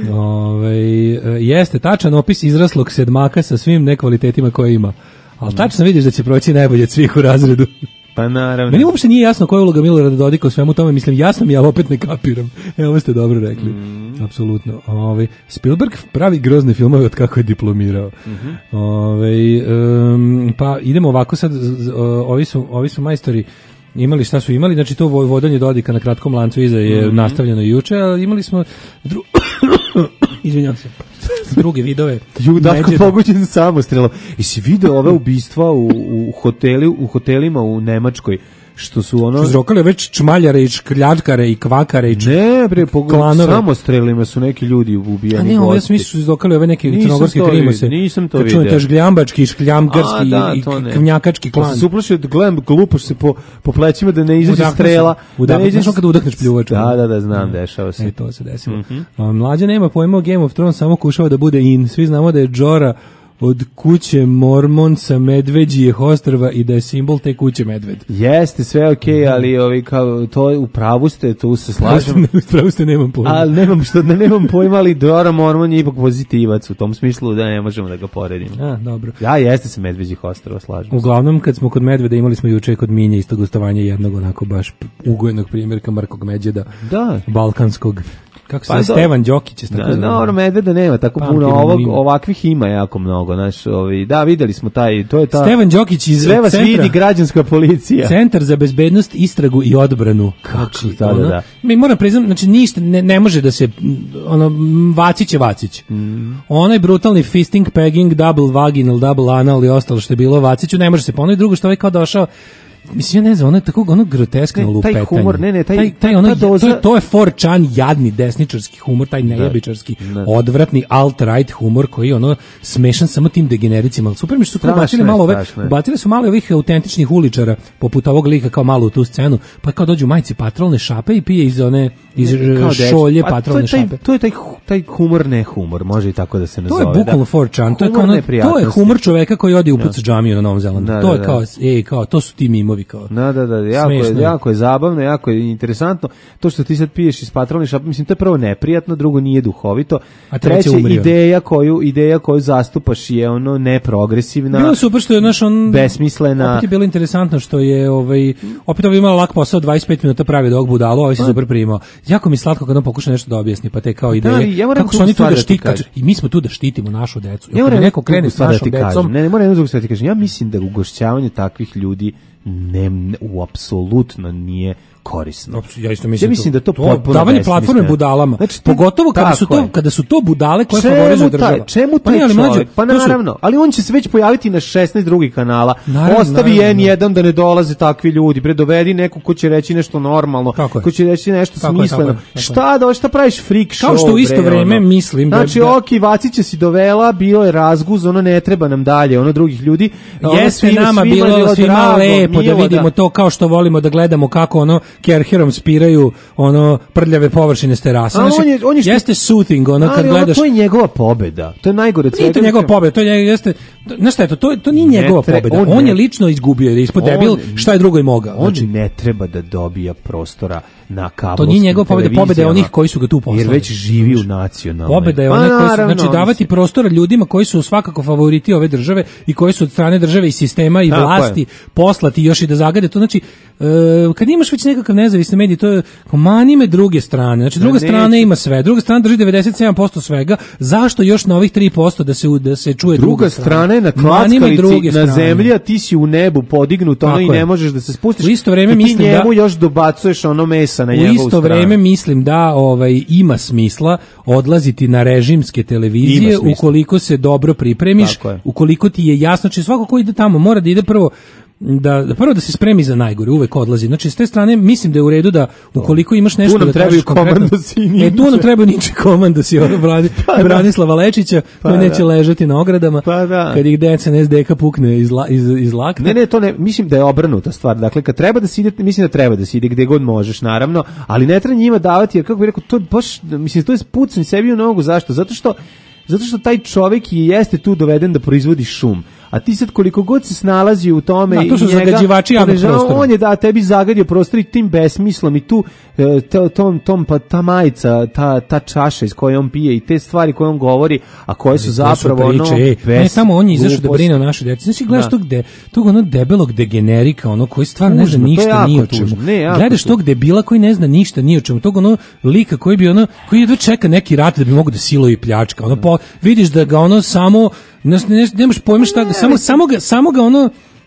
Ovaj jeste tačan opis izraslog sedmaka sa svim nekvalitetima koje ima. Ali tačno vidiš da će proći najbolje od svih u razredu. Pa naravno. Meni uopšte nije jasno koja je uloga Milorada Dodika u svemu tome, mislim jasno mi, ali opet ne kapiram. Evo, ovo ste dobro rekli. Mm. Apsolutno. Ovaj Spielberg pravi grozne filmove od kako je diplomirao. Mm-hmm. Ovaj um, pa idemo ovako sad, ovi su, ovi su majstori imali šta su imali, znači to vodanje Dodika na kratkom lancu iza je mm-hmm. nastavljeno juče, ali imali smo dru... izvinjavam se. Druge vidove. Judaško pogođen samostrelom. I si video ove ubistva u, u, hoteli, u hotelima u Nemačkoj, što su ono... Izrokali već čmaljare i škljačkare i kvakare i ne, bre, pogođen samostrelima su neki ljudi ubijani. A ne, ovo ja sam mislio su izrokali ove neke crnogorske krimose. Nisam to vidio. Čujete žgljambački, škljamgarski da, i kvnjačački klan. Pa se suplašio da gledam glupo se po, po plećima da ne izađe strela. Da ne izađe kada udahneš pljuvaču. Da, da, da, znam, dešava se. E, to se desilo. Mm-hmm. Mlađa nema pojma o Game of Thrones, samo kušava da bude in. Svi znamo da je Jorah od kuće Mormon sa Medveđijeh ostrva i da je simbol te kuće medved. Jeste, sve okej, okay, ali ovi, kao, to u pravu ste, tu se slažem. U pravu ste, nemam pojma. Ali nemam, što, ne, nemam pojma, ali Jorah Mormon je ipak pozitivac u tom smislu da ne možemo da ga poredimo. A, dobro. Ja, jeste se Medveđih ostrva, slažem. Uglavnom, kad smo kod medveda, imali smo juče kod Minje isto gostovanje jednog onako baš ugojenog primjerka Markog Medveda, da. Balkanskog. Kako se pa Stevan Đokić je tako da, no, medveda nema tako Pamtim puno ovog, ovakvih ima jako mnogo, znaš, ovi, da, videli smo taj, to je ta Stevan Đokić iz sve vas centra, vidi građanska policija. Centar za bezbednost, istragu i odbranu. Kako znači, da, da, da. Mi moram priznati, znači ništa ne, ne može da se ono Vacić je Vacić. Mm. Onaj brutalni fisting, pegging, double vaginal, double anal i ostalo što je bilo Vaciću ne može se ponoviti. Drugo što ovaj kao došao, mislim, ja ne znam, ono je tako ono groteskno lupetanje. Taj humor, ne, ne, taj, taj, taj ono, doza... to, je, to je four chan jadni desničarski humor, taj nejebičarski, odvratni alt-right humor koji ono smešan samo tim degenericima. Ali super mi što su ubacili malo ove, ubacili su malo ovih autentičnih uličara, poput ovog lika kao malo u tu scenu, pa kao dođu majci patrolne šape i pije iz one, iz šolje patrolne to taj, šape. To je taj, taj humor, ne humor, može i tako da se nazove. To je bukvalno four chan, to je, kao ono, to je humor čoveka koji odi upuca džamiju na Novom Zelandu. Da, to da, je kao, ej, kao, to su ti mimovi. Kao. Da, da, da, jako je, jako je zabavno, jako je interesantno. To što ti sad piješ iz patrolne šape, mislim, to je prvo neprijatno, drugo nije duhovito. A treće, ideja koju, ideja koju zastupaš je ono neprogresivna. Bilo super što je naš on besmislena. Opet je bilo interesantno što je ovaj opet ovaj imao lak posao dvadeset pet minuta pravi dok budalo, ovaj se super primao. Jako mi slatko kad on pokuša nešto da objasni, pa te kao ideje. Da, ja kako su oni tu da štite i mi smo tu da štitimo našu decu. Ja moram neko krene s našom decom. Ne, ne moram jedno drugo ti kažem. Ja mislim da ugošćavanje takvih ljudi ne, ne u apsolutno nije korisno. Ja isto mislim, ja mislim da to, to potpuno davanje platforme budalama. Znači, pogotovo kada su to je. kada su to budale koje favorizuje država. Čemu taj pa čovjek? Pa naravno, su... ali on će se već pojaviti na šesnaest drugih kanala. Naravno, Ostavi en jedan da ne dolaze takvi ljudi. Bre, dovedi neko ko će reći nešto normalno, ko će reći nešto tako smisleno. Je, tako je, tako šta da šta praviš freak show? Kao što u isto bre, vreme ono. mislim da znači, ok, Vacić si dovela, bio je razguz, ono ne treba nam dalje, ono drugih ljudi. Jeste nama bilo svima lepo da vidimo to kao što volimo da gledamo kako ono kerherom spiraju ono prljave površine s terasa. A Znači, on je- on je što- jeste soothing, ono kad Ali ono, gledaš. to je njegova pobeda. To je najgore od Nije to svega. njegova pobeda, to je jeste. Znaš šta je to? To, to nije Ne njegova tre- pobeda. on On, ne- je lično izgubio jer je ispod On- debil, šta je drugo i mogao. On Znači, ne treba da dobija prostora na kablovskim to nije njegova pobeda, pobeda je televizijama, onih koji su ga tu poslali. Jer već živi u nacionalnoj. Pobeda je Pa onaj koji su, naravno, znači davati mislim. prostora ljudima koji su svakako favoriti ove države i koji su od strane države i sistema i Tako vlasti je. poslati još i da zagade to. Znači, e, kad imaš već nekakav nezavisni medij, to je kao, mani me druge strane. Znači, druga Ne, strana neće. ima sve. Druga strana drži devedeset sedam posto svega. Zašto još na ovih tri posto da se, u- da se čuje druga, Druga strana je na Mani me druge klackalici na strane. zemlji, a ti si u nebu podignut ono Tako i je. ne možeš da se spustiš. U isto vreme I ti mislim da- njemu još dobacuješ ono mesa na U njegovu isto stranu. vreme mislim da ovaj ima smisla odlaziti na režimske televizije Ima smisla. ukoliko se dobro pripremiš, Tako je. ukoliko ti je jasno, znači svako ko ide tamo mora da ide prvo da, da prvo da se spremi za najgore, uvek odlazi. Znači s te strane mislim da je u redu da ukoliko imaš nešto Tu nam da trebaju kažeš konkretno- komandosi i E ninja. tu nam trebaju niče komandosi, ono Brani, da. Branislava Lečića koji Pa neće da. ležati na ogradama Pa da. kad ih D C N S D K pukne iz, la, iz, iz lakta. Ne, ne, to ne, mislim da je obrnuta stvar. Dakle, kad treba da se ide, mislim da treba da se ide gde god možeš, naravno, ali ne treba njima davati, jer kako bih rekao, to je baš, mislim, to je pucanje sebi u nogu. Zašto? Zato što zato što taj čovjek i jeste tu doveden da proizvodi šum. A ti sad koliko god se snalazi u tome Da, to su i njega, zagađivači javnog ponižava, prostora. on je da tebi zagadio prostor i tim besmislom i tu e, to, tom, tom, pa ta majica, ta, ta čaša iz koje on pije i te stvari koje on govori, a koje su To su zapravo ono priče, ej. bes- Ne, samo on je izašao da glupost. brine o našoj deci. Znači, gledaš Da. tog, de, tog ono debelog degenerika, ono koji stvarno ne zna Tužno, to je ništa jako ni o čemu. tužno. Ne, jako Gledaš tužno. tog debila koji ne zna ništa ni o čemu. Tog ono lika koji bi ono, koji jedva čeka neki rat da bi mogo da siluje i pljačka. Ono, po, vidiš da ga ono samo, ne, ne, nemaš pojma šta, ga, samo, samo, ga, samo ga ono,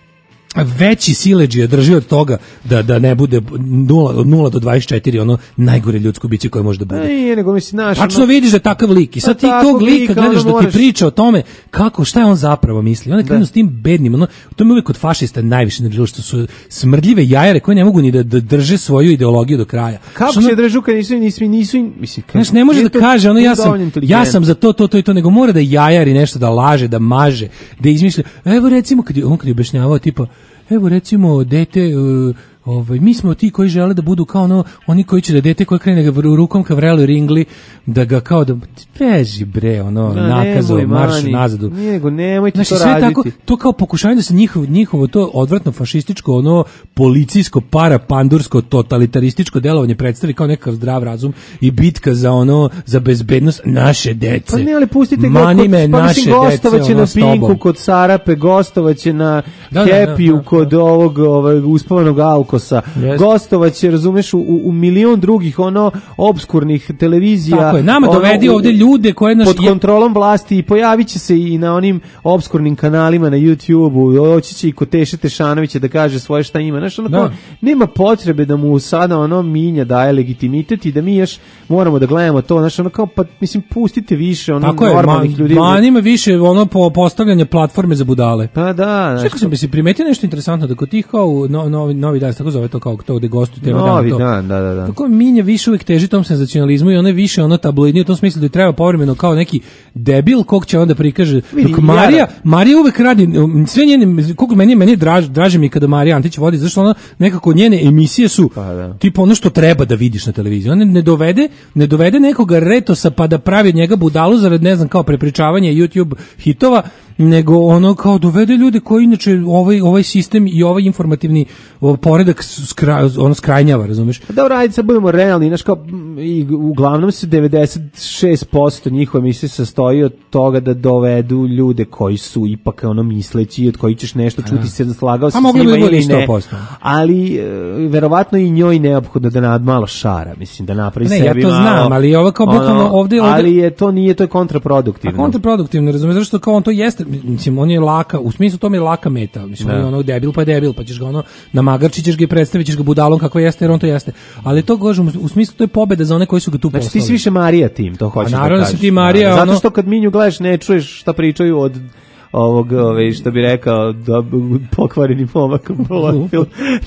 veći siledžija drži od toga da da ne bude nula, od nula do dvadeset četiri ono najgore ljudsko biće koje može da bude. Ej, nego mislim, znaš, Tačno ono- vidiš da je takav lik i sad Pa ti takvog tog lika lika, gledaš ono da ti moraš- priča o tome kako, šta je on zapravo misli. On je krenuo s tim bednim, ono, to me uvijek kod fašista najviše nerviralo što su smrdljive jajare koje ne mogu ni da, da drže svoju ideologiju do kraja. Kako Što ono- se držu kad nisu, nisu, nisu, mislim, kad- Znaš, ne može nije da to kaže, ono, ja dovoljno sam, inteligentno. ja sam za to, to, to i to, nego mora da jajari nešto, da laže, da maže, da izmišlja. Evo recimo, kad je, on kad je objašnjavao, tipa, evo recimo, dete, uh, ovaj, mi smo ti koji žele da budu kao ono, oni koji će da dete koje krene ga v- rukom ka vrelu ringli, da ga kao da, beži bre, ono, Da, nakazao, nemoj, marš mani. nazadu. Nije, nego nemojte Znači, to sve raditi. tako, to kao pokušavanje da se njihovo, njihovo to odvratno fašističko, ono policijsko, parapandursko, totalitarističko delovanje predstavi kao nekakav zdrav razum i bitka za ono, za bezbednost naše dece. Pa ne, ali pustite ga, Mani kod, me pa naše mislim, gostovaće dece, na ono, s tobom. Pinku, kod Sarape, gostovaće na Da, da, Happy-u, da, da, kod ovog, ovog uspavanog Alkosa, Jeste. gostovaće, razumeš, u, u milion drugih, ono, obskurnih televizija. Tako je, nama ono, dovedi u- ovde ljude koje naš pod je- kontrolom vlasti i pojavit će se i na onim obskurnim kanalima na YouTube-u, doći će i kod Teše Tešanovića da kaže svoje šta ima. Znaš, ono, Da. kao, nema potrebe da mu sada ono Minja daje legitimitet i da mi još moramo da gledamo to, znaš, ono kao, pa, mislim, pustite više ono Tako je, ma, normalnih ljudi. manima više ono po postavljanje platforme za budale. Pa da, znaš, Čekaj sam, bi si primetio nešto interesantno, da kod tih kao no, novi, novi dan, tako zove to kao to gde gostuju tema dana, novi to. dan, da, da, da. Tako Minja više uvijek teži tom senzacionalizmu i ono je više ono tabloidnije u tom smislu da je treba povremeno kao neki debil kog će onda prikaže. Vidi, Dok Marija, ja- Marija uvek radi, um, sve njene, koliko meni, meni je draž, draže mi kada Marija Antić vodi, zašto ona nekako njene emisije su Pa da. tipa ono što treba da vidiš na televiziji. Ona ne dovede, ne dovede nekoga retosa pa da pravi od njega budalu zarad ne znam kao prepričavanje YouTube hitova, nego ono kao dovede ljude koji inače ovaj ovaj sistem i ovaj informativni o, poredak skra, ono skrajnjava, razumeš? Pa dobro, ajde sad budemo realni, znaš kao, m, i uglavnom se devedeset šest posto njihove emisije sastoji od toga da dovedu ljude koji su ipak ono misleći i od koji ćeš nešto čuti se da slagao se A s moglo bi njima bude ili i ne. sto posto. Ali e, verovatno i njoj neophodno da nad malo šara, mislim, da napravi Ne, ja sebi to malo, znam, ali ovo kao bukvalno ono, ovde- ovde- ali je to nije, to je kontraproduktivno. A kontraproduktivno, razumeš, zato što kao on to jeste, mislim, on je laka, u smislu tome je laka meta, mislim, on je Da. ono debil pa je debil, pa ćeš ga ono, namagarči ćeš ga i predstavit ćeš ga budalom kako jeste, jer on to jeste. Ali to kažem, u smislu to je pobeda za one koji su ga tu Znači poslali. ti si više Marija tim, to hoćeš da naravno da kažeš. si ti Marija, Zato ono- što kad Minju gledaš ne čuješ šta pričaju od ovog, ove, što bi rekao, da, pokvareni pomak profil.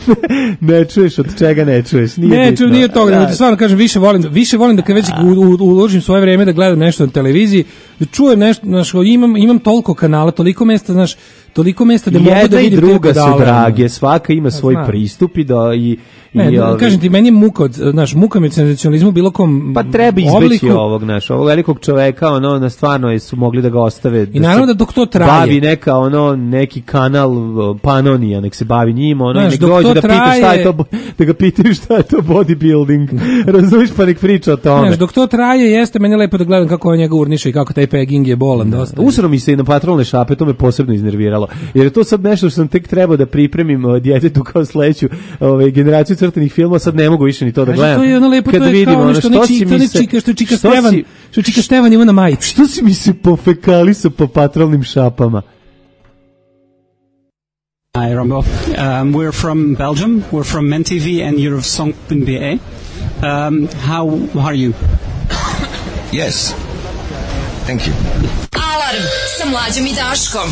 Ne čuješ od čega ne čuješ. Nije Ne, bitno. ču, nije toga, Da. nego ti stvarno kažem, više volim, više volim da kad već u, u, uložim svoje vreme da gledam nešto na televiziji, da čujem nešto, znaš, imam, imam toliko kanala, toliko mesta, znaš, toliko mesta da mogu da jedna i vidim druga te su pedale, drage, ono. svaka ima svoj znam. pristup i da i Ne, i ne, ovi- kažem ti, meni je muka od, znaš, muka mi od senzacionalizmu bilo kom pa treba izbeći obliku. ovog, naš, ovog velikog čoveka, ono, na stvarno su mogli da ga ostave. I naravno se da dok to traje. bavi neka, ono, neki kanal uh, Panonija, nek se bavi njima, ono, i Znaš, nek dok dođe to da pita šta je traje- to, bo- da ga pitaju šta je to bodybuilding. Razumiješ, pa nek priča o tome. Znaš, dok to traje, jeste meni lepo da gledam kako on njega urniše i kako taj pegging je bolan dosta. Usro mi se i na patrolne šape, to me posebno iznerviralo. Jer je to sad nešto što sam tek trebao da pripremim uh, djetetu kao sledeću ovaj, generaciju crtanih filmova, sad ne mogu više ni to da Znaš, gledam. to je ono lepo, Kad to je vidim, kao ono što ne si čika, mi ne se- čika, što je Čika što Stevan, si- što Čika Stevan ima na majici. Što si mi se pofekalisao po patrolnim šapama? Hi, Rombo. Um, we're from Belgium. We're from MenTV and Eurosong dot b a. Um, how are you? Yes. Thank you. Alarm sa Mlađom i Daškom.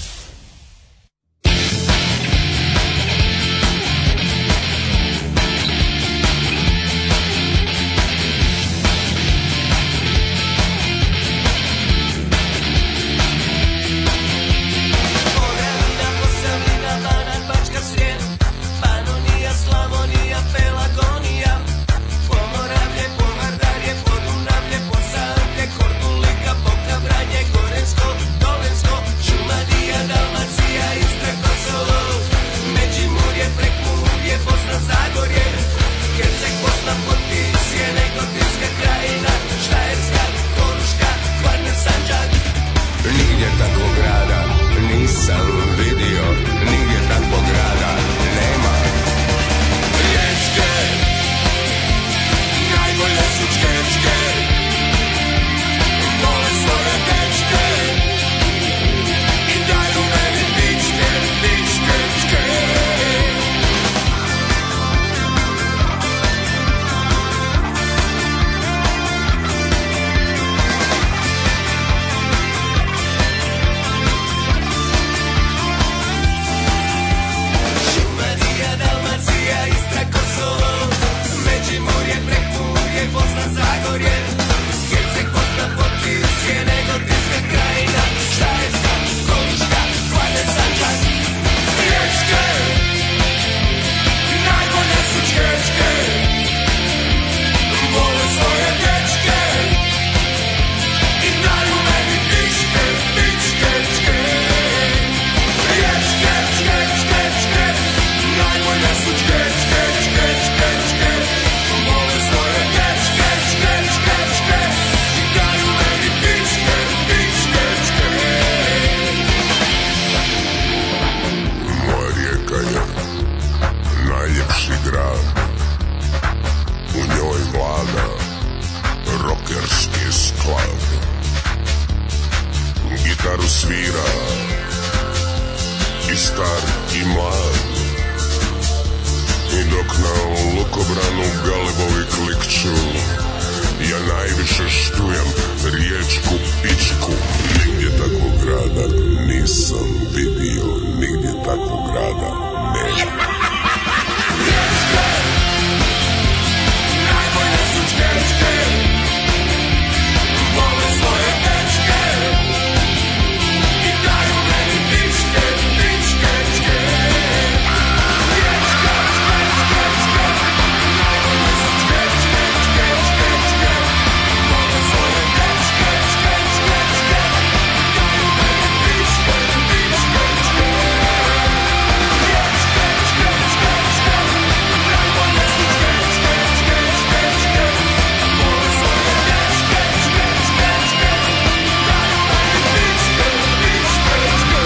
Bačka Srijem, Panonija, Slavonija, Pelagonija, Pomoravlje, Povardarje, Podunavlje, Posavlje, Kordulika, Boka, Vranje, Gorensko, Dolensko, Šumadija, Dalmacija, Istra, Kosovo, Međimurje, Prekmurje, Bosna, Zagorje, Herceg, Bosna, Potpisje, Negotinska krajina, Štajerska, Koruška, Kvarner, Sanđak. Nigdje takvog grada nisam vidio, nigdje takvog grada nema. Riječke, najbolje su čkečke, vole svoje dečke i daju meni pičke, pičke, čke. Šumadija, Dalmacija, Istra, Kosovo, Međimurje, Prekmurje, Bosna, Zagorje, Herceg, Bosna, Potpisje, Negotinska krajina, Štajerska, Koruška, Kvarner, Sanđak. Riječke, najbolje su čkečke, vole svoje dečke i daju meni pičke, pičke, čke. Riječke, čke, čke, čke, najbolje su čke, čke, čke, čke, čke, vole svoje dečke, čke, čke, čke i daju meni pičke, pičke, čke. Moja rijeka je najljepši grad, u njoj vlada rokerski sklad. Gitaru svira i star i mlad, i dok na lukobranu galebovi klikću, ja najviše štujem riječku pičku. Nigdje takvog grada nisam vidio, nigdje takvog grada nema. Najbolje su čkečke, vole svoje dečke i daju meni pičke, pičke, čke. Riječke, čke, čke, čke, najbolje su čkečke, čke, čke, čke, vole svoje dečke, čke, čke, čke i daju meni pičke, pičke, čke. Riječke, čke, čke, čke, najbolje su čkečke, čke, čke, čke, vole svoje dečke, čke, čke, čke i daju meni pičke, pičke, čke.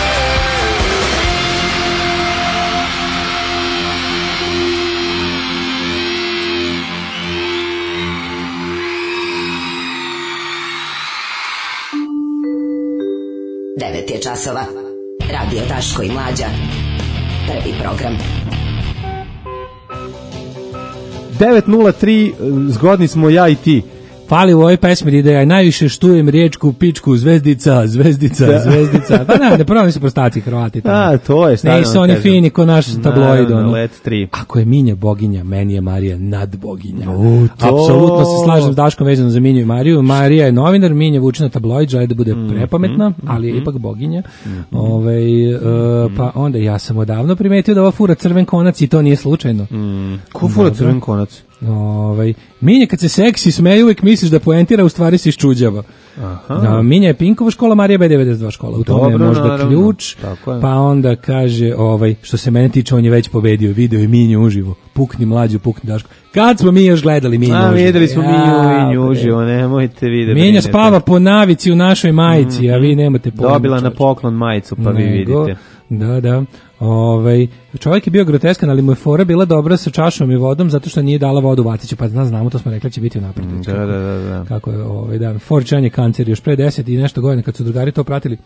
devet je časova. Radio Daško i Mlađa. Prvi program. devet nula tri, zgodni smo ja i ti. Fali u ovoj pesmi da ja najviše štujem riječku pičku zvezdica, zvezdica, da. zvezdica. Pa ne, da prvo nisu prostaci Hrvati. A, to je stavno. Nisu oni fini ko naš tabloid. Naravno, let tri. Ako je Minja boginja, meni je Marija nadboginja. No, apsolutno se slažem s Daškom vezano za Minju i Mariju. Marija je novinar, Minja vuče na tabloid, želi da bude mm, prepametna, mm, ali je ipak boginja. Mm, Ove, uh, pa onda ja sam odavno primetio da ova fura crven konac i to nije slučajno. Mm. Ko fura crven konac? Ovaj Minja kad se seksi smeje uvijek misliš da poentira, u stvari se iščuđava. Aha. Da, Minja je Pinkova škola, Marija B devedeset dva škola. U tome je možda naravno. Ključ. Pa onda kaže, ovaj što se mene tiče, on je već pobedio, video je Minju uživo. Pukni mlađu, pukni Daško. Kad smo mi još gledali Minju uživo? A, videli smo ja, Minju uživo, nemojte vidjeti. Minja spava po navici u našoj majici, mm-hmm. a vi nemate pojma. Dobila na poklon majicu, pa vi vidite. Da, da. Ovaj čovjek je bio groteskan, ali mu je fora bila dobra sa čašom i vodom zato što nije dala vodu Vatiću, pa zna, znamo, to smo rekli će biti unapred. Da, kako, da, da, da. Kako je ovaj dan forčanje kancer još pre deset i nešto godina kad su drugari to pratili.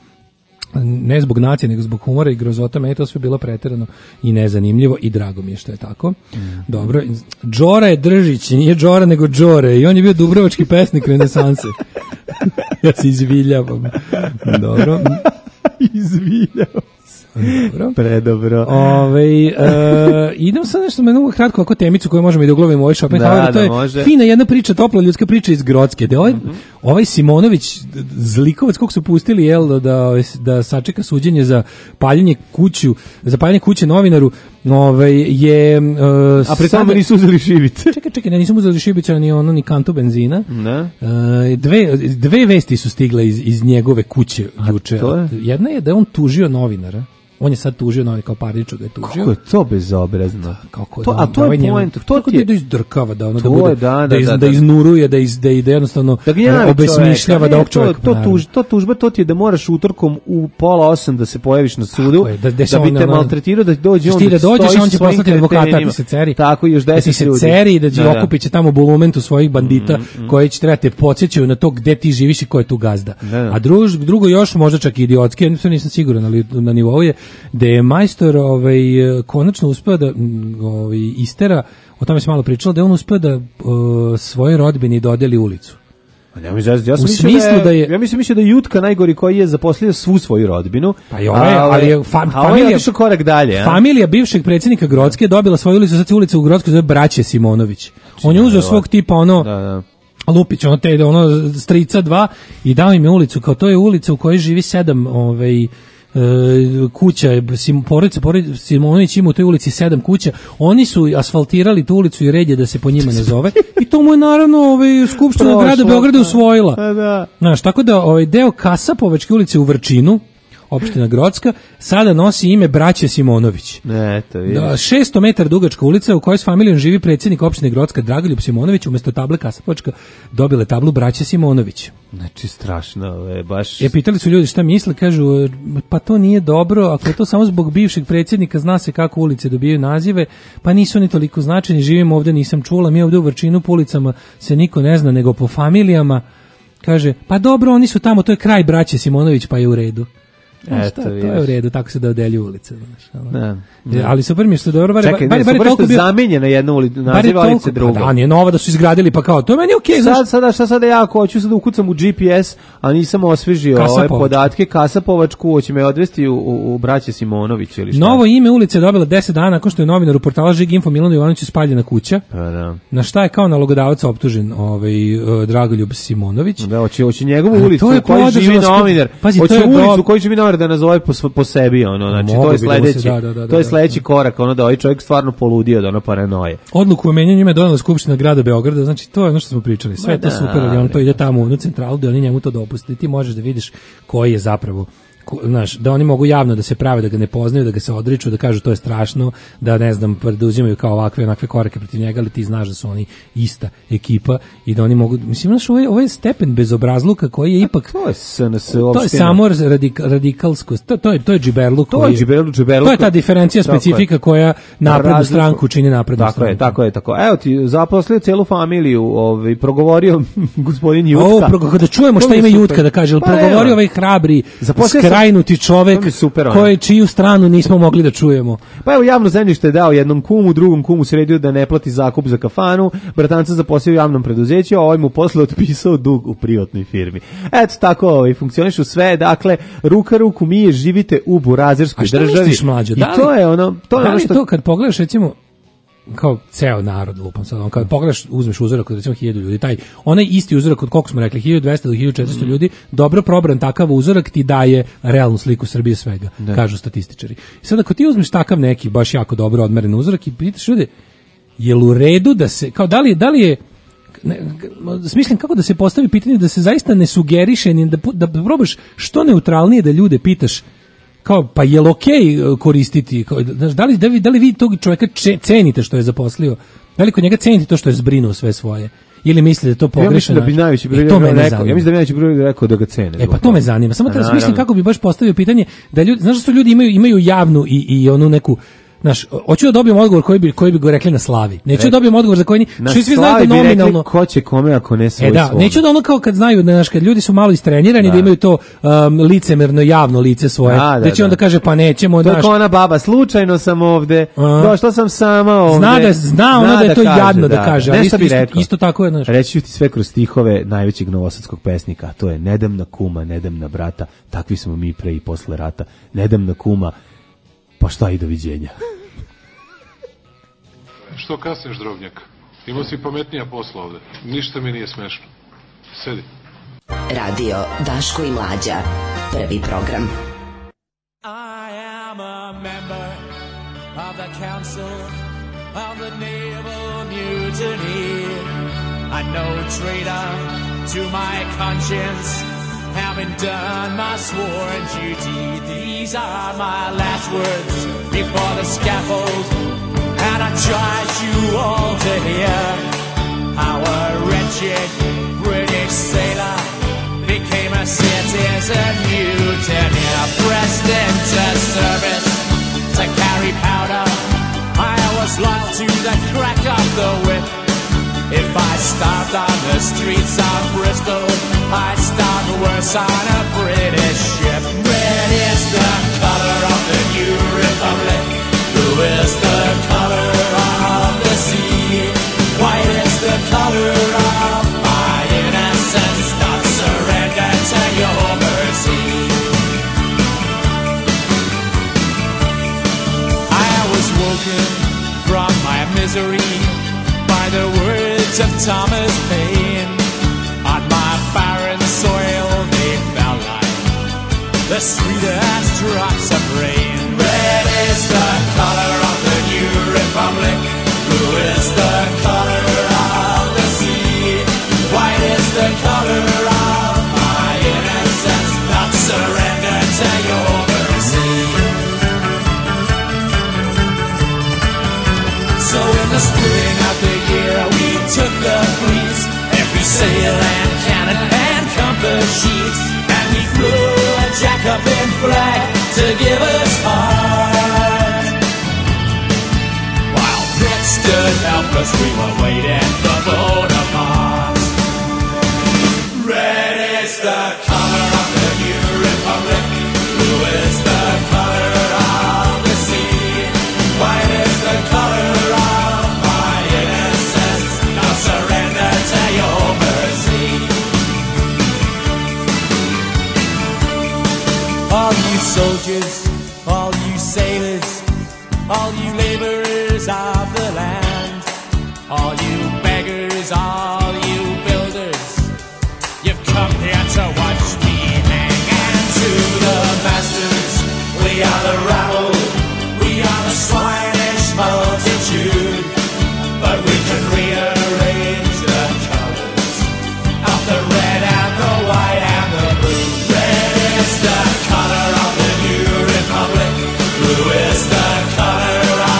Ne zbog nacije, nego zbog humora i grozota, meni to sve bilo preterano i nezanimljivo i drago mi je što je tako. Mm. Dobro, Đora je Držić, nije Đora nego Đore i on je bio dubrovački pesnik renesanse. Ja se izviljavam. Dobro. Izviljavam. Dobro. Predobro. Ove, uh, idem sad nešto menu kratko ako temicu koju možemo i da uglavimo ovaj Schopenhauer, da, to je može. Fina jedna priča, topla ljudska priča iz Grocke. Da ovaj, mm-hmm. ovaj Simonović, zlikovac kog su pustili jel, da, da, da sačeka suđenje za paljenje kuću, za paljenje kuće novinaru, ovaj je uh, a pre tome nisu uzeli šibice. Čekaj, čekaj, ne, nisu uzeli šibice ni ono ni kantu benzina. Ne. Uh, dve dve vesti su stigle iz iz njegove kuće juče. Jedna je da je on tužio novinara. On je sad tužio novi kao parniču ga je tužio. Kako je to bezobrazno? Kako to, da, a to da je point. To ti je da izdrkava, da ono da bude, da, da, da, iz, da, da iznuruje, da iz, da ide jednostavno da obesmišljava da ovog čovjeka. To, to, tuž, to tužba, to ti je da moraš utorkom u pola osam da se pojaviš na sudu, je, da, da, da bi te maltretirao, da dođe on, ti da dođeš, on će poslati advokata, ti se ceri. Tako, još deset ljudi. Da se ceri, da će okupit će tamo bulumentu svojih bandita, mm, mm. koji će trebati podsjećaju na to gde ti živiš i ko je tu gazda. Da. A druž, drugo još, možda čak idiotski, ja nisam siguran, ali na nivou je da je majstor ovaj, konačno uspeo da ovaj, istera, o tome se malo pričalo, da je on uspeo da uh, svoje rodbini dodeli ulicu. Ja mislim, ja, u smislu da je, da je ja mislim, mislim da je Jutka najgori koji je zaposlio svu svoju rodbinu. Pa i ovaj, ali je fa, a familija je korak dalje, a? Familija bivšeg predsjednika Grocke je dobila svoju ulicu, sad se ulica u Grockoj zove Braće Simonović. On je uzeo svog tipa ono da, da. Lupić, ono te ono strica dva i dao im je ulicu, kao to je ulica u kojoj živi sedam ovaj kuća, porodica, porodica Simonović ima u toj ulici sedam kuća, oni su asfaltirali tu ulicu i red je da se po njima ne zove i to mu je naravno ovaj, Skupština grada Beograda usvojila. Da. Znaš, tako da ovaj deo Kasapovačke ulice u Vrčinu, opština Grocka, sada nosi ime Braće Simonović. Eto, vidiš. Da, šesto metara dugačka ulica u kojoj s familijom živi predsjednik opštine Grocka Dragoljub Simonović, umjesto table Kasapovačka dobile tablu Braće Simonović. Znači, strašno, je baš... E, pitali su ljudi šta misle, kažu, pa to nije dobro, ako je to samo zbog bivšeg predsjednika, zna se kako ulice dobijaju nazive, pa nisu oni toliko značajni, živimo ovdje, nisam čula, mi ovdje u Vrčinu po ulicama se niko ne zna, nego po familijama. Kaže, pa dobro, oni su tamo, to je kraj Braće Simonović, pa je u redu. Eto, to je u redu, tako se da odelju ulice. Znaš, da, da. Ali super mi što dobro, bare, čekaj, bare, ne, bare super što je zamenjena jedna ulica, naziva ulice druga. Da, nije nova da su izgradili, pa kao, to je meni okej. Okay, sad, sada, šta sada ja hoću sad ukucam u G P S, a nisam osvežio ove podatke, Kasapovačku, hoće me odvesti u, u, u Braće Simonović ili šta? Novo ime ulice je dobila deset dana nakon što je novinar u portalu Žig Info Milanu Jovanoviću spaljena kuća. Pa da. Na šta je kao nalogodavac optužen ovaj uh, Dragoljub Simonović. Da, hoće hoće njegovu ulicu u kojoj živi novinar. Hoće ulicu u kojoj živi novinar da nazove po po sebi, ono, znači to je sledeći, da, da, da, to je sledeći da, da. korak, ono da ovaj čovjek stvarno poludio, da ono paranoje. Odluku o menjanju ime donela Skupština grada Beograda, znači to je ono što smo pričali, sve Ma to da, super, ali on to ide tamo u centralu, da oni njemu to dopuste, ti možeš da vidiš koji je zapravo, znaš, da oni mogu javno da se prave, da ga ne poznaju, da ga se odriču, da kažu to je strašno, da ne znam, preduzimaju kao ovakve onakve korake protiv njega, ali ti znaš da su oni ista ekipa i da oni mogu, mislim, znaš, ovo je, ovo je stepen bezobrazluka koji je ipak, to je S N S to je samo radik, radikalsko, to, to je to je džiberluk, to je džiberluk, džiberluk, to je ta diferencija specifika koja naprednu stranku čini naprednu tako stranku. Je, tako je, tako. Evo ti zaposlio celu familiju, ovaj progovorio gospodin Jutka. O, pro, da čujemo šta ima Jutka da kaže, pa progovorio ovaj hrabri, skrajnuti čovek super, koji čiju stranu nismo mogli da čujemo. Pa evo, javno zemljište je dao jednom kumu, drugom kumu sredio da ne plati zakup za kafanu, bratanca zaposlio u javnom preduzeću, a ovaj mu posle otpisao dug u privatnoj firmi. Eto, tako ovaj, funkcionišu sve, dakle, ruka ruku mije, živite u burazerskoj državi. A šta misliš, mlađo? I to je ono... To je da ono li što... to kad pogledaš, recimo, kao ceo narod, lupam sad, on, kad pogledaš, uzmeš uzorak od recimo hiljadu ljudi, taj, onaj isti uzorak od koliko smo rekli, hiljadu dvesta do hiljadu četiristo mm. ljudi, dobro probran takav uzorak ti daje realnu sliku Srbije svega, da. Kažu statističari. I sad ako ti uzmeš takav neki, baš jako dobro odmeren uzorak i pitaš ljude, je li u redu da se, kao da li je, da li je ne, smislim kako da se postavi pitanje da se zaista ne sugeriše, da, da probaš što neutralnije da ljude pitaš, kao, pa je li okej okay koristiti, kao, da, li, da, li, da li vi tog čovjeka cenite što je zaposlio, da li kod njega cenite to što je zbrinuo sve svoje, ili mislite da je to pogrešno? Ja mislim da bi najveći broj rekao, ja mislim da bi najveći broj rekao da ga cene. E pa to me zanima, samo teraz mislim kako bi baš postavio pitanje, da ljudi, znaš da su ljudi imaju, imaju javnu i, i onu neku, znaš, hoću da dobijem odgovor koji bi koji bi go rekli na slavi. Neću da dobijem odgovor za koji ni svi znaju da nominalno ko će kome ako ne svoj. E da, svoj. Neću da ono kao kad znaju, znaš, kad ljudi su malo istrenirani da, da imaju to um, licemerno javno lice svoje. Da, da, da će onda kaže pa nećemo, znaš. To je kao ona baba, slučajno sam ovde. Došla sam sama ovde. Zna da zna ona da je to kaže, jadno da, da kaže, ali isto, isto, isto tako je, znaš. Reći ću ti sve kroz stihove najvećeg novosadskog pesnika, a to je nedam na kuma, nedam na brata, takvi smo mi pre i posle rata. Nedam na kuma, pa šta i doviđenja. Što kasniš, drobnjak? Imao si pametnija posla ovde. Ništa mi nije smešno. Sedi. Radio Daško i Mlađa. Prvi program. I am a member of the council of the naval mutiny. I know traitor to my conscience, having done my sworn duty. These are my last words before the scaffold. And I charge you all to hear how a wretched British sailor became a citizen mutineer, pressed into service to carry powder. I was loyal to the crack of the whip. If I starved on the streets of Bristol, I'd starve worse on a British ship. Red is the color of the new republic. Blue is the color of the sea. White is the color of my innocence. Not surrender to your mercy. I was woken from my misery by the words of Thomas Paine. On my barren soil they fell like the sweetest drops of rain. Red is the color of the new republic. Blue is the color of the sea. White is the color of my innocence. Not surrender to your mercy. So in the spring of the year we took the fleet, every sail and cannon and compass sheets, and we flew a Jacobin flag to give us heart. While Pitt stood helpless, we were waiting for Bonaparte. Red is the color of the new republic. Blue is the color of the sea. White is the color of my innocence. Now surrender to your mercy. All you soldiers, all you sailors, all you laborers of the land, all you beggars, all you builders, you've come here to watch me hang. And to the masters, we are the rabble, we are the swinish multitude, but we can rearrange the colors of the red and the white and the blue. Red is the color of the new republic. Blue is the color of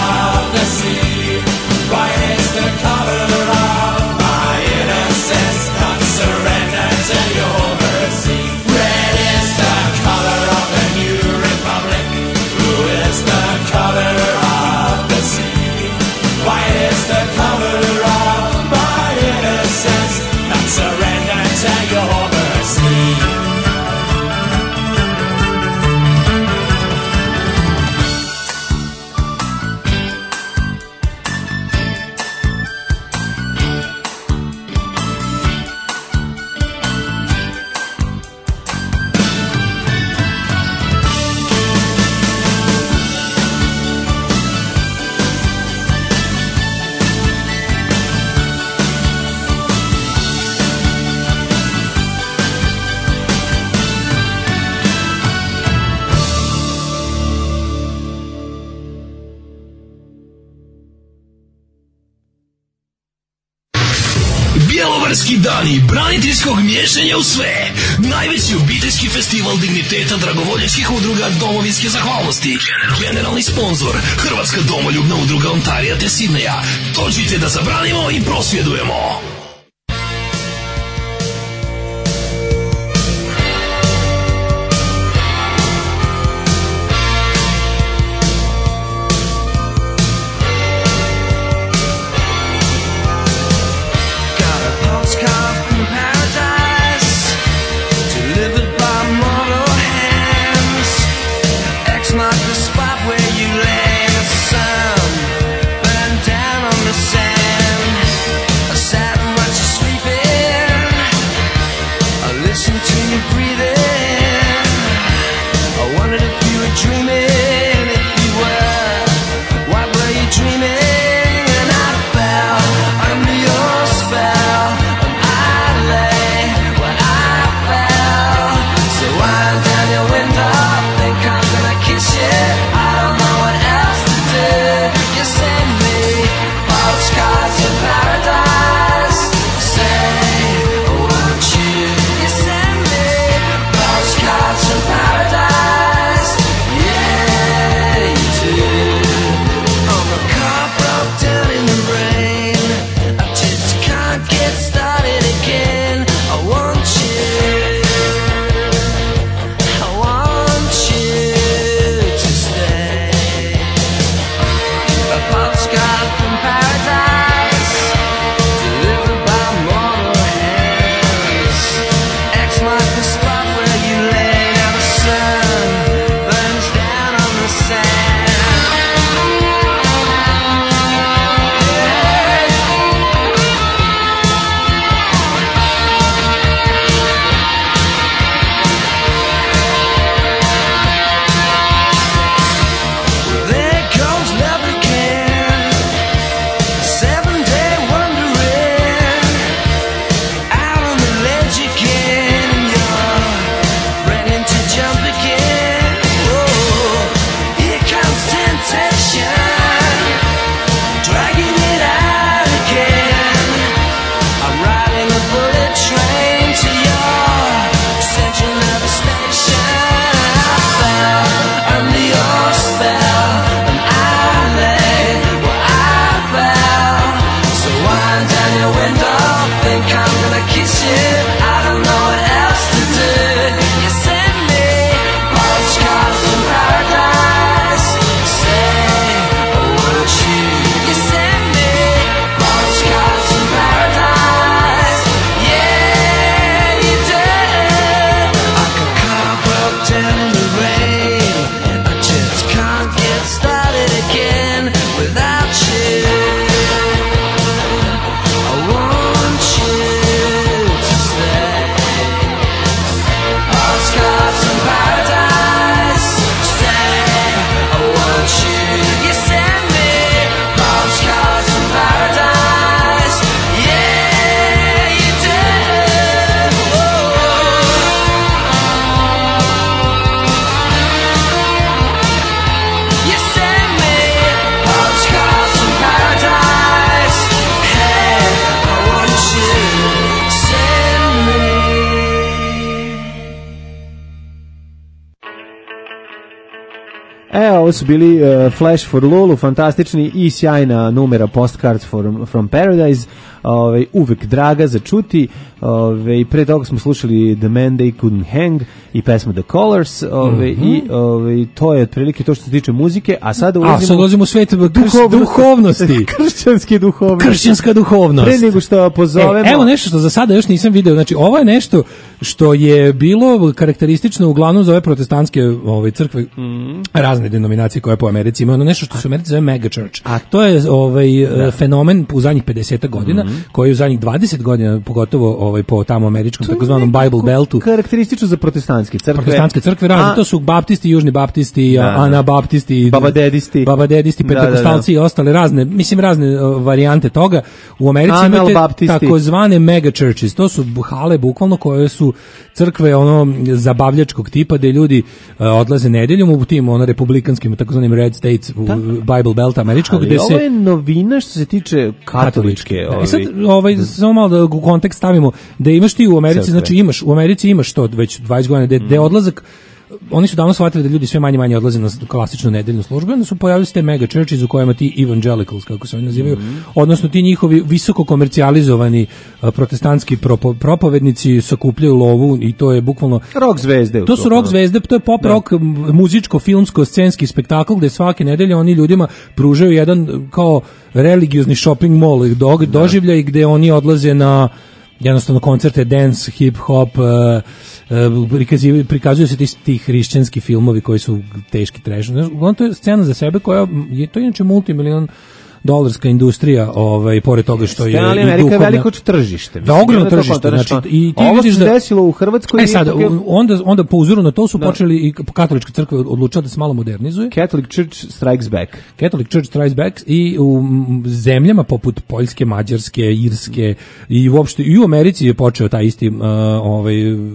Bjelovarski dani braniteljskog miješanja u sve. Najveći obiteljski festival digniteta dragovoljačkih udruga domovinske zahvalnosti. Generalni sponzor Hrvatska domoljubna udruga Ontarija te Sidneja. Dođite da zabranimo i prosvjedujemo. Ovo su bili uh, Flash for Lulu, fantastični i sjajna numera Postcards from, from Paradise, ove, uvek draga za čuti. Ove, pre toga smo slušali The Man They Couldn't Hang i pesma The Colors, ove, mm-hmm. i ove, to je otprilike to što se tiče muzike, a sada ulazimo, a, sad ulazimo u svet duhov, duhovnosti. Kršćanske duhovnosti. Kršćanska duhovnost. Pre nego što pozovemo... E, evo nešto što za sada još nisam video, znači ovo je nešto što je bilo karakteristično uglavnom za ove protestantske ove, crkve, mm. razne denominacije koje po Americi imaju, ono nešto što se u Americi zove mega church. A to je ovaj, da. fenomen u zadnjih pedeset godina, mm. koji u zadnjih dvadeset godina, pogotovo ovaj, po tamo američkom takozvanom Bible Beltu. Karakteristično za protestantske crkve. Protestantske crkve razne, to su baptisti, južni baptisti, da, anabaptisti, babadedisti, babadedisti, pentekostalci, da, da, da. i ostale razne, mislim razne uh, varijante toga. U Americi imate takozvane mega churches, to su hale bukvalno koje su crkve ono zabavljačkog tipa gde ljudi uh, odlaze nedeljom u tim ono republikanskim takozvanim red states u da. Bible Belt američkog, ali gde se ovo je novina što se tiče katoličke. Ove. sad, ovaj, samo malo da u kontekst stavimo, da imaš ti u Americi, Crkve. znači imaš, u Americi imaš to već dvadeset godina, da je odlazak, oni su davno shvatili da ljudi sve manje manje odlaze na klasičnu nedeljnu službu, onda su pojavili se te mega churches u kojima ti evangelicals, kako se oni nazivaju, mm-hmm. odnosno ti njihovi visoko komercijalizovani uh, protestantski propo, propovednici sakupljaju lovu i to je bukvalno rock zvezde. To su rock zvezde, to je pop da. rock, muzičko, filmsko, scenski spektakl gde svake nedelje oni ljudima pružaju jedan kao religiozni shopping mall do, doživljaj gde oni odlaze na jednostavno koncerte, dance, hip hop, uh, uh, prikazuju, prikazuju se ti, ti hrišćanski filmovi koji su teški trash. Uglavnom to je scena za sebe koja je to inače multimilion dolarska industrija, ovaj pored toga što je ali Amerika je veliko tržište. Da, ogromno tržište, znači i ti ovo vidiš se da desilo u Hrvatskoj. E sad, onda onda po uzoru na to su da. počeli i katolička crkva odlučila da se malo modernizuje. Catholic Church strikes back. Catholic Church strikes back i u zemljama poput Poljske, Mađarske, Irske i uopšte i u Americi je počeo taj isti uh, ovaj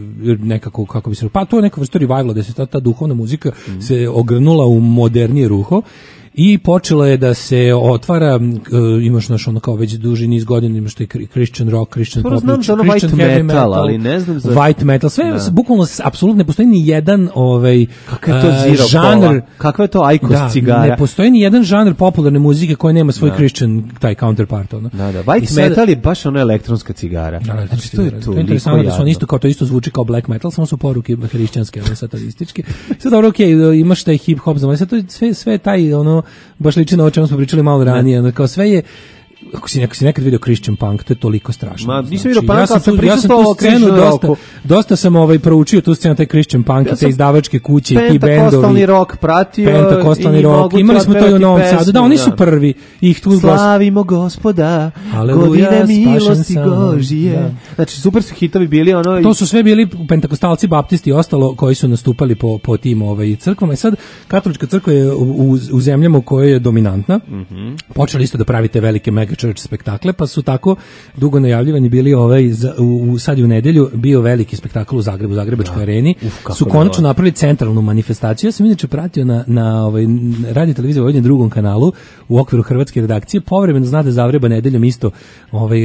nekako kako bi se pa to je neka vrsta revivala da se ta, ta duhovna muzika mm. se ogrnula u modernije ruho. I počelo je da se otvara, uh, imaš naš ono kao već duži niz godina, imaš taj Christian rock, Christian pop, znam za ono white metal, metal, ali ne znam za... White metal, sve, da. bukvalno, apsolutno ne postoji ni jedan ovaj, Kakav je to zero žanr... Kakva je to Aikos da, cigara? Ne postoji ni jedan žanr popularne muzike koji nema svoj da. Christian, taj counterpart. Ono. Da, da, white sad, metal je baš ono elektronska cigara. Da, da, znači, to je to. To je interesantno da su oni isto, kao to isto zvuči kao black metal, samo su poruke hrišćanske, ali satanističke. Sad dobro, okej, okay, imaš taj hip hop, znači, sad to sve, sve taj, ono, baš liči na o čemu smo pričali malo ranije, onda kao sve je ako si, ako si nekad vidio Christian Punk, to je toliko strašno. Ma, nisam znači, vidio Punk, ja sam tu, ja sam tu scenu dosta, dosta sam ovaj proučio tu scenu, taj Christian Punk, ja te izdavačke kuće, ti bendovi. Pentakostalni rock pratio. Pentakostalni rock, imali smo to i u Novom Sadu. Da, oni su prvi. Ih tu slavimo Gospoda, godine milosti Božije. Znači, super su hitovi bili ono... To su sve bili pentakostalci, baptisti i ostalo koji su nastupali po, po tim ovaj, crkvama. I sad, katolička crkva je u, u, u zemljama u kojoj je dominantna. Mm-hmm. Počeli isto da pravite velike mega church spektakle, pa su tako dugo najavljivani bili ovaj za, u, u sad u nedelju bio veliki spektakl u Zagrebu, u Zagrebačkoj areni. Uf, su konačno napravili centralnu manifestaciju. Ja sam inače pratio na na ovaj radio televiziji Vojvodine drugom kanalu u okviru hrvatske redakcije. Povremeno zna da Zavreba nedeljom isto ovaj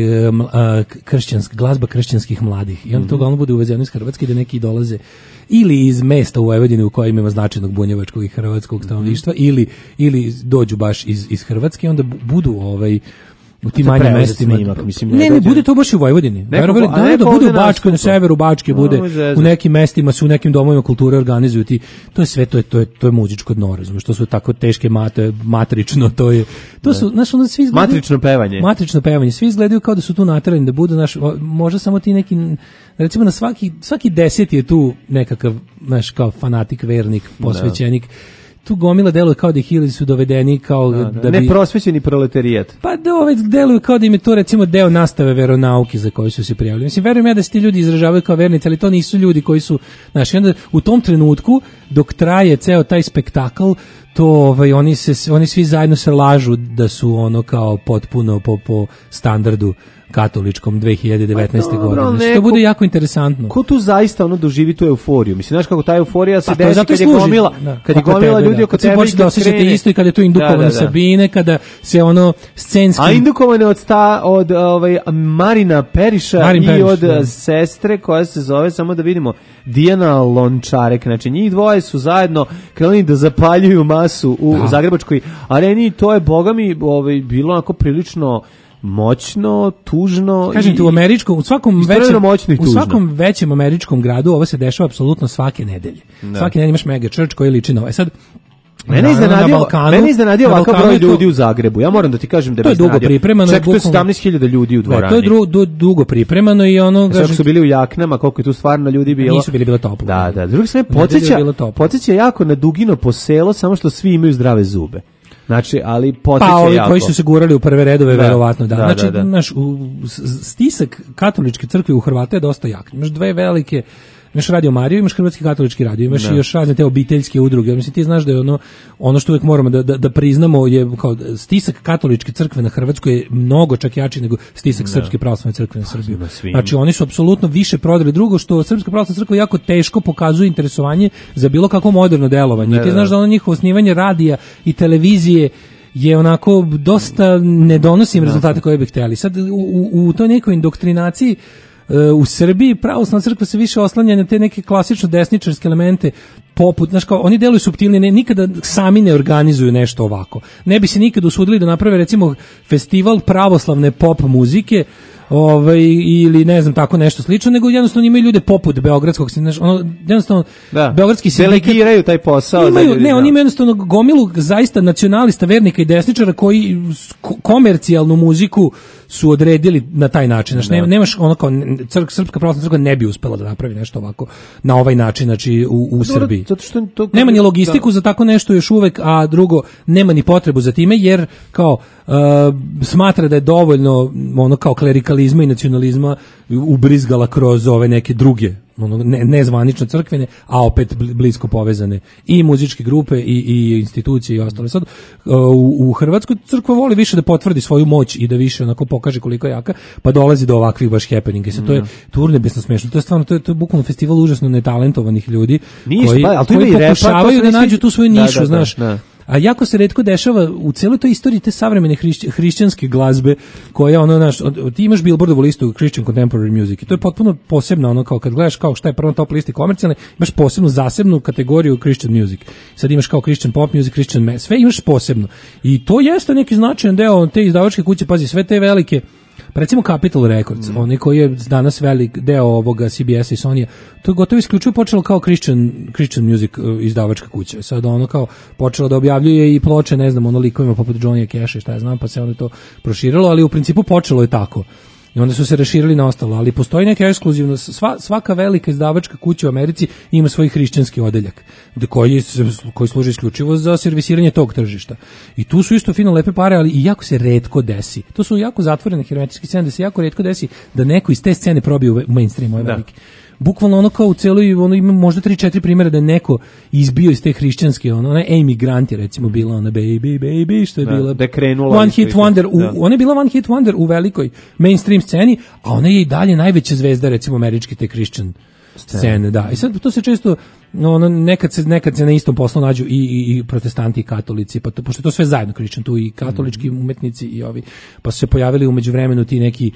kršćanska glazba kršćanskih mladih. I onda mm-hmm. to uglavnom bude uvezeno iz Hrvatske da neki dolaze ili iz mesta u Vojvodini u kojima ima značajnog bunjevačkog i hrvatskog stanovništva mm-hmm. ili ili dođu baš iz iz Hrvatske, onda budu ovaj u tim manjim mestima. Snimak, mislim, ne, ne, ne, bude to baš u Vojvodini. Verovali, da, da, da bude u Bačkoj, na severu Bačke, bude no, u nekim mestima, su u nekim domovima kulture organizuju ti. To je sve, to je, to je, to je muzičko dno, razumiješ, to su tako teške mate, matrično, to je, to su, znaš, onda svi izgledaju... Matrično pevanje. Matrično pevanje, svi izgledaju kao da su tu naterani, da budu, znaš, možda samo ti neki, recimo na svaki, svaki deset je tu nekakav, znaš, kao fanatik, vernik, posvećenik, da. Tu gomila deluje kao da ih ili su dovedeni kao da, da, da bi... Neprosvećeni proletarijat. Pa da ovaj deluju kao da im je to recimo deo nastave veronauke za koju su se prijavili. Mislim, verujem ja da se ti ljudi izražavaju kao vernici, ali to nisu ljudi koji su... Znaš, onda u tom trenutku, dok traje ceo taj spektakl, to ovaj, oni, se, oni svi zajedno se lažu da su ono kao potpuno po, po standardu katoličkom dve hiljade devetnaeste. Pa, dobro, godine. Što neko, bude jako interesantno. Ko tu zaista ono doživi tu euforiju? Mislim, znaš kako ta euforija se pa, desi kad je gomila, da, kad je gomila ljudi oko tebe. Kad se da osjećate isto i kada je tu indukovane da, da, da. Sabine, kada se ono scenski... A indukovane od, sta, od ovaj, Marina Periša Marin i Periš, od da. sestre koja se zove, samo da vidimo, Dijana Lončarek. Znači, njih dvoje su zajedno krenuli da zapaljuju masu u da. Zagrebačkoj areni. To je, boga mi, ovaj, bilo onako prilično moćno, tužno. Kažem ti, u američkom, u svakom većem, u svakom većem američkom gradu ovo se dešava apsolutno svake nedelje. Da. Svake nedelje imaš mega church koji liči na ovaj. Sad, Mene iznenadio, mene iznenadio ovakav broj ljudi u Zagrebu. Ja moram da ti kažem da to je dugo pripremano. Čak to je sedamnaest hiljada ljudi u dvorani. Da, to je dru, du, dugo pripremano i ono... Kažem, su bili u jaknama, koliko je tu stvarno ljudi bilo. Nisu bili bilo toplo. Da, da. Drugi se podsjeća, podsjeća jako na Dugino po selo, samo što svi imaju zdrave zube. Znači, ali podsjeća pa, ovi jako. koji su se gurali u prve redove, da, verovatno, da. da znači, da, da. Naš, u, stisak katoličke crkve u Hrvata je dosta jak. Imaš dve velike, imaš Radio Mariju, imaš Hrvatski katolički radio, imaš da. i još razne te obiteljske udruge. Mislim, ti znaš da je ono, ono što uvijek moramo da, da, da priznamo je kao stisak katoličke crkve na Hrvatskoj je mnogo čak jači nego stisak da. Srpske pravoslavne crkve na Srbiju. Znači, oni su apsolutno više prodali. Drugo, što Srpska pravoslavna crkva jako teško pokazuje interesovanje za bilo kako moderno delovanje. Da, I ti znaš da ono njihovo osnivanje radija i televizije je onako dosta ne donosim rezultate koje bi htjeli. Sad u, u, u toj nekoj indoktrinaciji u Srbiji pravoslavna crkva se više oslanja na te neke klasično desničarske elemente, poput, znaš kao, oni deluju suptilnije, ne, nikada sami ne organizuju nešto ovako. Ne bi se nikada usudili da naprave, recimo, festival pravoslavne pop muzike, ovaj, ili ne znam, tako nešto slično, nego jednostavno imaju ljude poput beogradskog, znaš, ono, jednostavno, da. beogradski sindikat... Delegiraju taj posao. Imaju, ne, oni imaju jednostavno gomilu zaista nacionalista, vernika i desničara koji komercijalnu muziku su odredili na taj način. Znači, nema, nemaš ono kao crk, Srpska pravoslavna crkva ne bi uspela da napravi nešto ovako na ovaj način, znači u, u Srbiji. Zato što to, nema ni logistiku da. za tako nešto još uvek, a drugo, nema ni potrebu za time, jer kao uh, smatra da je dovoljno ono kao klerikalizma i nacionalizma ubrizgala kroz ove neke druge ono, ne, nezvanično crkvene, a opet blisko povezane i muzičke grupe i, i institucije i ostale. Sad, u, u Hrvatskoj crkva voli više da potvrdi svoju moć i da više onako pokaže koliko je jaka, pa dolazi do ovakvih baš happeninga. Sad, to je turnebesno smešno. To je stvarno, to je, to je bukvalno festival užasno netalentovanih ljudi Ništa, koji, pa, koji pokušavaju da nađu tu svoju nišu, da, da, znaš. Da, da. A jako se retko dešava u celoj toj istoriji te savremene hrišć, hrišćanske glazbe koja ono naš ti imaš Billboardovu listu Christian Contemporary Music i to je potpuno posebno ono kao kad gledaš kao šta je prvo top listi komercijalne, imaš posebnu zasebnu kategoriju Christian music. Sad imaš kao Christian pop music, Christian mass, sve imaš posebno. I to jeste neki značajan deo te izdavačke kuće, pazi, sve te velike, recimo Capitol Records, mm. oni koji je danas velik deo ovoga C B S i Sony, to je gotovo isključivo počelo kao Christian, Christian music uh, izdavačka kuća. Sad ono kao počelo da objavljuje i ploče, ne znam, ono likovima poput Johnny Casha i šta ja znam, pa se onda to proširilo, ali u principu počelo je tako. I onda su se raširili na ostalo, ali postoji neka ekskluzivna, sva, svaka velika izdavačka kuća u Americi ima svoj hrišćanski odeljak, koji, koji služi isključivo za servisiranje tog tržišta. I tu su isto fino lepe pare, ali i jako se retko desi. To su jako zatvorene hermetičke scene, da se jako retko desi da neko iz te scene probije u mainstream, ovaj veliki. Bukvalno ono kao u celoj, ono ima možda tri četiri primjera da je neko izbio iz te hrišćanske, ono, ona Amy Grant je recimo bila ona Baby, Baby, što je da, bila da je krenula One Hit Wonder, u, da. ona je bila One Hit Wonder u velikoj mainstream sceni, a ona je i dalje najveća zvezda recimo američke te Christian scene, da. I sad to se često ono, nekad se nekad se na istom poslu nađu i, i, i protestanti i katolici, pa to, pošto je to sve zajedno Christian, tu i katolički mm. umetnici i ovi, pa su se pojavili u međuvremenu ti neki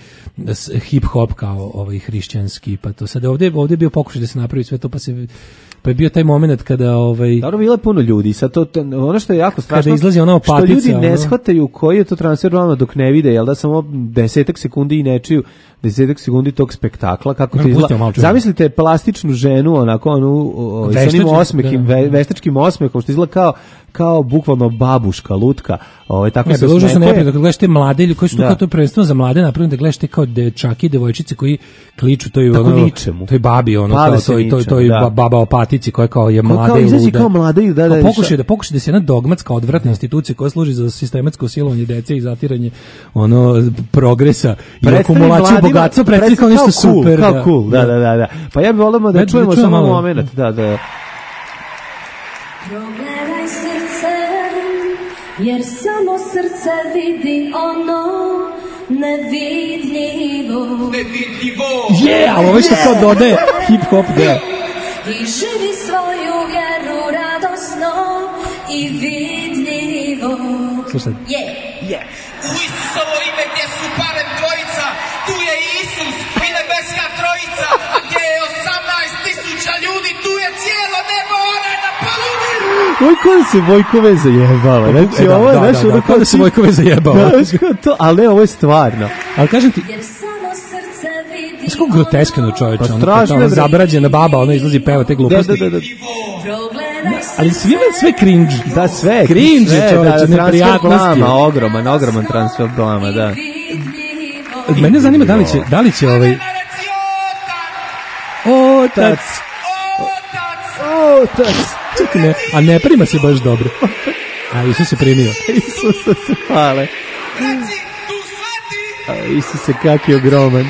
hip hop kao ovaj hrišćanski, pa to sad ovdje ovdje je bio pokušaj da se napravi sve to, pa se pa je bio taj moment kada ovaj dobro bilo je puno ljudi, sad to, to ono što je jako strašno kada izlazi ona opatica, što ljudi ne ono... shvataju koji je to transfer realno dok ne vide, jel da samo desetak sekundi i ne čuju desetak sekundi tog spektakla kako to izgleda. Zamislite plastičnu ženu onako onu sa onim osmehim, ve, veštačkim osmehom što izgleda kao kao bukvalno babuška lutka, ovaj tako ne, se smekuje. Ne, kad gledaš te mlade ili koji su kao to prvenstveno za mlade napravljeni, da gledaš te kao dečaki, devojčice koji kliču toj ono toj babi ono Pale kao toj toj toj da. baba opatici koja kao je mlada kao, i luda. Kao mlada i da da. Pokušaj da pokušaj da se jedna dogmatska odvratna institucija koja služi za sistematsko silovanje dece i zatiranje ono progresa i akumulaciju bogatstva predstavlja kao nešto super. Kao da, cool, da, da, da, da. Pa ja bih voleo da čujemo samo momenat, da, da. Progledaj srce, jer samo srce vidi ono nevidljivo. Nevidljivo! Je, yeah, ali ovo što kao dodaje hip-hop, da. I živi svoju vjeru radosno i vidljivo. Slušaj. Je. Je. U Isusovo ime gdje su barem trojica, tu je Isus i nebeska trojica, a gdje je osamnaest tisuća ljudi, tu je cijelo nebo, ona je na palumi. Oj, kada se Vojkove zajebala. Znači, da, ovo je da, nešto da, da, kada se Vojkove zajebala. To, ali ne, ovo je stvarno. Ali kažem ti, znaš kako groteskano čovječe, pa strašno ono, zabrađena baba, ona izlazi peva te gluposti. Da, da, da, da. Ali svi me sve cringe. Da, sve. Cringe, sve, čovječe, da, neprijatnosti. Blama, ogroman, ogroman transfer blama, da. Mene zanima da li će, da li će ovaj... Otac. Otac. Čekaj, ne, a ne prima se baš dobro. A Isus se primio. Isus se hvale. A Isuse, kak je ogroman.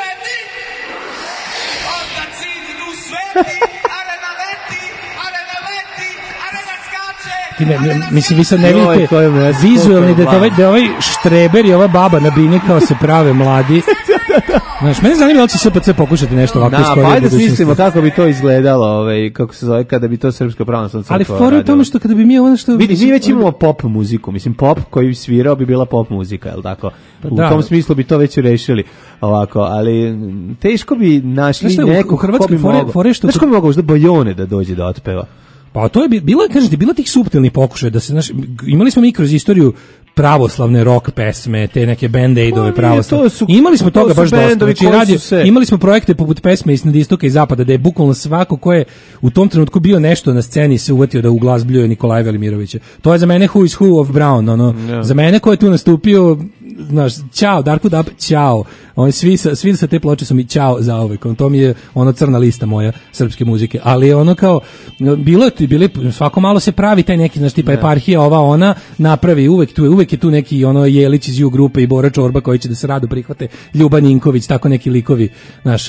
Ti ne, ne, mislim, vi sad ne vidite vizualni da je ovaj, da ovaj štreber i ova baba na bini kao se prave mladi. Znaš, mene zanima da će S P C pokušati nešto ovako da, iskorije pa ajde budućnosti. mislimo kako bi to izgledalo, ovaj, kako se zove, kada bi to Srpska pravoslavna crkva Ali fora je u tome što kada bi mi ono što... Vidi, mi već imamo pop muziku, mislim, pop koji bi svirao bi bila pop muzika, je li tako? Pa u da. tom smislu bi to već rešili ovako, ali teško bi našli Znaš šta, u- nekog u Hrvatskoj ko bi fore- mogao. fore što- Znaš ko bi mogao možda Bojone da dođe da otpeva? Pa to je bi- bilo, kažem ti, bilo tih suptilnih pokušaja da se, znaš, imali smo mi kroz istoriju pravoslavne rock pesme, te neke band-aidove nije, pravoslavne. to su- Imali smo to toga su baš dosta. bendovi Znači, koji radio, su se- imali smo projekte poput pesme iznad istoka i zapada, da je bukvalno svako ko je u tom trenutku bio nešto na sceni se uvatio da u glas bljuje Nikolaja Velimirovića. To je za mene who is who of Brown, ono. Ja. Za mene ko je tu nastupio, znaš, ćao, Darko Dab, ćao. Oni svi sa, svi sa te ploče su mi ćao za ovaj. To mi je ono crna lista moja srpske muzike. Ali je ono kao, bilo je tu, bili, svako malo se pravi taj neki, znaš, tipa eparhija, ova, ona, napravi, uvek tu je, uvek je tu neki ono Jelić iz U grupe i Bora Čorba koji će da se rado prihvate, Ljuba Ninković, tako neki likovi, znaš,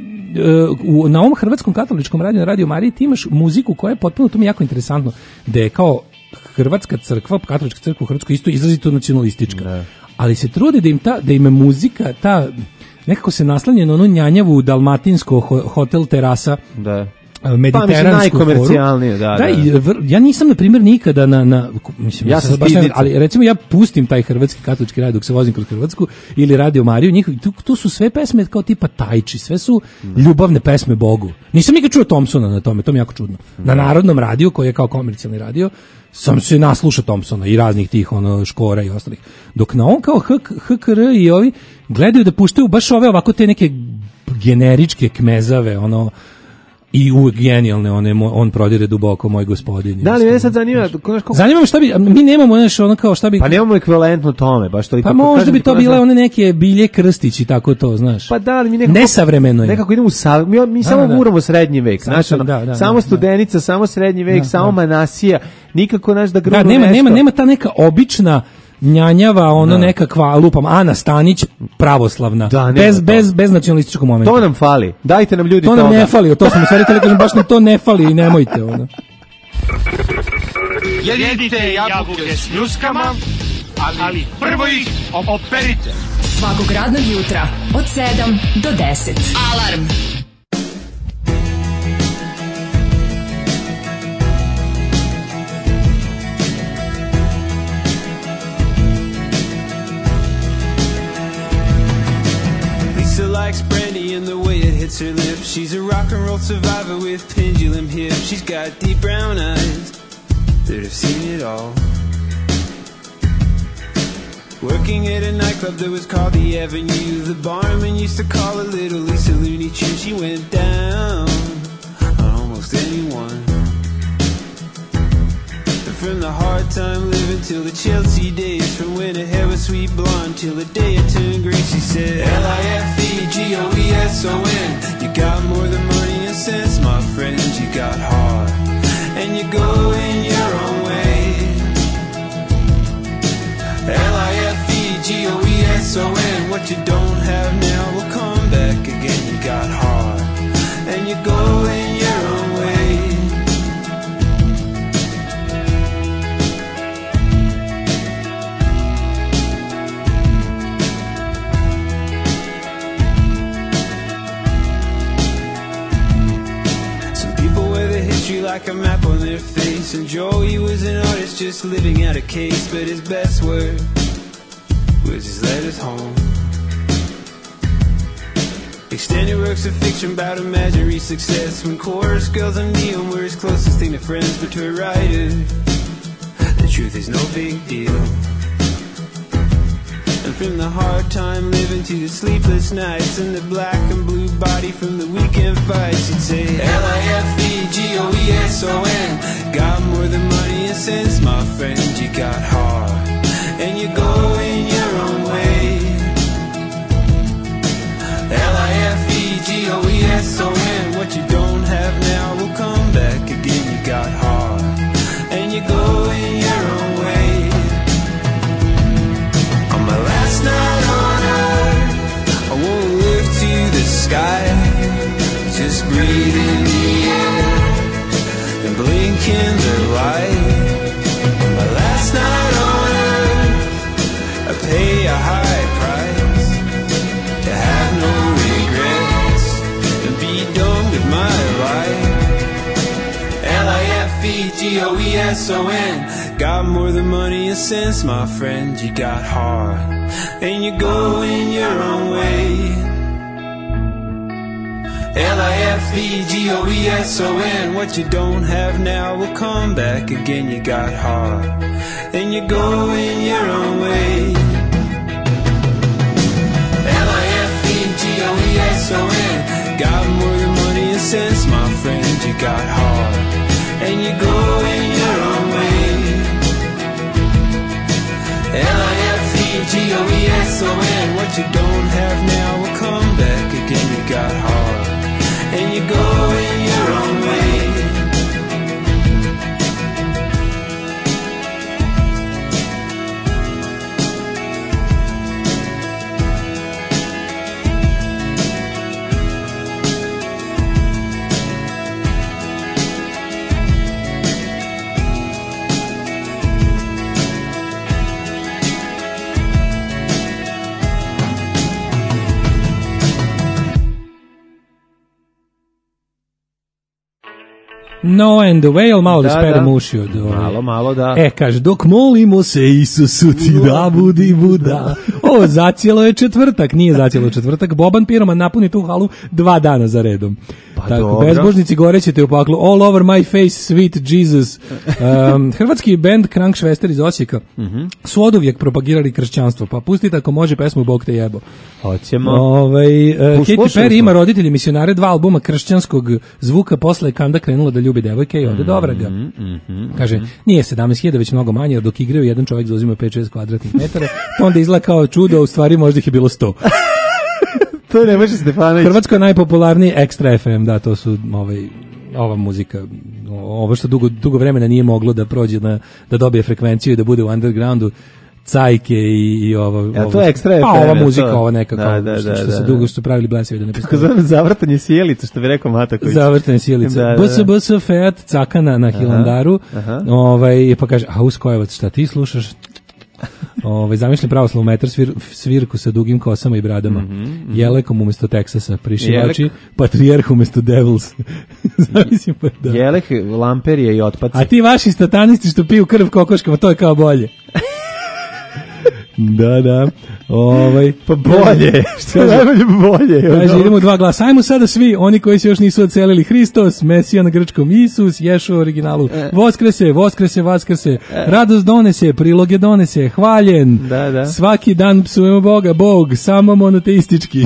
u, na ovom hrvatskom katoličkom radiju, na Radio Mariji, ti imaš muziku koja je potpuno, to mi je jako interesantno, da je kao Hrvatska crkva, katolička crkva u Hrvatskoj isto izrazito nacionalistička. Ne. Ali se trude da im ta, da im je muzika, ta, nekako se naslanja na onu njanjavu dalmatinsko ho, hotel terasa, da. mediteransku pa, najkomercijalnije, da, da, da. I, vr, ja nisam na primjer nikada na, na mislim, ja sam baš ne, ali recimo ja pustim taj hrvatski katolički radio dok se vozim kroz Hrvatsku ili Radio Mariju, njih, tu, tu su sve pesme kao tipa Tajči, sve su ljubavne pesme Bogu. Nisam nikad čuo Thompsona na tome, to mi je jako čudno. Na Narodnom radiju, koji je kao komercijalni radio, sam se naslušao Thompsona i raznih tih ono Škora i ostalih. Dok na on kao H K R i ovi gledaju da puštaju baš ove ovako te neke generičke kmezave, ono, i uvijek genijalne, one, on prodire duboko, moj gospodin. Da, ali mene sad zanima... Kako... Zanima me šta bi, mi nemamo nešto ono kao šta bi... Pa nemamo ekvivalentno tome, baš to... Pa možda bi to bile one neke Bilje Krstić i tako to, znaš. Pa da, ali mi nekako... Nesavremeno je. Nekako idemo u sav... Mi, mi da, samo da. guramo srednji vek, Sam, znaš, ono, da, da, samo da, Studenica, da. samo srednji vek, da, samo da. Manasija, nikako, naš da grubo da, nema, nešto. nema, nema ta neka obična njanjava, ono da. nekakva, lupam, Ana Stanić, pravoslavna, da, bez, bez, bez nacionalističkog momenta. To nam fali, dajte nam ljudi to toga. To nam ne fali, to smo stvari kažem, baš nam to ne fali i nemojte, ono. Jedite jabuke s ljuskama, ali, ali prvo ih operite. Svakog radnog jutra, od sedam do deset. Alarm! Likes brandy and the way it hits her lips. She's a rock and roll survivor with pendulum hips. She's got deep brown eyes that have seen it all. Working at a nightclub that was called the Avenue. The barman used to call her Little Lisa Looney Tune. She went down on almost anyone. From the hard time living till the Chelsea days. From when her hair was sweet blonde till the day it turned green. She said L I F E G O E S O N. You got more than money and sense, my friend. You got heart and you go in your own way. L I F E G O E S O N. What you don't have now will come back again. You got heart and you go in your own way. Like a map on their face. And Joey was an artist just living out a case. But his best work was his letters home. Extended works of fiction about imaginary success. When chorus girls and neon were his closest thing to friends. But to a writer, the truth is no big deal. And from the hard time living to the sleepless nights and the black and blue body from the weekend fights, you'd say L I F E G O E S O N. Got more than money and sense, my friend. You got heart and you go in your own way. L I F E G O E S O N. What you don't have now will come back again. You got heart and you go in your own way. On my last night on earth, I won't live to the sky. Just breathe in the air and blink in the light. On my last night on earth, I pay a high price to have no S O N. Got more than money and sense, my friend. You got heart, and you're going your own way. L I F E G O E S O N. What you don't have now will come back again. You got heart, and you're going your own way. L I F E G O E S O N. Got more than money and sense, my friend. You got heart, and you're going your own way. L I F E G O E S O N. What you don't have now will come back again. You got heart, and you go in your own way. No and the Whale, malo da, da sperem da. uši od ovaj. Malo, malo, da. E, kaže, dok molimo se Isusu ti da budi buda. O, zacijelo je četvrtak, nije zacijelo četvrtak. Boban Piroman napuni tu halu dva dana za redom. Pa tako, dobro. bezbožnici gorećete u paklu. All over my face, sweet Jesus. Um, hrvatski band Krank Švester iz Osijeka mm-hmm. su oduvijek propagirali kršćanstvo, pa pustite ako može pesmu Bog te jebo. Hoćemo. Ovaj, uh, Katy Perry ima roditelji misionare, dva albuma kršćanskog zvuka, posle je Kanda krenula da ljubi devojke i ode do vraga. Mm-hmm. Kaže, nije sedamnaest hiljada, već mnogo manje, jer dok igraju jedan čovjek zauzima pet šest kvadratnih metara, to onda izgleda kao čudo, a u stvari možda ih je bilo sto. To ne može Stefanović. Hrvatsko je najpopularniji Extra F M, da, to su ovaj, ova muzika, ovo što dugo, dugo vremena nije moglo da prođe, na, da dobije frekvenciju i da bude u undergroundu, cajke i, i ovo. Ja, to je Extra F M. Pa ova ja, muzika, to... ova neka, da, kao, da, što, da, što da, se da. dugo što pravili blesevi da ne Kako zove zavrtanje sjelica, što bi rekao Mataković. Zavrtanje sjelica. Da, da, B S B S Fiat Cakana na Hilandaru. Aha. Ovaj, pa kaže, a Uskojevac, šta ti slušaš? Ovaj zamišljam pravoslavnu metar svir, svirku sa dugim kosama i bradama. Mm-hmm. Jelekom umesto Teksasa, prišivači, Patrijarh umesto Devils. Zamislim pa da. Jelek, lamperije i otpaci. A ti vaši satanisti što piju krv kokoškama, to je kao bolje. Da, da. Ovaj pa bolje. Što je najbolje bolje. Kaže, idemo dva glasa. Ajmo sada svi, oni koji se još nisu odselili. Hristos, Mesija na grčkom, Isus, Ješo u originalu. Voskrese, Voskrese, Vaskrese. Radost donese, priloge donese, hvaljen. Da, da. Svaki dan psujemo Boga, Bog, samo monoteistički.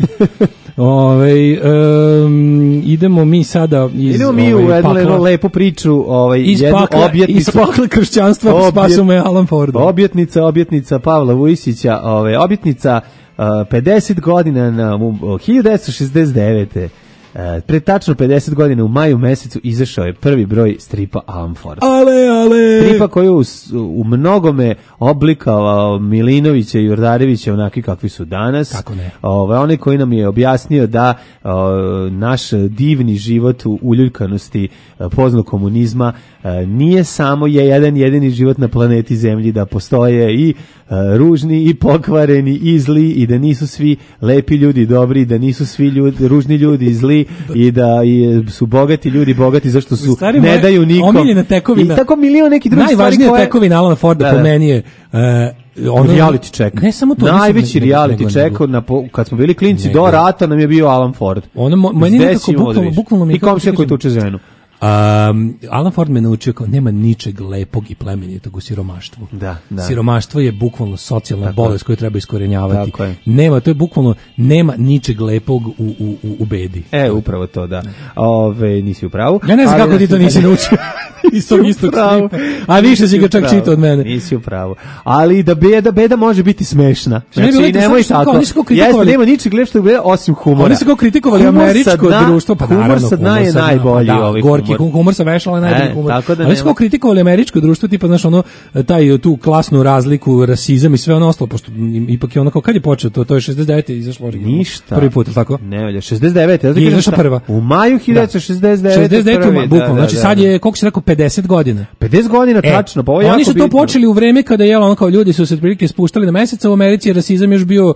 Ove, um, idemo mi sada iz idemo mi ovaj, u jednu pakla, lepu priču, ovaj, iz jednu pakla, objetnicu. Iz pakla kršćanstva Objet, spasimo je Alan Ford. Objetnica, objetnica Pavla Vujsića, ovaj, objetnica uh, pedeset godina na uh, hiljadu devetsto šezdeset devete. Uh, pre tačno pedeset godina u maju mesecu izašao je prvi broj stripa Alan Ford. Ale, ale! Stripa koji u, u mnogome oblikovao Milinovića i Jordarevića onaki kakvi su danas. Kako ne? Ove, onaj koji nam je objasnio da o, naš divni život u uljuljkanosti pozno komunizma e, nije samo je jedan jedini život na planeti Zemlji, da postoje i e, ružni i pokvareni i zli i da nisu svi lepi ljudi dobri, da nisu svi ljudi, ružni ljudi zli i da i, su bogati ljudi bogati zašto su stari ne daju nikom. Omiljena tekovina. I tako milion nekih drugih stvari. Najvažnija koje... tekovina Alana Forda da, po meni je uh, ono, reality check. Ne samo to. Najveći reality check na kad smo bili klinci do rata nam je bio Alan Ford. Ono meni nekako bukvalno bukvalno mi i komšija koji tuče ženu. Um, Alan Ford me naučio kao nema ničeg lepog i plemenitog u siromaštvu. Da, da. Siromaštvo je bukvalno socijalna tako bolest koju treba iskorenjavati. Tako je. Nema, to je bukvalno nema ničeg lepog u, u, u, u bedi. E, upravo to, da. Ove, nisi u pravu. Ja ne znam ali kako ti to nisi naučio. Iz tog istog stripa. A više si ga čak čitao od mene. Nisi u pravu. Ali da beda, beda može biti smešna. Znači, ne, nemoj tako. Jeste, nema ničeg lepšeg beda osim humora. Oni su kao kritikovali humor američko dna, društvo, pa humor naravno. Humor sa dna je najbolji. Da, ovaj gorki humor, humor sa vešala je najbolji e, humor. Tako da ali su kao kritikovali američko društvo, tipa, znaš, ono, taj, tu klasnu razliku, rasizam i sve ono ostalo, pošto ipak je ono kao, kad je počeo to, to je šezdeset devete izašlo originalno. Ništa. Prvi put, tako? Ne, valja, šezdeset devete Je izašla prva. U maju hiljadu devetsto šezdeset devete. šezdeset devete bukvalno, znači sad je, koliko si rekao, pedeset godina. pedeset godina, e, tačno, pa ovo je oni jako su to bitno. Počeli u vreme kada je, ono, kao ljudi su se otprilike spuštali na mesec, a u Americi je rasizam još bio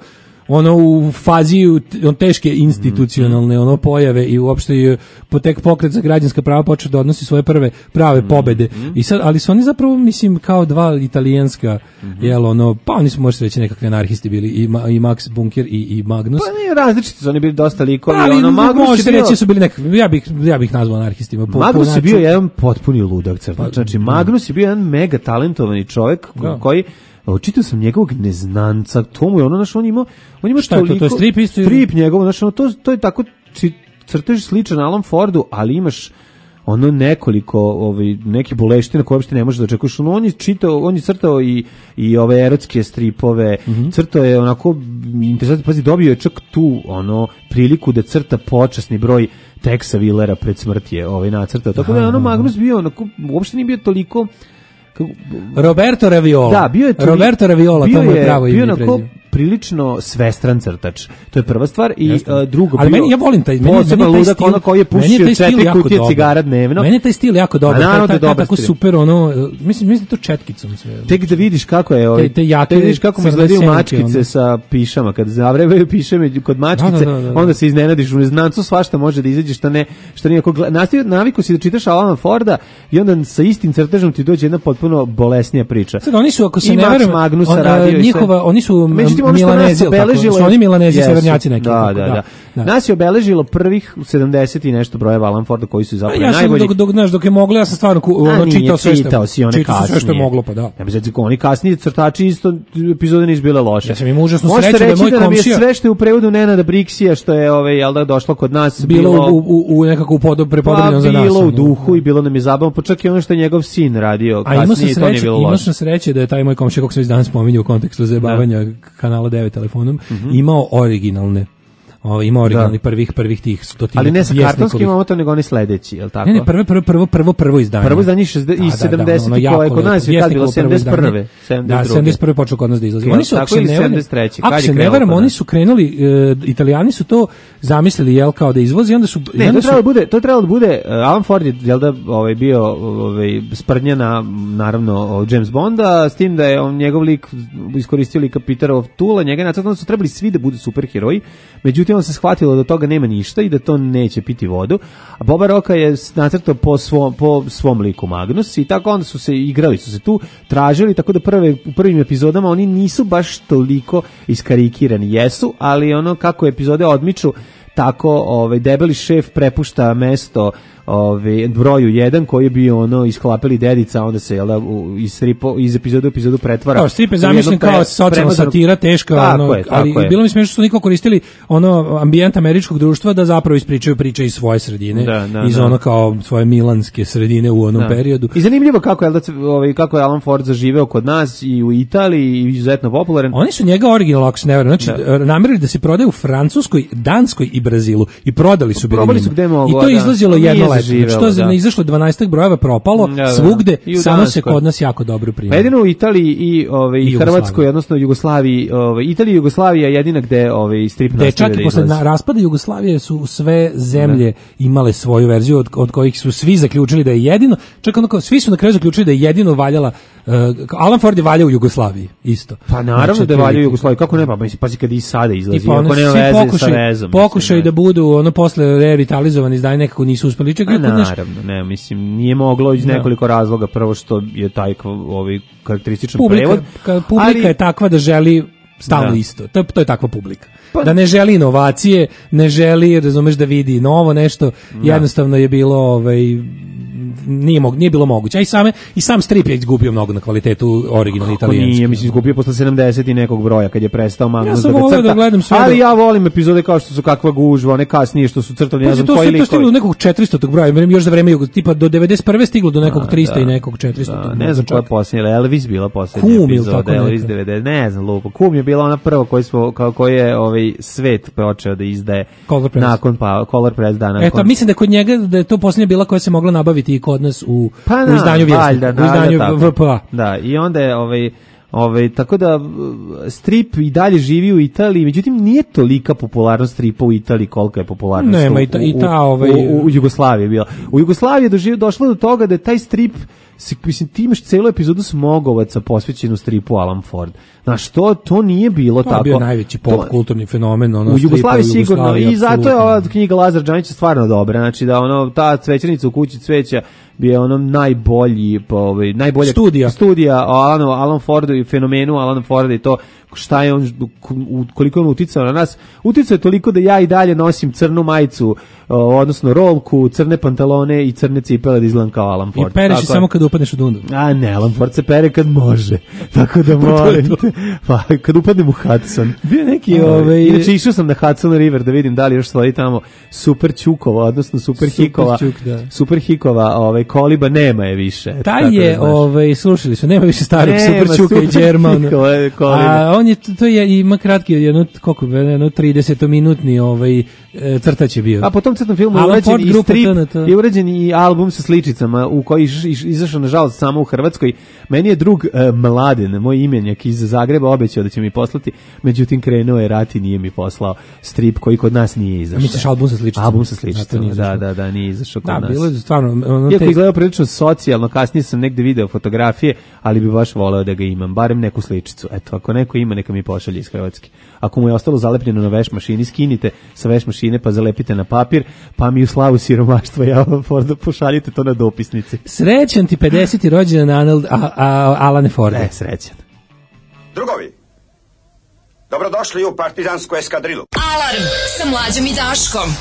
ono u fazi on teške institucionalne ono pojave i uopšte je potek pokret za građanska prava počeo da odnosi svoje prve prave pobede. I sad, ali su oni zapravo, mislim, kao dva italijanska, jel, ono, pa oni su, možete reći, nekakvi anarhisti bili, i, Ma, i Max Bunker i, i Magnus. Pa nije različiti, su oni bili dosta likovi, ali, ono, Magnus možete je bio... reći su bili nekakvi, ja bih, ja bih nazvao anarhistima. Po, Magnus po je bio jedan potpuni ludak crtač, znači da. Magnus je bio jedan mega talentovani čovjek da. koji, čitao sam njegovog neznanca, to mu je ono, znaš, on ima, on ima šta je to, to je strip isto? Strip njegov, znaš, ono, to, to je tako, či, crtež sličan Alan Fordu, ali imaš ono nekoliko ovaj neki boleština koje uopšte ne možeš da očekuješ. On je čitao, on je crtao i i ove erotske stripove, mm-hmm. crtao je onako interesantno, pazi, dobio je čak tu ono priliku da crta počasni broj Texa Willera pred smrt je ovaj nacrtao. Tako da je ono Magnus bio onako, uopšte nije bio toliko Roberto Raviola. Da, bio je to, Roberto Raviola, to mu je pravo ime. Bio je onako prilično svestran crtač. To je prva stvar i uh, drugo. Ali meni, ja volim taj, meni, meni taj ludak, stil, ono koji je pušio četiri kutije cigara dnevno. Meni je taj stil jako dobar. Naravno da je dobar tako super, ono, mislim, mislim to četkicom sve. Tek da vidiš kako je, ovaj, te, te jake, te vidiš kako mu izgledaju mačkice ono. Sa pišama, kad zavrebaju pišeme kod mačkice, da, da, da, da. onda se iznenadiš u neznancu, svašta može da izađe, šta ne, šta nije. Naviku si da čitaš Alana Forda i onda sa istim crtežom ti dođe jedna potpuno bolesnija priča. Sad, oni su, ako se I ne verujem, Magnusa on, radio njihova, oni su Milanezi, su oni Milanezi, severnjaci neki. Da, da, da, da. Nas je obeležilo prvih sedamdeset i nešto brojeva Alan Forda koji su zapravo ja najbolji. Ja sam, dok, dok, znaš, dok je moglo, ja sam stvarno ono, čitao sve što, čitao si one čitao sve što je moglo, pa da. Ja bih znači, oni kasniji crtači isto epizode nisu bile loše. Ja sam im užasno srećan da je moj da komšija... sve što je u prevodu Nenada Briksija, što je ovaj, jel da, došlo kod nas, bilo, bilo u, u, u nekako podob, prepodobljeno pa, za nas. Bilo u duhu i bilo nam je zabavno, pa čak i ono što je njegov sin radio kasnije, to nije bilo loše. Imao sam sreće da je taj moj komšija, kako sam već danas spominjao u kontekstu zajebavanja kanala devet telefonom, imao originalne. Ovo ima originalni da. prvih prvih tih stotina. Ali ne sa kartonskim omotom, nego oni sledeći, je l' tako? Ne, ne, prvo prvo prvo prvo prvo izdanje. Prvo izdanje iz sedamdeset koje kod nas je tad bilo sedamdeset prve. Da, sedamdeset prve počeo kod nas da izlazi. Oni su tako ili sedamdeset treće. Ako se ne varam, oni su krenuli, Italijani su to zamislili, jel, kao da izvozi, onda su ne, to trebalo bude, to trebalo da bude Alan Ford je jel da ovaj bio ovaj sprdnja na naravno James Bonda, s tim da je on njegov lik iskoristio lika Petera O'Toola, njega nacrtano su trebali svi da budu superheroji. Međutim, on se shvatilo da toga nema ništa i da to neće piti vodu, a Boba Rocka je nacrtao po svom, po svom liku Magnus i tako onda su se igrali, su se tu tražili, tako da prve, u prvim epizodama oni nisu baš toliko iskarikirani, jesu, ali ono kako epizode odmiču, tako ovaj debeli šef prepušta mesto ovaj broju jedan koji je bio ono isklapeli dedica, onda se jel da iz stripo iz epizode u epizodu pretvara. Kao strip je zamišljen kao socijalna satira, teška, ono, je, ali je. Bilo mi smiješno što su niko koristili ono ambijent američkog društva da zapravo ispričaju priče iz svoje sredine, da, da, iz da. ono kao svoje milanske sredine u onom da. periodu. I zanimljivo kako je da ovaj kako je Alan Ford zaživeo kod nas i u Italiji i izuzetno popularan. Oni su njega original, ako se ne varam, znači da. namerili da se prodaje u Francuskoj, Danskoj i Brazilu i prodali su bili. Su gde mogu, I to je izlazilo da. jedno leto. Što je izašlo dvanaestak brojeva, propalo, da, da. svugde, samo se kod nas jako dobro prima. Jedino u Italiji i ovaj i Hrvatskoj, odnosno Jugoslaviji, ovaj Italija i Jugoslavija jedina gde ovaj strip nastavlja da izlazi. Posle na raspada Jugoslavije su sve zemlje da. imale svoju verziju od, od kojih su svi zaključili da je jedino, čak onako svi su na kraju zaključili da je jedino valjala uh, Alan Ford je valjao u Jugoslaviji isto. Pa naravno znači, da je valjao u Jugoslaviji, kako ne, pa mislim pazi kad i sada izlazi, pa, ako nema veze pokušaj, sa vezom. Pokušaj mislim, da budu ono posle revitalizovani izdanje nekako nisu uspeli. Čak naravno, ne, mislim nije moglo iz nekoliko da. razloga, prvo što je taj ovaj karakterističan publika, prevod. Ka, publika ali, je takva da želi stalno da. isto. To, to je takva publika. Pa, da ne želi inovacije, ne želi, razumeš, da vidi novo nešto. Da. Jednostavno je bilo ovaj nije mog, nije bilo moguće. A i same i sam strip je izgubio mnogo na kvalitetu originalni italijanski. Nije, mislim izgubio posle sedamdeset i nekog broja kad je prestao Magnus ja da ga crta. Da gledam sve. Ali ja volim epizode kao što su Kakva gužva, one kasnije što su crtali, pa, ne znam to, koji to likovi. To stiglo do nekog četristotog broja, još za vreme tipa do devedeset prve stiglo do nekog trista da, i nekog četristotog. Da, ne znam koja je posljednja, Elvis bila posljednja epizoda, Elvis devedeset, ne znam, lupo. Kum je bila ona prva koju smo kao koji je ovaj svet počeo da izdaje nakon pa Color Press dana. Eto, mislim da kod njega da je to posljednja bila koja se mogla nabaviti i kod nas u pa, u izdanju Vjesnik, da, u izdanju da, V P A. Da, i onda je ovaj Ove, tako da strip i dalje živi u Italiji, međutim nije tolika popularnost stripa u Italiji kolika je popularnost Nema, u, i ta, i ta, u, ovaj... u, u Jugoslaviji bila. U Jugoslaviji je doživ, došlo do toga da je taj strip mislim, ti imaš celu epizodu Smogovaca posvećenu stripu Alan Ford. Znaš, to, to nije bilo to tako. To je bio najveći pop kulturni fenomen. Ono, u Jugoslaviji sigurno. Jugoslaviji, I zato je apsolutno. ova knjiga Lazar Đanić stvarno dobra. Znači, da ono, ta cvećenica u kući cveća bi je ono najbolji, ovaj, najbolja studija, studija o Alanu, Alan Fordu i fenomenu Alan Forda i to šta je on, koliko je on uticao na nas. Uticao je toliko da ja i dalje nosim crnu majicu, odnosno rolku, crne pantalone i crne cipele da izgledam kao Alan Ford. I pereš samo kad upadneš u dundu. A ne, Alan Ford se pere kad može. Tako da molim te. Pa, kad upadnem u Hudson. Bio neki ovaj... Inače, išao sam na Hudson River da vidim da li još stoji tamo super Ćukova, odnosno super, super Hikova. Čuk, da. Super Hikova, ovaj, koliba, nema je više. Taj je, da ovaj, slušali su, nema više starog nema, super Ćuka i Đerman. A on je, to je, ima kratki, jedno, koliko, jedno trideset-minutni ovaj, crtač je bio. A po tom crtnom filmu je urađen i strip, je urađen i album sa sličicama u koji je izašao nažalost samo u Hrvatskoj. Meni je drug uh, Mladen, moj imenjak iz Zagreba, obećao da će mi poslati, međutim krenuo je rat i nije mi poslao strip koji kod nas nije izašao. Misliš album sa sličicama? Album sa sličicama, da, da, da, nije izašao kod da, nas. Bilo je stvarno, ono, iako te... izgledao prilično socijalno, kasnije sam negde video fotografije, ali bi baš voleo da ga imam, barem neku sličicu. Eto, ako neko ima, neka mi pošalje iz Hrvatske. Ako mu je ostalo zalepljeno na veš mašini, skinite sa veš mašine pa zalepite na papir, pa mi u slavu siromaštva ja vam Forda pošaljite to na dopisnici. Srećan ti pedeseti rođendan Alane Forda. E, srećan. Drugovi, dobrodošli u partizansku eskadrilu. Alarm sa Mlađom i Daškom.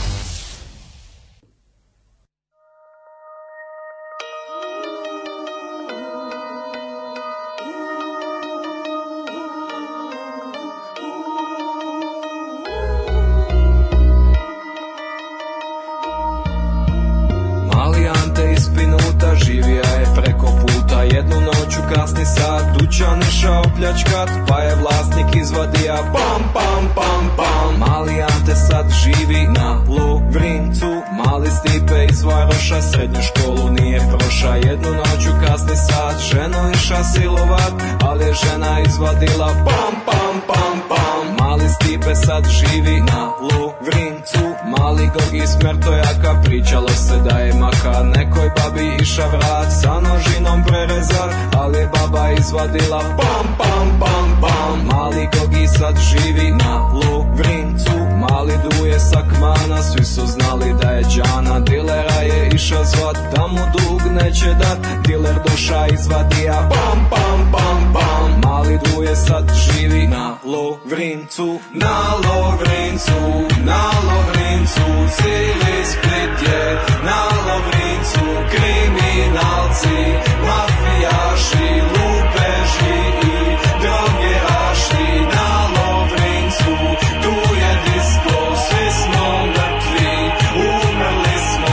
Živija je preko puta, jednu noću kasni sat, dućan išao pljačkat, pa je vlasnik izvadija pam pam pam pam. Mali Ante sad živi na Lovrincu, mali Stipe iz Varoša, srednju školu nije proša. Jednu noću kasni sat, ženu iša silovat, ali je žena izvadila pam pam pam pam. Mali Stipe sad živi na Lovrincu, mali Gogi smrtojaka, pričalo se da je maka, nekoj babi iša vrat, sa nožinom prerezat, ali je baba izvadila pam pam pam pam. Mali Gogi sad živi na Lovrincu, mali Duje sa Kmana, svi su znali da je džana, dilera je iša zvat, da mu dug neće dat, diler doša izvadija pam pam pam pam. Mali Duje sad živi na Lovrincu, na Lovrincu, na Lovrincu, cijeli Split je na Lovrincu, kriminalci, mafijaši, lupeži i drogeraši. Na Lovrincu, tu je disko, svi smo mrtvi, umrli smo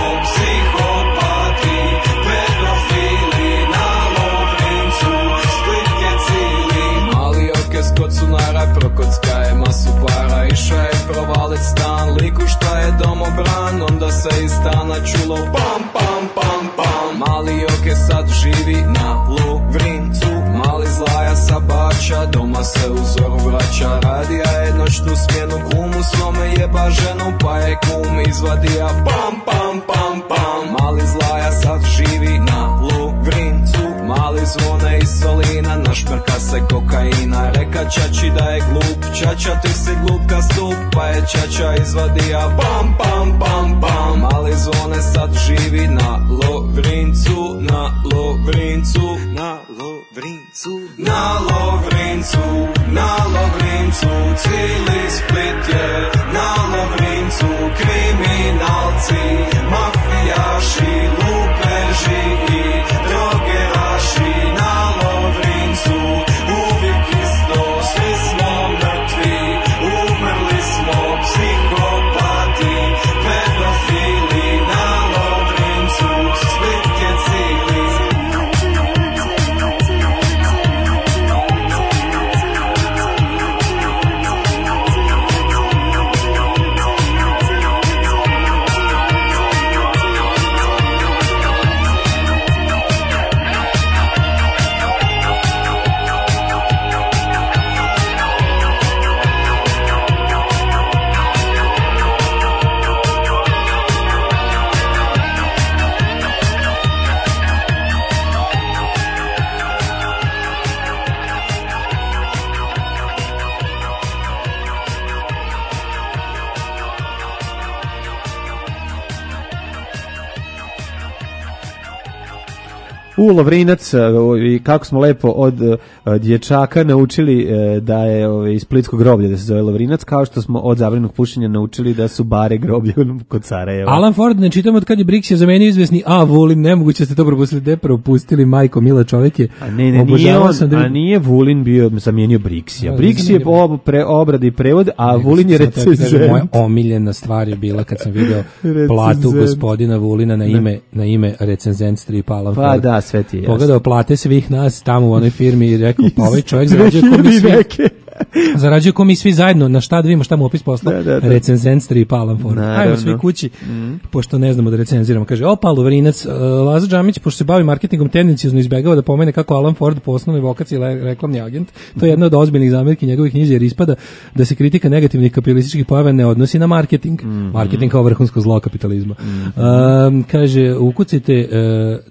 psihopati, pedofili. Na Lovrincu, Split je cijeli. Mali orkest kod sunara, prokocka je masu para, iša je provalit stan, liku šta je domobran, onda se iz stana čulo pam pam pam pam. Mali Joke sad živi na Lovrincu, mali Zlaja sa Bača, doma se u zoru vraća, radija je noćnu smjenu, kumu svome jeba ženu, pa je kum izvadija pam pam pam pam. Mali Zlaja sad živi na Lovrincu, mali Zvone iz Solina, našmrka se kokaina, reka Čači da je glup, Čača ti si glup ka stup, pa je Čača izvadija pam pam pam pam. Mali Zvone sad živi na Lovrincu, na Lovrincu, na Lovrincu, na Lovrincu, na Lovrincu, cijeli Split je na Lovrincu, kriminalci, mafijaši, lupeži i drogeraši. Na Lovrincu, uvijek isto, svi smo mrtvi, umrli smo psihopati, pedofili. Na Lovrincu, Split je cijeli. U Lovrinac i kako smo lepo od uh, dječaka naučili uh, da je uh, iz Splitskog groblja da se zove Lovrinac, kao što smo od zabranjenog pušenja naučili da su bare groblje kod Sarajeva. Alan Ford, ne čitam od kad je Brixija zamenio izvesni A. Vulin, nemoguće ste to propustili, de propustili, majko, mila čovjek je. A ne, ne, nije on, da... a nije Vulin bio zamijenio Brixija. Brixija je ob, pre, obrada i prevod, a Vulin je recenzent. Moja omiljena stvar je bila kad sam video platu gospodina Vulina na ime, na ime recenzent stripa Alan Ford. Pa da, sve ti je jasno. Pogledao plate svih nas tamo u onoj firmi i rekao, pa ovaj čovjek zarađuje ko mi svi, zarađuje ko mi svi zajedno, na šta da vidimo šta mu opis posla, da, da, da. Recenzent stripa Alan Ford. Ajmo svi kući, mm. pošto ne znamo da recenziramo. Kaže, opa, Lovrinac, uh, Laza Džamić, pošto se bavi marketingom, tendencijozno izbegava da pomene kako Alan Ford po osnovnoj vokaciji le, reklamni agent. To je jedna od ozbiljnih zamerki njegovih knjizi, jer ispada da se kritika negativnih kapitalističkih pojava ne odnosi na marketing. Mm. Marketing kao vrhunsko zlo kapitalizma. Mm. Uh, kaže, ukucajte... Uh,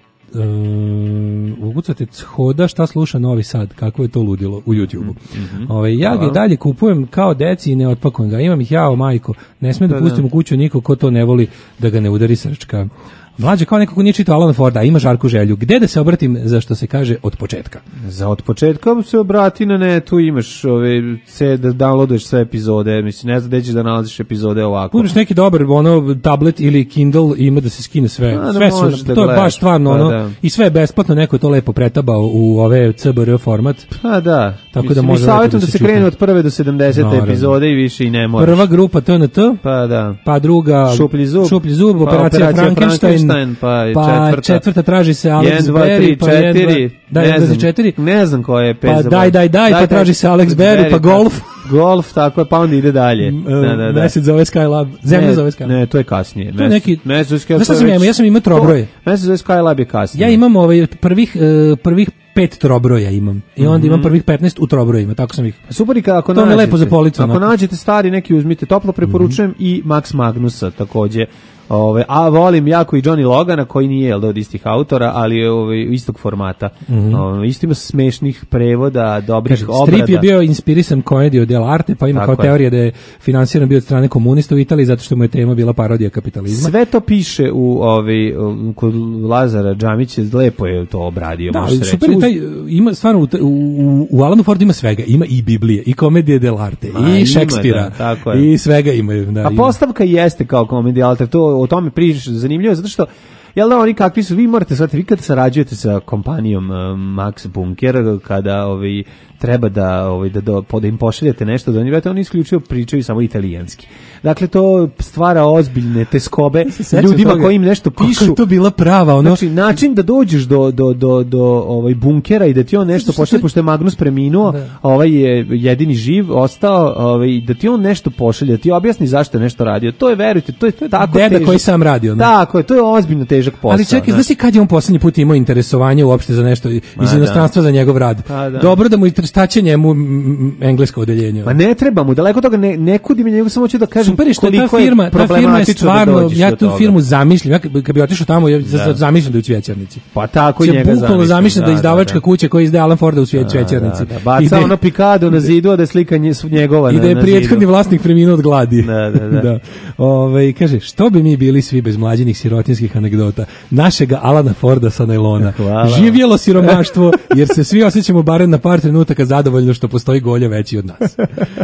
Um, ugucate Hoda šta sluša Novi Sad, kako je to ludilo u YouTubeu. Mm-hmm. Ove, ja ga dalje kupujem kao deci i ne otpakujem ga, imam ih jao majko, ne smijem da, da pustim u kuću niko ko to ne voli da ga ne udari srčka. Mlađe kao neko ko nije čitao Alana Forda, ima žarku želju. Gde da se obratim za što se kaže od početka? Za od početka se obrati na netu, imaš ove, se, da downloaduješ sve epizode, mislim, ne znam da ćeš da nalaziš epizode ovako. Uzmeš neki dobar ono, tablet ili Kindle, ima da se skine sve. A, sve su, da to je baš stvarno ono, da. I sve je besplatno, neko je to lepo pretabao u ove C B R format. Pa da, tako mislim, da može mi savjetujem da se, se krene od prve do sedamdesete epizode i više i ne moraš. Prva grupa T N T, pa da. Pa druga Šuplji zub, Šuplji zub, pa operacija, operacija Frankenstein, Frankenstein, pa, pa četvrta. četvrta traži se Alex Berry, pa četiri, da, ne, znam, četiri. ne znam ko je pet. Pa daj, daj, daj, pa traži se Alex Berry, pa golf. Golf, tako je, pa onda ide dalje. Da, da, da. Mesec zove Skylab, zemlja ne, zove Skylab. Ne, to je kasnije. To je neki, mesec zove Skylab. Znaš šta sam ja imao? Ja sam imao trobroje. Mesec zove Skylab je kasnije. Ja imam ovaj prvih, uh, prvih pet trobroja imam. I onda mm-hmm. imam prvih petnaest u trobrojima, tako sam ih. Super, i ako to nađete, lepo za policu. Ako no. nađete stari neki uzmite, toplo preporučujem mm-hmm. i Max Magnusa takođe. Ove, a volim jako i Johnny Logana koji nije jel, od istih autora, ali je ove, istog formata. Mm-hmm. Ove, isto ima smešnih prevoda, dobrih Kaže, obrada. Strip je bio inspirisan komedijom dell'arte, pa ima tako kao je. Teorija da je finansiran bio od strane komunista u Italiji zato što mu je tema bila parodija kapitalizma. Sve to piše u ovaj kod Lazara Džamića, lepo je to obradio. Da, super je taj, ima stvarno u, u, u Alanu Fordu ima svega, ima i Biblije, i komedije dell'arte, i Šekspira, da, i svega imaju. Da, a ima. Postavka jeste kao komedija dell'arte, to o tome pričaš zanimljivo, zato što jel da oni kakvi su, vi morate shvatiti, vi kada sarađujete sa kompanijom uh, Max Bunker, kada ovaj, treba da, ovaj, da, do, da im pošaljete nešto, da oni, oni isključivo pričaju samo italijanski. Dakle, to stvara ozbiljne teskobe ljudima toga, koji im nešto pišu. Kako je to bila prava, ono? Znači, način da dođeš do, do, do, do ovaj bunkera i da ti on nešto pošalje, pošto je Magnus preminuo, da. Ovaj je jedini živ, ostao, ovaj, da ti on nešto pošalje, da ti objasni zašto je nešto radio. To je, verujte, to je tako Deda težak. koji sam radio. Ne? Tako je, to je ozbiljno težak posao. Ali čekaj, znaš ti kad je on poslednji put imao interesovanje uopšte za nešto iz A, inostranstva da. Za njegov rad? A, da. Dobro da mu i šta njemu englesko odeljenje. Ma ne treba mu, daleko toga ne, ne kudim njegu, samo ću da kažem super je koliko ta firma, je ta firma je stvarno, da ja tu firmu zamišljam, ja kad bi otišao tamo, ja da. Zamišljam da je u Cvjećarnici. Pa tako i njega zamišljam. Bukvalno zamišljam da je izdavačka kuća koja izdaje Alan Forda u Cvjećarnici. Da, da, da. Baca ono pikado na zidu, a da je slika njegova na zidu. I da je prethodni vlasnik preminuo od gladi. Da, da, da. da. Ove, kaže, što bi mi bili svi bez mlađinih sirotinskih anegdota, našega Alana Forda sa najlona. Živjelo siromaštvo, jer se svi osjećamo barem na par trenutaka zadovoljno što postoji golja veći od nas.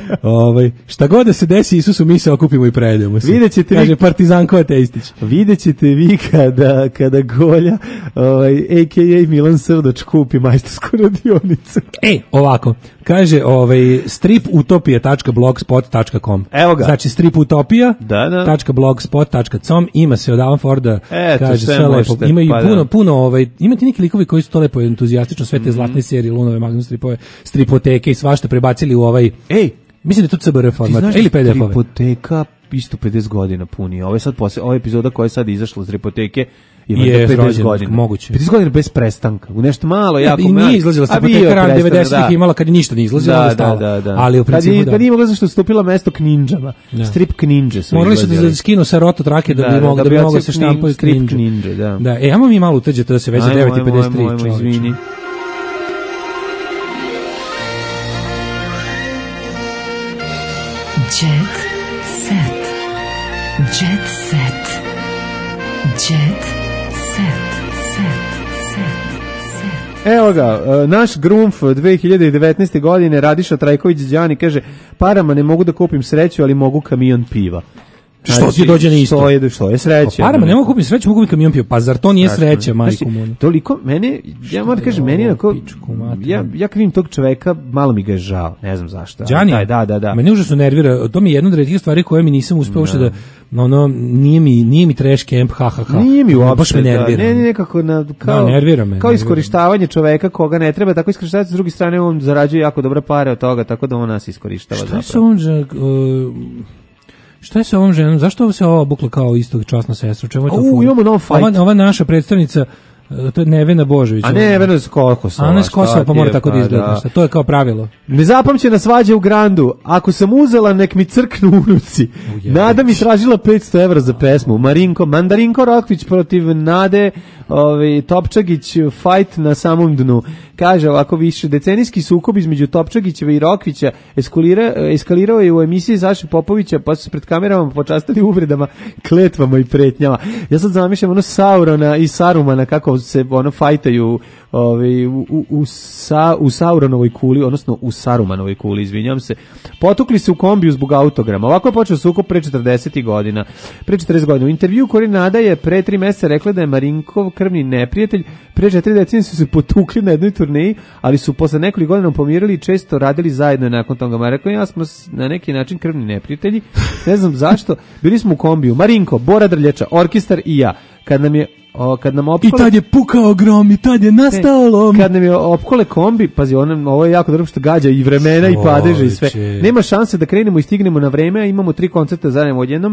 Ovaj šta god da se desi Isusu mi se okupimo i prejedemo se. Videćete kaže vi, Partizanko Ateistić. Videćete vi kada kada golja ovaj a k a. Milan Srdoč kupi majstorsku radionicu. E, ovako. Kaže ovaj strip utopija tačka blogspot tačka com. Evo ga. Znači strip utopija tačka blogspot tačka com ima se od Alan Forda. Eto, kaže sve, sve lepo. Ima i pa puno da. puno ovaj ima ti neki likovi koji su to lepo entuzijastično sve te mm-hmm. zlatne serije, Lunove, Magnus stripove, stripoteke i svašta prebacili u ovaj. Ej, mislim da je to C B R format ili P D F-ove. Stripoteka isto pedeset godina puni. Ovo je sad posle ova epizoda koja je sad izašla iz stripoteke ima je pedeset godina. Moguće. pedeset godina bez prestanka. U nešto malo, jako malo. I nije izlazila stripoteka ran devedesetih imala kad ništa nije izlazila, da, da, stala. Da, da. Ali u principu kad da. Kad nije mogla zašto stupila mesto Kninđama. Da. Strip Kninđe su. Morali su da skinu sa roto trake da, da bi mogli da bi mogli se štampaju strip Kninđe, da. Da, e, ajmo mi malo utrđete da se već devet i pedeset tri. Ajmo, izvini. Jet set. Jet set. Jet set. Set. Set. Evo ga, uh, naš Grumf dve hiljade devetnaeste. godine, Radiša Trajković Đani kaže, parama ne mogu da kupim sreću, ali mogu kamion piva. Što ti dođe na isto? Što je, što je sreća? Parama ne mogu kupiti sreću, mogu kupiti kamion piva. Pa zar to nije sreća, majku moju? Toliko, mene, ja moram da kažem, meni je ako, ja, ja kad vidim tog čoveka, malo mi ga je žao, ne znam zašto. Đani, Taj, da, da, da. Mene užasno nervira, to mi je jedna od retkih stvari koje mi nisam uspeo uopšte da, ono, nije mi, nije mi trash camp, ha, ha, ha. Nije mi uopšte, baš me nervira. Ne, ne, nekako, na, kao, da, nervira me, kao nervira. iskorištavanje čoveka koga ne treba, tako iskorištavanje, s druge strane on zarađuje jako dobre pare od toga, tako da on nas iskorištava zapravo. Šta je sa ovom, uh, šta je sa ovom ženom? Zašto se ova obukla kao istog časna sestra? Čemu je to U, imamo nov fight. Ova, ova naša predstavnica, to je Nevena Božović. A ne, Nevena s Kosova. A ne s Kosova, pa mora tako da izgleda. Šta, to je kao pravilo. Nezapamćena svađa u Grandu. Ako sam uzela, nek mi crknu unuci. Nada mi tražila petsto evra za pesmu. Marinko, Mandarinko Rokvić protiv Nade, ovaj, Topčagić, fight na samom dnu. Kaže, ovako više, decenijski sukob između Topčagićeva i Rokvića eskalira, eskalirao je u emisiji Saše Popovića, pa su se pred kamerama počastili uvredama, kletvama i pretnjama. Ja sad zamišljam ono Saurona i Sarumana, kako se ono fajtaju ovaj, u, u, u, sa, u Sauronovoj kuli, odnosno u Sarumanovoj kuli, izvinjam se. Potukli se u kombiju zbog autograma. Ovako je počeo sukob pre četrdeset godina. Pre četrdeset godina. U intervju Kori Nada je pre tri meseca rekla da je Marinkov krvni neprijatelj. Pre četiri decenije su se potukli na jednoj turneji, ali su posle nekoliko godina pomirili i često radili zajedno nakon toga. Ma rekao, ja smo na neki način krvni neprijatelji. Ne znam zašto. Bili smo u kombiju. Marinko, Bora Drljača, orkestar i ja. Kad nam je O, kad nam opkole... I tad je pukao grom, i tad je nastao lom. Kad nam je opkole kombi, pazi, ono, ovo je jako dobro što gađa i vremena i padeže i sve. Nema šanse da krenemo i stignemo na vreme, a imamo tri koncerta zajedno odjednom.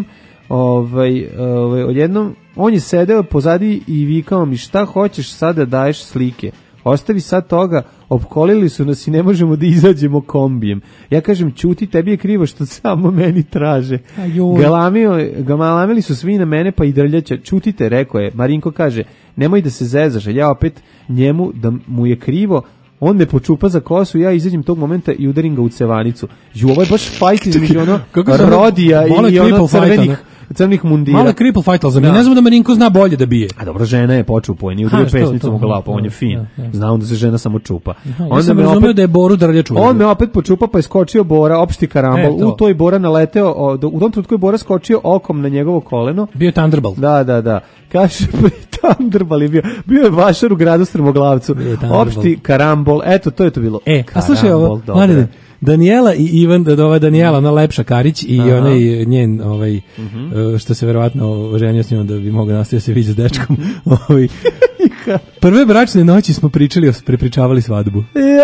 Ovaj, ovaj, odjednom, on je sedeo pozadi i vikao mi, šta hoćeš sad da daješ slike? Ostavi sad toga, opkolili su nas i ne možemo da izađemo kombijem. Ja kažem, ćuti, tebi je krivo što samo meni traže. Galamio, galamili su svi na mene, pa i Drljača. Ćutite, rekao je. Marinko kaže, nemoj da se zezaš. Ja opet njemu, da mu je krivo, on me počupa za kosu, ja izađem tog momenta i udarim ga u cevanicu. Ju, ovo je baš fajt između ono Rodija i, i ono crvenih, crnih mundira. Malo cripple fight, ali za mene ne znam da Marinko zna bolje da bije. A dobro, žena je počeo pojeni, udrio pesnicom u glavu, pa on je fin. Zna on da se žena samo čupa. Ja sam razumio da je Boru Drljaču. On me opet počupa, pa je skočio Bora, opšti karambol. U toj Bora naleteo, u tom trenutku je Bora skočio okom na njegovo koleno. Bio je Thunderbolt. Da, da, da. Kaže, Thunderbolt je bio. Bio je vašar u gradu Strmoglavcu. Opšti karambol. Eto, to je to bilo. E, a slušaj ovo, Mladine, Daniela i Ivan, da ova Daniela, ona Lepša Karić i aha, onaj njen, ovaj, uh-huh, što se verovatno ženio s njom da bi mogao nastaviti se viđa s dečkom. ovaj, prve bračne noći smo pričali, prepričavali svadbu.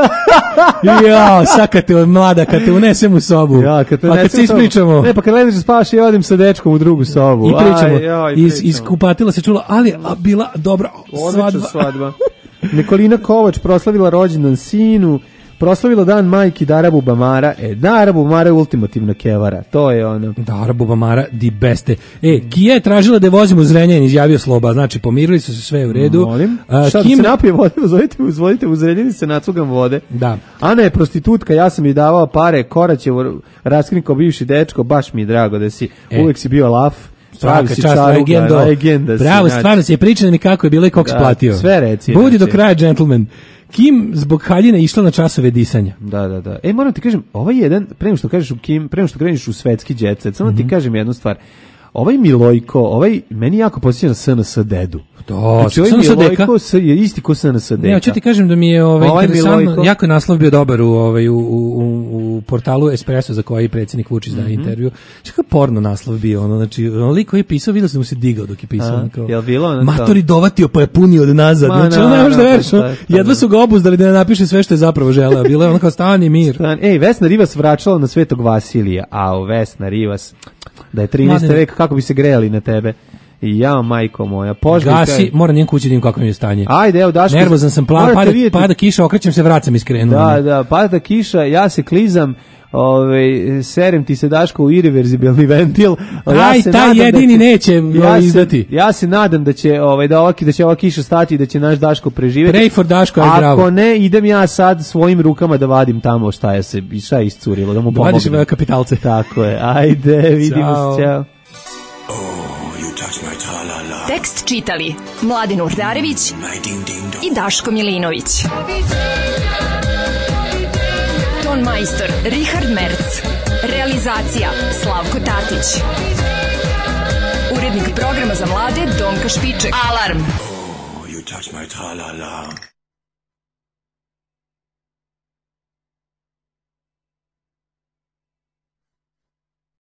Ja, sad kad te mlada, kad te unesem u sobu, ja, kad te a kad se ispričamo. Ne, pa kad ležeš spavaš, ja odim sa dečkom u drugu sobu. I pričamo. Aj, joj, iz, iz kupatila se čulo, ali a, bila dobra svadba. svadba. Nikolina Kovač proslavila rođendan sinu. Proslavilo dan majki Dara Bubamara. E, Dara Bubamara je ultimativna kevara. To je ono. Dara Bubamara di beste. E, Kija je tražila da je vozimo u Zrenjanin, izjavio Sloba. Znači, pomirili su se sve u redu. Molim. A, šta Kim... da se napije vode, zvolite, zvolite u Zrenjanin, se nacugam vode. Da. Ana je prostitutka, ja sam joj davao pare, Koraćevo raskrinkao bivši dečko, baš mi je drago da si, e. uvek si bio laf. Pravi si čast, legendo. Legenda si. Bravo, stvarno si je pričano mi kako je bilo i koliko si platio. Sve reci. Budi do kraja, gentleman. Kim zbog haljine išla na časove disanja. Da, da, da. E, moram ti kažem, ovaj jedan, pre nego što kažeš u Kim, pre nego što kreneš u svetski jet set, samo mm-hmm, ti kažem jednu stvar. Ovaj Milojko, ovaj, meni jako posjeća na S N S dedu. Da, znači, ovaj Milojko je isti ko S N S deka. Ne, hoću ti kažem da mi je ovaj, ovaj interesantno, Milojko... jako je naslov bio dobar u, ovaj, u, u, u portalu Espresso za koji predsjednik Vučić daje mm-hmm, intervju. Što je porno naslov bio, ono, znači, ono liko je pisao, vidio sam da mu se digao dok je pisao. A, kao, jel bilo ono matori dovatio pa je punio od nazad. Ma, znači, ono ne možeš da veriš, jedva su ga obuzdali da ne napiše sve što je zapravo želeo. Bilo je ono kao stan i mir. Stan. Ej, Vesna Rivas vraćala na Svetog Vasilija, a o Vesna Rivas, da je trinaesti vek, kako bi se grejali na tebe. I ja, majko moja, poželjka. Gasi, moram njen kući da im kako mi je stanje. Ajde, evo, Daško. Nervozan sam, plan, pada, pada kiša, okrećem se, vracam iskrenuo. Da, da, pada kiša, ja se klizam, ovaj, serem ti se, Daško, u irreverzibilni ventil. Aj, ja taj jedini da će, neće ja izdati. Se, ja se nadam da će, ovaj, da, ova, da će ova kiša stati i da će naš Daško preživjeti. Pray for Daško, aj bravo. Ako ne, idem ja sad svojim rukama da vadim tamo šta je se, šta je iscurilo, da mu pomognem. Vadiš kapitalce. Tako je, ajde, vidimo se, čao. Tekst čitali Mladin Urdarević i Daško Milinović. Ton majstor Richard Merc. Realizacija Slavko Tatić. Urednik programa za mlade Donka Špiček. Alarm! You touch my tra-la-la.